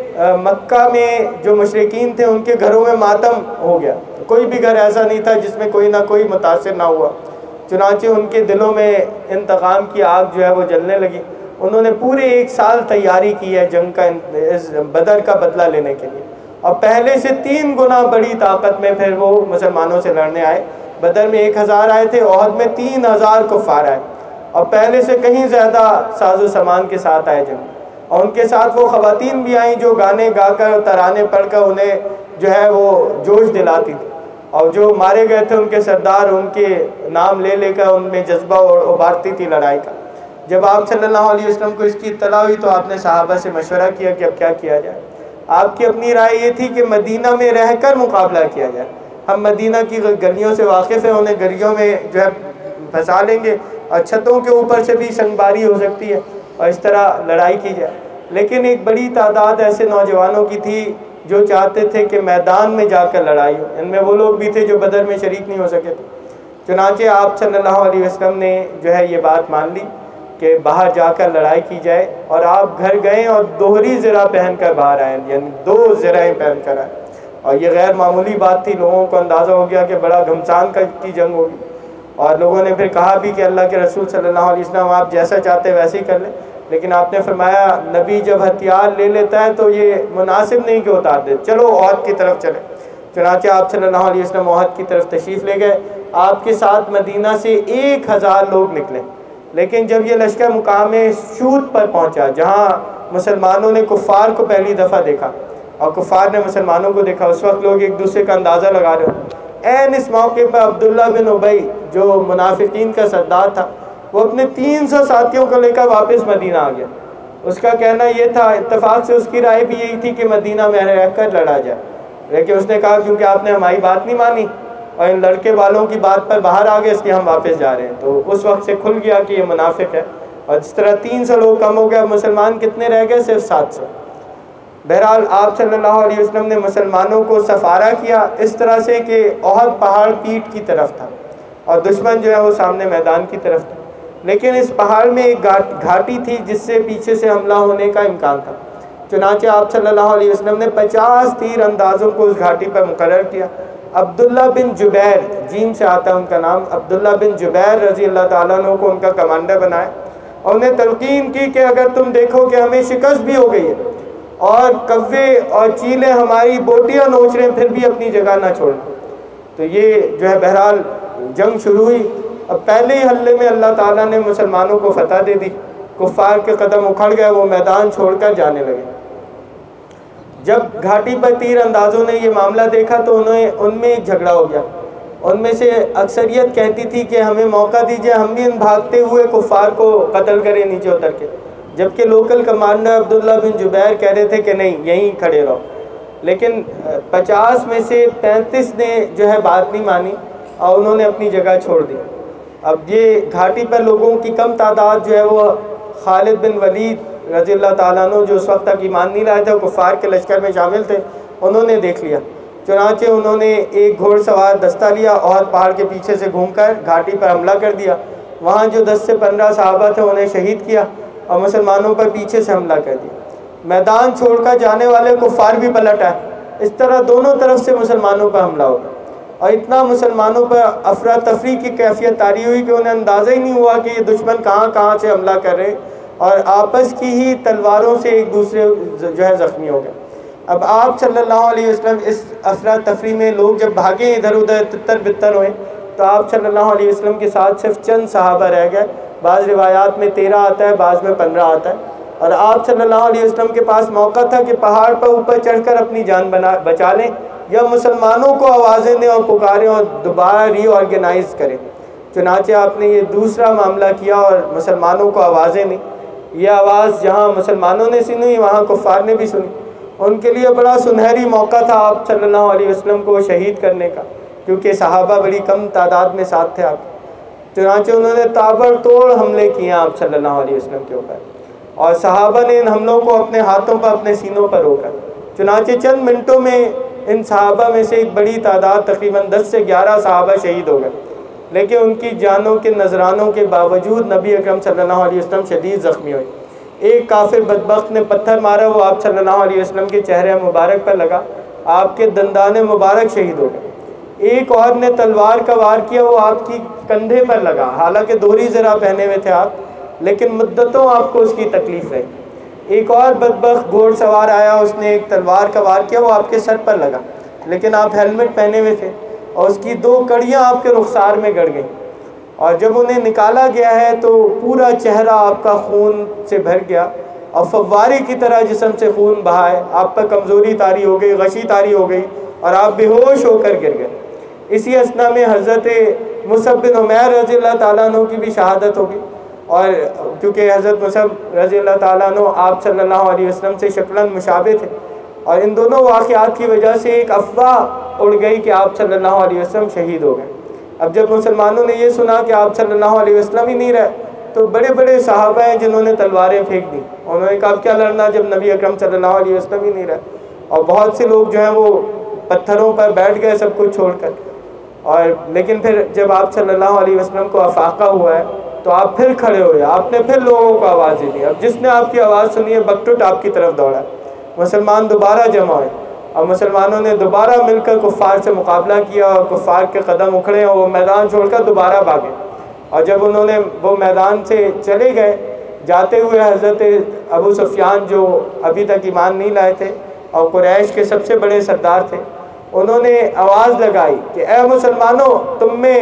مکہ میں جو مشرکین تھے ان کے گھروں میں ماتم ہو گیا, کوئی بھی گھر ایسا نہیں تھا جس میں کوئی نہ کوئی متاثر نہ ہوا. چنانچہ ان کے دلوں میں انتقام کی آگ جو ہے وہ جلنے لگی. انہوں نے پورے ایک سال تیاری کی ہے جنگ کا, بدر کا بدلہ لینے کے لیے, اور پہلے سے تین گنا بڑی طاقت میں پھر وہ مسلمانوں سے لڑنے آئے. بدر میں ایک ہزار آئے تھے, احد میں تین ہزار کفار آئے, اور پہلے سے کہیں زیادہ ساز و سامان کے ساتھ آئے جنگ. اور ان کے ساتھ وہ خواتین بھی آئیں جو گانے گا کر ترانے پڑھ کر انہیں جو ہے وہ جوش دلاتی تھی, اور جو مارے گئے تھے ان کے سردار ان کے نام لے لے کر ان میں جذبہ ابھارتی تھی لڑائی کا. جب آپ صلی اللہ علیہ وسلم کو اس کی اطلاع ہوئی تو آپ نے صحابہ سے مشورہ کیا کہ اب کیا کیا جائے. آپ کی اپنی رائے یہ تھی کہ مدینہ میں رہ کر مقابلہ کیا جائے. ہم مدینہ کی گلیوں سے واقف ہیں, انہیں گلیوں میں جو ہے پھنسا لیں گے, اور چھتوں کے اوپر سے بھی سنگباری ہو سکتی ہے, اور اس طرح لڑائی کی جائے. لیکن ایک بڑی تعداد ایسے نوجوانوں کی تھی جو چاہتے تھے کہ میدان میں جا کر لڑائی ہو. ان میں وہ لوگ بھی تھے جو بدر میں شریک نہیں ہو سکے تھے. چنانچہ آپ صلی اللہ علیہ وسلم نے جو ہے یہ بات مان لی کہ باہر جا کر لڑائی کی جائے, اور آپ گھر گئے اور دوہری زرہ پہن کر باہر آئے, یعنی دو زرہیں پہن کر آئے. اور یہ غیر معمولی بات تھی, لوگوں کو اندازہ ہو گیا کہ بڑا گھمسان کی جنگ ہوگی. اور لوگوں نے پھر کہا بھی کہ اللہ کے رسول صلی اللہ علیہ وسلم آپ جیسا چاہتے ویسے ہی کر لیں. لیکن آپ نے فرمایا نبی جب ہتھیار لے لیتا ہے تو یہ مناسب نہیں کہ اتار دے, چلو احد کی طرف چلے. چنانچہ آپ صلی اللہ علیہ وسلم احد کی طرف تشریف لے گئے. آپ کے ساتھ مدینہ سے ایک ہزار لوگ نکلے. لیکن جب یہ لشکر مقام شوت پر پہنچا جہاں مسلمانوں نے کفار کو پہلی دفعہ دیکھا اور کفار نے مسلمانوں کو دیکھا, اس وقت لوگ ایک دوسرے کا اندازہ لگا رہے ہو. این اس موقع پر عبداللہ بن ابی جو منافقین کا سردار تھا وہ اپنے تین سو ساتھیوں کو لے کر واپس مدینہ آ گیا. اس کا کہنا یہ تھا, اتفاق سے اس کی رائے بھی یہی تھی کہ مدینہ میں رہ کر لڑا جائے, لیکن اس نے کہا کیونکہ آپ نے ہماری بات نہیں مانی اور ان لڑکے والوں کی بات پر باہر آ گئے اس لیے ہم واپس جا رہے ہیں. تو اس وقت سے کھل گیا کہ یہ منافق ہے, اور جس طرح تین سو لوگ کم ہو گئے, مسلمان کتنے رہ گئے؟ صرف سات سو. بہرحال آپ صلی اللہ علیہ وسلم نے مسلمانوں کو سفارہ کیا اس طرح سے کہ احد پہاڑ پیٹ کی طرف تھا اور دشمن جو ہے وہ سامنے میدان کی طرف تھا. لیکن اس پہاڑ میں ایک گھاٹی تھی جس سے پیچھے سے حملہ ہونے کا امکان تھا. چنانچہ آپ صلی اللہ علیہ وسلم نے پچاس تیر اندازوں کو اس گھاٹی پر مقرر کیا. عبداللہ بن جبیر, جیم سے آتا ہے ان کا نام, عبداللہ بن جبیر رضی اللہ تعالیٰ عنہ کو ان کا کمانڈر بنایا, اور انہیں تلقین کی کہ اگر تم دیکھو کہ ہمیں شکست بھی ہو گئی ہے اور کوے اور چیلیں ہماری بوٹیاں نوچ رہے ہیں پھر بھی اپنی جگہ نہ چھوڑیں. تو یہ جو ہے بہرحال جنگ شروع ہوئی. اب پہلے ہی حملے میں اللہ تعالیٰ نے مسلمانوں کو فتح دے دی, کفار کے قدم اکھڑ گئے, وہ میدان چھوڑ کر جانے لگے. جب گھاٹی پر تیر اندازوں نے یہ معاملہ دیکھا تو انہیں ان میں ایک جھگڑا ہو گیا. ان میں سے اکثریت کہتی تھی کہ ہمیں موقع دیجیے, ہم بھی ان بھاگتے ہوئے کفار کو قتل کریں نیچے اتر کے, جبکہ لوکل کمانڈر عبداللہ بن جبیر کہہ رہے تھے کہ نہیں یہیں کھڑے رہو. لیکن پچاس میں سے پینتیس نے جو ہے بات نہیں مانی اور انہوں نے اپنی جگہ چھوڑ دی. اب یہ گھاٹی پر لوگوں کی کم تعداد جو ہے وہ خالد بن ولید رضی اللہ تعالیٰ عنہ جو اس وقت تک ایمان نہیں لائے تھے، کفار کے لشکر میں شامل تھے، انہوں نے دیکھ لیا. چنانچہ انہوں نے ایک گھوڑ سوار دستہ لیا اور پہاڑ کے پیچھے سے گھوم کر گھاٹی پر حملہ کر دیا. وہاں جو دس سے پندرہ صحابہ تھے انہیں شہید کیا اور مسلمانوں پر پیچھے سے حملہ کر دیا. میدان چھوڑ کر جانے والے کفار بھی پلٹ آئے. اس طرح دونوں طرف سے مسلمانوں پر حملہ ہو گیا اور اتنا مسلمانوں پر افراتفری کی کیفیت طاری ہوئی کہ انہیں اندازہ ہی نہیں ہوا کہ یہ دشمن کہاں کہاں سے حملہ کر رہے اور آپس کی ہی تلواروں سے ایک دوسرے جو ہے زخمی ہو گئے. اب آپ صلی اللہ علیہ وسلم اس افراتفری میں لوگ جب بھاگے ادھر ادھر تتر بتر ہوئے تو آپ صلی اللہ علیہ وسلم کے ساتھ صرف چند صحابہ رہ گئے. بعض روایات میں تیرہ آتا ہے، بعض میں پندرہ آتا ہے. اور آپ صلی اللہ علیہ وسلم کے پاس موقع تھا کہ پہاڑ پر اوپر چڑھ کر اپنی جان بنا بچا لیں یا مسلمانوں کو آوازیں دیں اور پکاریں اور دوبارہ ری آرگنائز کریں. چنانچہ آپ نے یہ دوسرا معاملہ کیا اور مسلمانوں کو آوازیں دیں. یہ آواز جہاں مسلمانوں نے سنی وہاں کفار نے بھی سنی. ان کے لیے بڑا سنہری موقع تھا آپ صلی اللہ علیہ وسلم کو شہید کرنے کا، کیونکہ صحابہ بڑی کم تعداد میں ساتھ تھے آپ. چنانچہ انہوں نے تابڑ توڑ حملے کیے آپ صلی اللہ علیہ وسلم کے اوپر اور صحابہ نے ان حملوں کو اپنے ہاتھوں پر اپنے سینوں پر روکا. چنانچہ چند منٹوں میں ان صحابہ میں سے ایک بڑی تعداد تقریباً دس سے گیارہ صحابہ شہید ہو گئے، لیکن ان کی جانوں کے نذرانوں کے باوجود نبی اکرم صلی اللہ علیہ وسلم شدید زخمی ہوئے. ایک کافر بدبخت نے پتھر مارا، وہ آپ صلی اللہ علیہ وسلم کے چہرے مبارک پر لگا، آپ کے دندان مبارک شہید ہو گئے. ایک اور نے تلوار کا وار کیا، وہ آپ کی کندھے پر لگا، حالانکہ دوہری زرہ پہنے ہوئے تھے آپ، لیکن مدتوں آپ کو اس کی تکلیف رہی. ایک اور بدبخت گھوڑ سوار آیا، اس نے ایک تلوار کا وار کیا، وہ آپ کے سر پر لگا، لیکن آپ ہیلمٹ پہنے ہوئے تھے اور اس کی دو کڑیاں آپ کے رخسار میں گڑ گئیں. اور جب انہیں نکالا گیا ہے تو پورا چہرہ آپ کا خون سے بھر گیا اور فوارے کی طرح جسم سے خون بہا ہے. آپ پر کمزوری طاری ہو گئی، غشی طاری ہو گئی اور آپ بے ہوش ہو کر گر گئے. اسی اثنا میں حضرت مصعب بن عمیر رضی اللہ تعالیٰ عنہ کی بھی شہادت ہوگی، اور کیونکہ حضرت مصعب رضی اللہ تعالیٰ عنہ آپ صلی اللہ علیہ وسلم سے شکلاً مشابہ تھے، اور ان دونوں واقعات کی وجہ سے ایک افواہ اڑ گئی کہ آپ صلی اللہ علیہ وسلم شہید ہو گئے. اب جب مسلمانوں نے یہ سنا کہ آپ صلی اللہ علیہ وسلم ہی نہیں رہے تو بڑے بڑے صحابہ ہیں جنہوں نے تلواریں پھینک دی. انہوں نے کہا کیا لڑنا جب نبی اکرم صلی اللہ علیہ وسلم ہی نہیں رہے. اور بہت سے لوگ جو ہیں وہ پتھروں پر بیٹھ گئے سب کچھ چھوڑ کر. اور لیکن پھر جب آپ صلی اللہ علیہ وسلم کو افاقہ ہوا ہے تو آپ پھر کھڑے ہوئے، آپ نے پھر لوگوں کو آوازیں دی. اب جس نے آپ کی آواز سنی ہے بکٹوٹ آپ کی طرف دوڑا. مسلمان دوبارہ جمع ہوئے اور مسلمانوں نے دوبارہ مل کر کفار سے مقابلہ کیا اور کفار کے قدم اکھڑے اور وہ میدان چھوڑ کر دوبارہ بھاگے. اور جب انہوں نے وہ میدان سے چلے گئے، جاتے ہوئے حضرت ابو سفیان جو ابھی تک ایمان نہیں لائے تھے اور قریش کے سب سے بڑے سردار تھے، انہوں نے آواز لگائی کہ اے مسلمانوں، تم میں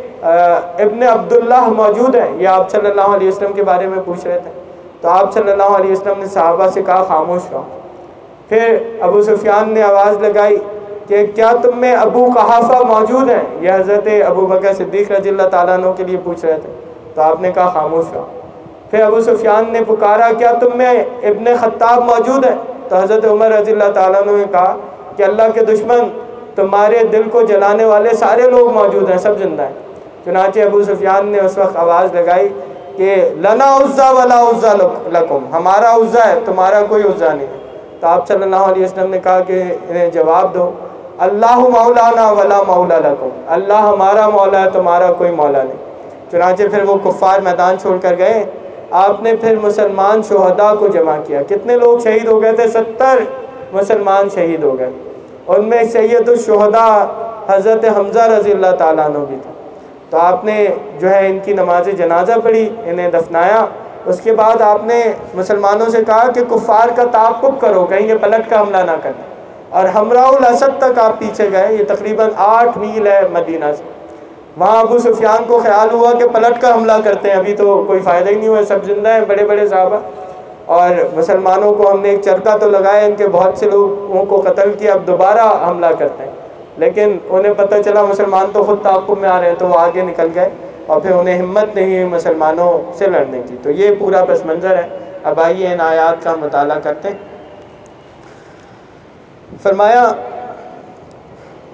ابن عبداللہ موجود ہے. یہ آپ صلی اللہ علیہ وسلم کے بارے میں پوچھ رہے تھے. تو آپ صلی اللہ علیہ وسلم نے صحابہ سے کہا خاموش رہو. پھر ابو سفیان نے آواز لگائی کہ کیا تم میں ابو قحافہ موجود ہیں؟ یہ حضرت ابو بکر صدیق رضی اللہ تعالیٰ عنہ کے لیے پوچھ رہے تھے. تو آپ نے کہا خاموش رہو. پھر ابو سفیان نے پکارا کیا تم میں ابن خطاب موجود ہے؟ تو حضرت عمر رضی اللہ تعالیٰ عنہ نے کہا کہ اللہ کے دشمن، تمہارے دل کو جلانے والے سارے لوگ موجود ہیں، سب زندہ ہیں. چنانچہ ابو سفیان نے اس وقت آواز لگائی کہ لنا عزا ولا عزا لکم، ہمارا عزا ہے، تمہارا کوئی عزا نہیں ہے. تو آپ صلی اللہ علیہ وسلم نے کہا کہ انہیں جواب دو اللہ مولانا ولا مولا لکم، اللہ ہمارا مولا ہے، تمہارا کوئی مولا نہیں. چنانچہ پھر وہ کفار میدان چھوڑ کر گئے. آپ نے پھر مسلمان شہداء کو جمع کیا. کتنے لوگ شہید ہو گئے تھے؟ ستر مسلمان شہید ہو گئے. ان میں سید الشہداء حضرت حمزہ رضی اللہ تعالیٰ عنہ بھی تھا. تو آپ نے جو ہے ان کی نماز جنازہ پڑھی، انہیں دفنایا. اس کے بعد آپ نے مسلمانوں سے کہا کہ کفار کا تعاقب کرو، کہیں یہ پلٹ کا حملہ نہ کریں. اور حمراء الاسد تک آپ پیچھے گئے. یہ تقریباً آٹھ میل ہے مدینہ سے. وہاں ابو سفیان کو خیال ہوا کہ پلٹ کا حملہ کرتے ہیں، ابھی تو کوئی فائدہ ہی نہیں ہوا، سب زندہ ہیں بڑے بڑے صحابہ. اور مسلمانوں کو ہم نے ایک چرکا تو لگایا، ان کے بہت سے لوگوں کو قتل کیا، اب دوبارہ حملہ کرتے ہیں. لیکن انہیں پتہ چلا مسلمان تو خود تعاقب میں آ رہے ہیں، تو وہ آگے نکل گئے اور پھر انہیں ہمت نہیں ہوئی مسلمانوں سے لڑنے کی. تو یہ پورا پس منظر ہے. اب آئیے ان آیات کا مطالعہ کرتے ہیں. فرمایا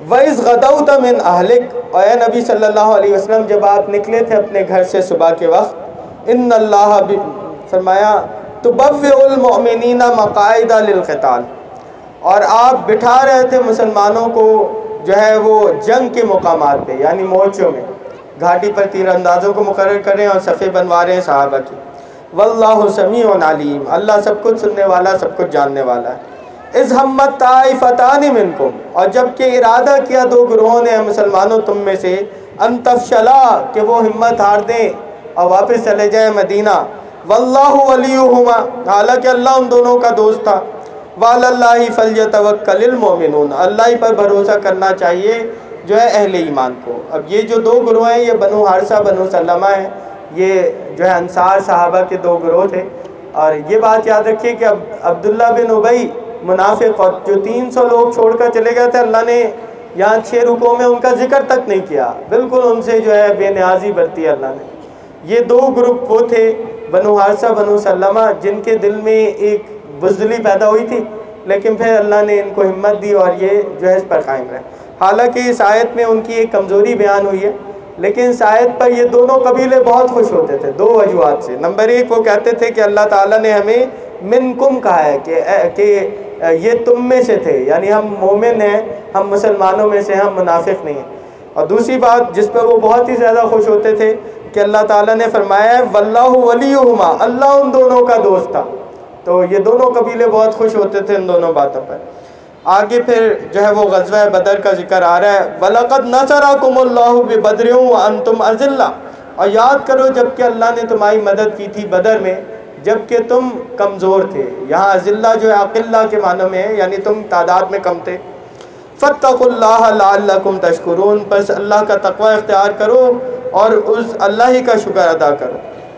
وَإِذْ غَدَوْتَ مِنْ أَهْلِكَ، اور اے نبی صلی اللہ علیہ وسلم جب آپ نکلے تھے اپنے گھر سے صبح کے وقت، ان اللہ فرمایا تُبَوِّئُ الْمُؤْمِنِينَ مَقَاعِدَ لِلْقِتَالِ، اور آپ بٹھا رہے تھے مسلمانوں کو جو ہے وہ جنگ کے مقامات پہ، یعنی مورچوں میں، گھاٹی پر تیر اندازوں کو مقرر کریں اور صفیں بنوا رہے ہیں صحابہ کی۔ واللہ سمیع علیم، اللہ سب کچھ سننے والا، سب کچھ جاننے والا ہے۔ اذ ہمت طائفتان منکم، اور جب کہ ارادہ کیا دو گروہوں نے مسلمانوں تم میں سے، ان تفشلا، کہ وہ ہمت ہار دیں اور واپس چلے جائیں مدینہ، واللہ ولیہما، حالانکہ اللہ ان دونوں کا دوست تھا، وعلی اللہ فلیتوکل المؤمنون، اللہ ہی پر بھروسہ کرنا چاہیے جو ہے اہل ایمان کو۔ اب یہ جو دو گروہ ہیں یہ بنو حارثہ بنو سلمہ ہیں، یہ جو ہے انصار صحابہ کے دو گروہ تھے۔ اور یہ بات یاد رکھیے کہ اب عبداللہ بن ابی منافق اور جو تین سو لوگ چھوڑ کر چلے گئے تھے، اللہ نے یہاں چھ رکوع میں ان کا ذکر تک نہیں کیا، بالکل ان سے جو ہے بے نیازی برتی اللہ نے۔ یہ دو گروپ وہ تھے بنو حارثہ بنو سلمہ جن کے دل میں ایک بزدلی پیدا ہوئی تھی، لیکن پھر اللہ نے ان کو ہمت دی اور یہ جو ہے اس پر قائم رہے۔ حالانکہ اس آیت میں ان کی ایک کمزوری بیان ہوئی ہے، لیکن اس آیت پر یہ دونوں قبیلے بہت خوش ہوتے تھے دو وجوہات سے۔ نمبر ایک، وہ کہتے تھے کہ اللہ تعالیٰ نے ہمیں منکم کہا ہے کہ کہ یہ تم میں سے تھے، یعنی ہم مومن ہیں، ہم مسلمانوں میں سے، ہم منافق نہیں ہیں۔ اور دوسری بات جس پر وہ بہت ہی زیادہ خوش ہوتے تھے کہ اللہ تعالیٰ نے فرمایا ہے واللہ ولیہما، اللہ ان دونوں کا دوست تھا، تو یہ دونوں قبیلے بہت خوش ہوتے تھے ان دونوں باتوں پر۔ آگے پھر جو ہے وہ غزوہ بدر کا ذکر آ رہا ہے، وَلَقَدْ نَصَرَكُمُ اللَّهُ بِبَدْرٍ وَأَنْتُمْ أَذِلَّةٌ، اور یاد کرو جب کہ اللہ نے تمہاری مدد کی تھی بدر میں جب کہ تم کمزور تھے۔ یہاں اذلہ جو ہے اقلہ کے معنوں میں ہے، یعنی تم تعداد میں کم تھے۔ فَاتَّقُوا اللَّهَ لَعَلَّكُمْ تَشْكُرُونَ، پس اللہ کا تقوی اختیار کرو اور اس اللہ ہی کا شکر ادا کرو۔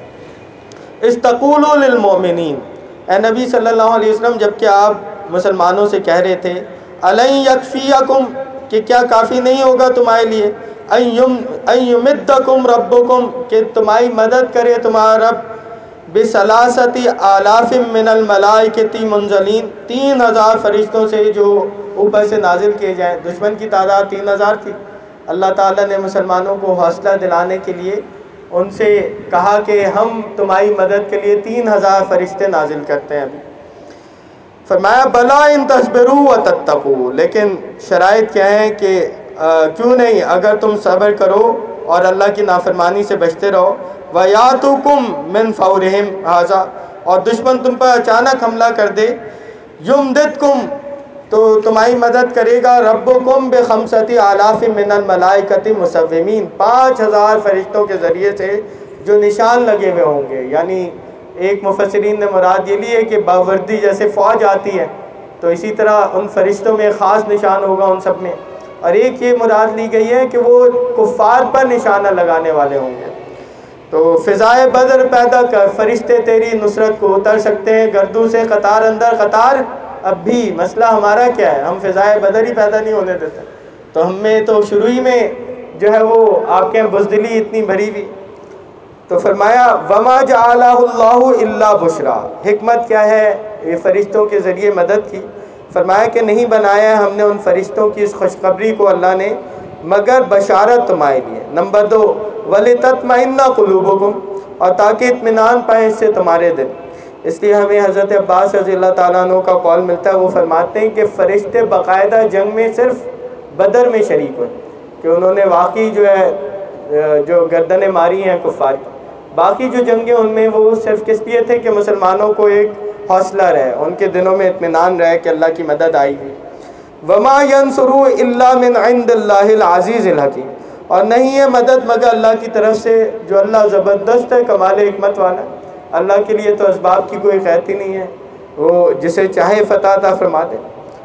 اِسْتَقُولُوا لِلْمُؤْمِنِينَ، اے نبی صلی اللہ علیہ وسلم جب کہ آپ مسلمانوں سے کہہ رہے تھے، أَلَنْ يَكْفِيَكُمْ، کہ کیا کافی نہیں ہوگا تمہارے لیے، أَن يُمِدَّكُمْ رَبُّكُمْ، کہ تمہاری مدد کرے تمہارا رب، بِثَلَاثَةِ آلَافٍ مِّنَ الْمَلَائِكَةِ مُنزَلِينَ، تین ہزار فرشتوں سے جو اوپر سے نازل کیے جائیں۔ دشمن کی تعداد تین ہزار تھی، اللہ تعالیٰ نے مسلمانوں کو حوصلہ دلانے کے لیے ان سے کہا کہ ہم تمہاری مدد کے لیے تین ہزار فرشتے نازل کرتے ہیں۔ فرمایا بلا ان تصبروا وتتقوا، لیکن شرائط کیا ہیں کہ کیوں نہیں اگر تم صبر کرو اور اللہ کی نافرمانی سے بچتے رہو، وَيَأْتُوكُم مِّن فَوْرِهِمْ هَٰذَا، اور دشمن تم پر اچانک حملہ کر دے، يُمْدِدْكُم، تو تمہاری مدد کرے گا ربکم بخمسۃ آلاف من الملائکۃ مسومین، پانچ ہزار فرشتوں کے ذریعے سے جو نشان لگے ہوئے ہوں گے۔ یعنی ایک مفسرین نے مراد یہ لی ہے کہ باوردی جیسے فوج آتی ہے تو اسی طرح ان فرشتوں میں خاص نشان ہوگا ان سب میں، اور ایک یہ مراد لی گئی ہے کہ وہ کفار پر نشانہ لگانے والے ہوں گے۔ تو فضائے بدر پیدا کر، فرشتے تیری نصرت کو اتر سکتے ہیں گردوں سے قطار اندر قطار، اب بھی مسئلہ ہمارا کیا ہے، ہم فضائے بدر ہی پیدا نہیں ہونے دیتے، تو ہم میں تو شروع ہی میں جو ہے وہ آپ کے بزدلی اتنی بھری ہوئی۔ تو فرمایا وما جعلہ اللہ الا بشرا، حکمت کیا ہے یہ فرشتوں کے ذریعے مدد کی؟ فرمایا کہ نہیں بنایا ہم نے ان فرشتوں کی اس خوشخبری کو اللہ نے مگر بشارت تمہارے لیے۔ نمبر دو وَلِتَطْمَئِنَّ قُلُوبُكُمْ، اور تاکہ اطمینان پائیں اس سے تمہارے دل۔ اس لیے ہمیں حضرت عباس رضی اللہ تعالیٰ عنہ کا قول ملتا ہے، وہ فرماتے ہیں کہ فرشتے باقاعدہ جنگ میں صرف بدر میں شریک ہوئے، کہ انہوں نے واقعی جو ہے جو گردنیں ماری ہیں کفار کی، باقی جو جنگیں ان میں وہ صرف کس لیے تھے کہ مسلمانوں کو ایک حوصلہ رہے، ان کے دلوں میں اطمینان رہے کہ اللہ کی مدد آئی گی۔ وما ينصروا الا من عند اللہ العزیز الحکیم، اور نہیں ہے مدد مگر اللہ کی طرف سے جو اللہ زبردست ہے، کمال حکمت والا ہے۔ اللہ کے لیے تو اسباب کی کوئی قید ہی نہیں ہے، وہ جسے چاہے فتح عطا فرما دے۔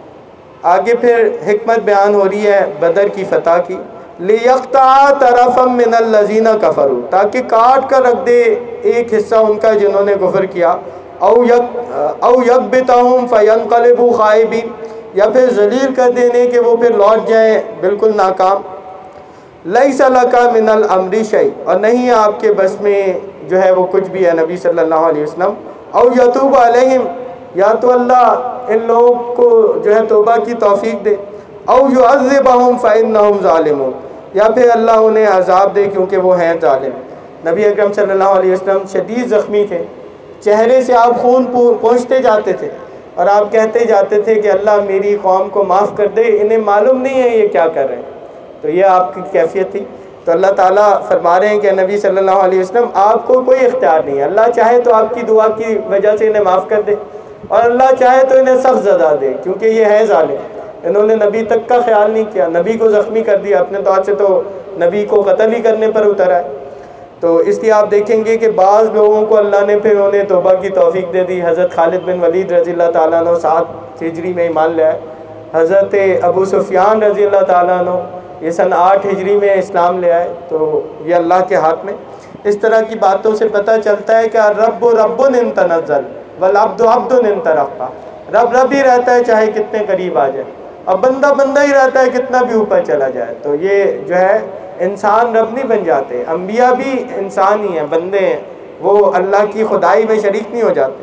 آگے پھر حکمت بیان ہو رہی ہے بدر کی فتح کی، لِيَقْطَعَ طَرَفًا مِّنَ الَّذِينَ كَفَرُوا، تاکہ کاٹ کر رکھ دے ایک حصہ ان کا جنہوں نے کفر کیا، او يَكْبِتَهُمْ فَيَنْقَلِبُوا خَائِبِينَ، یا پھر ذلیل کر دینے کہ وہ پھر لوٹ جائیں بالکل ناکام۔ لَيْسَ لَكَ مِنَ الْأَمْرِ شَيْءٌ، اور نہیں ہے آپ کے بس میں جو ہے وہ کچھ بھی ہے نبی صلی اللہ علیہ وسلم، او يَتُوبَ عَلَيْهِمْ، یا تو اللہ ان لوگوں کو جو ہے توبہ کی توفیق دے، او یعذبہم فإنہم ظالمون، یا پھر اللہ انہیں عذاب دے کیونکہ وہ ہیں ظالم۔ نبی اکرم صلی اللہ علیہ وسلم شدید زخمی تھے، چہرے سے آپ خون پہنچتے جاتے تھے اور آپ کہتے جاتے تھے کہ اللہ میری قوم کو معاف کر دے، انہیں معلوم نہیں ہے یہ کیا کر رہے ہیں۔ تو یہ آپ کی کیفیت تھی۔ تو اللہ تعالیٰ فرما رہے ہیں کہ نبی صلی اللہ علیہ وسلم آپ کو کوئی اختیار نہیں ہے، اللہ چاہے تو آپ کی دعا کی وجہ سے انہیں معاف کر دے، اور اللہ چاہے تو انہیں سخت سزا دے کیونکہ یہ ہے ظالم۔ انہوں نے نبی تک کا خیال نہیں کیا، نبی کو زخمی کر دیا، اپنے طور سے تو نبی کو قتل ہی کرنے پر اتر آئے۔ تو اس لیے آپ دیکھیں گے کہ بعض لوگوں کو اللہ نے پھر انہیں توبہ کی توفیق دے دی۔ حضرت خالد بن ولید رضی اللہ تعالیٰ عنہ سات ہجری میں ایمان لے آئے، حضرت ابو سفیان رضی اللہ تعالیٰ عنہ یہ سن آٹھ ہجری میں اسلام لے آئے۔ تو یہ اللہ کے ہاتھ میں۔ اس طرح کی باتوں سے پتہ چلتا ہے کہ رب رب ان تنزل والعبد عبد ان ترقى، رب رب ہی رہتا ہے چاہے کتنے قریب آ جائے، اور بندہ بندہ ہی رہتا ہے کتنا بھی اوپر چلا جائے۔ تو یہ جو ہے انسان رب نہیں بن جاتے، انبیاء بھی انسان ہی ہیں، بندے ہیں، وہ اللہ کی خدائی میں شریک نہیں ہو جاتے۔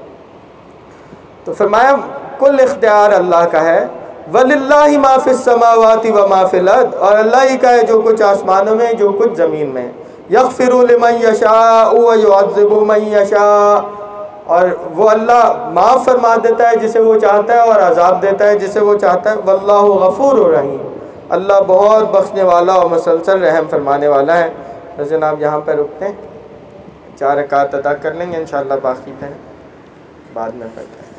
تو فرمایا کل اختیار اللہ کا ہے، وَلِلَّهِ مَا فِي السَّمَاوَاتِ وَمَا فِي الْأَرْضِ، اور اللہ ہی کا ہے جو کچھ آسمانوں میں جو کچھ زمین میں۔ يَغْفِرُ لِمَن يَشَاءُ وَيُعَذِّبُ مَن يَشَاءُ، اور وہ اللہ معاف فرما دیتا ہے جسے وہ چاہتا ہے اور عذاب دیتا ہے جسے وہ چاہتا ہے۔ وَاللَّهُ غَفُورٌ رَحِيمٌ، اللہ بہت بخشنے والا اور مسلسل رحم فرمانے والا ہے۔ تو جناب یہاں پر رکتے ہیں، چار رکعت ادا کر لیں گے انشاءاللہ، باقی پھر بعد میں پڑھتے ہیں۔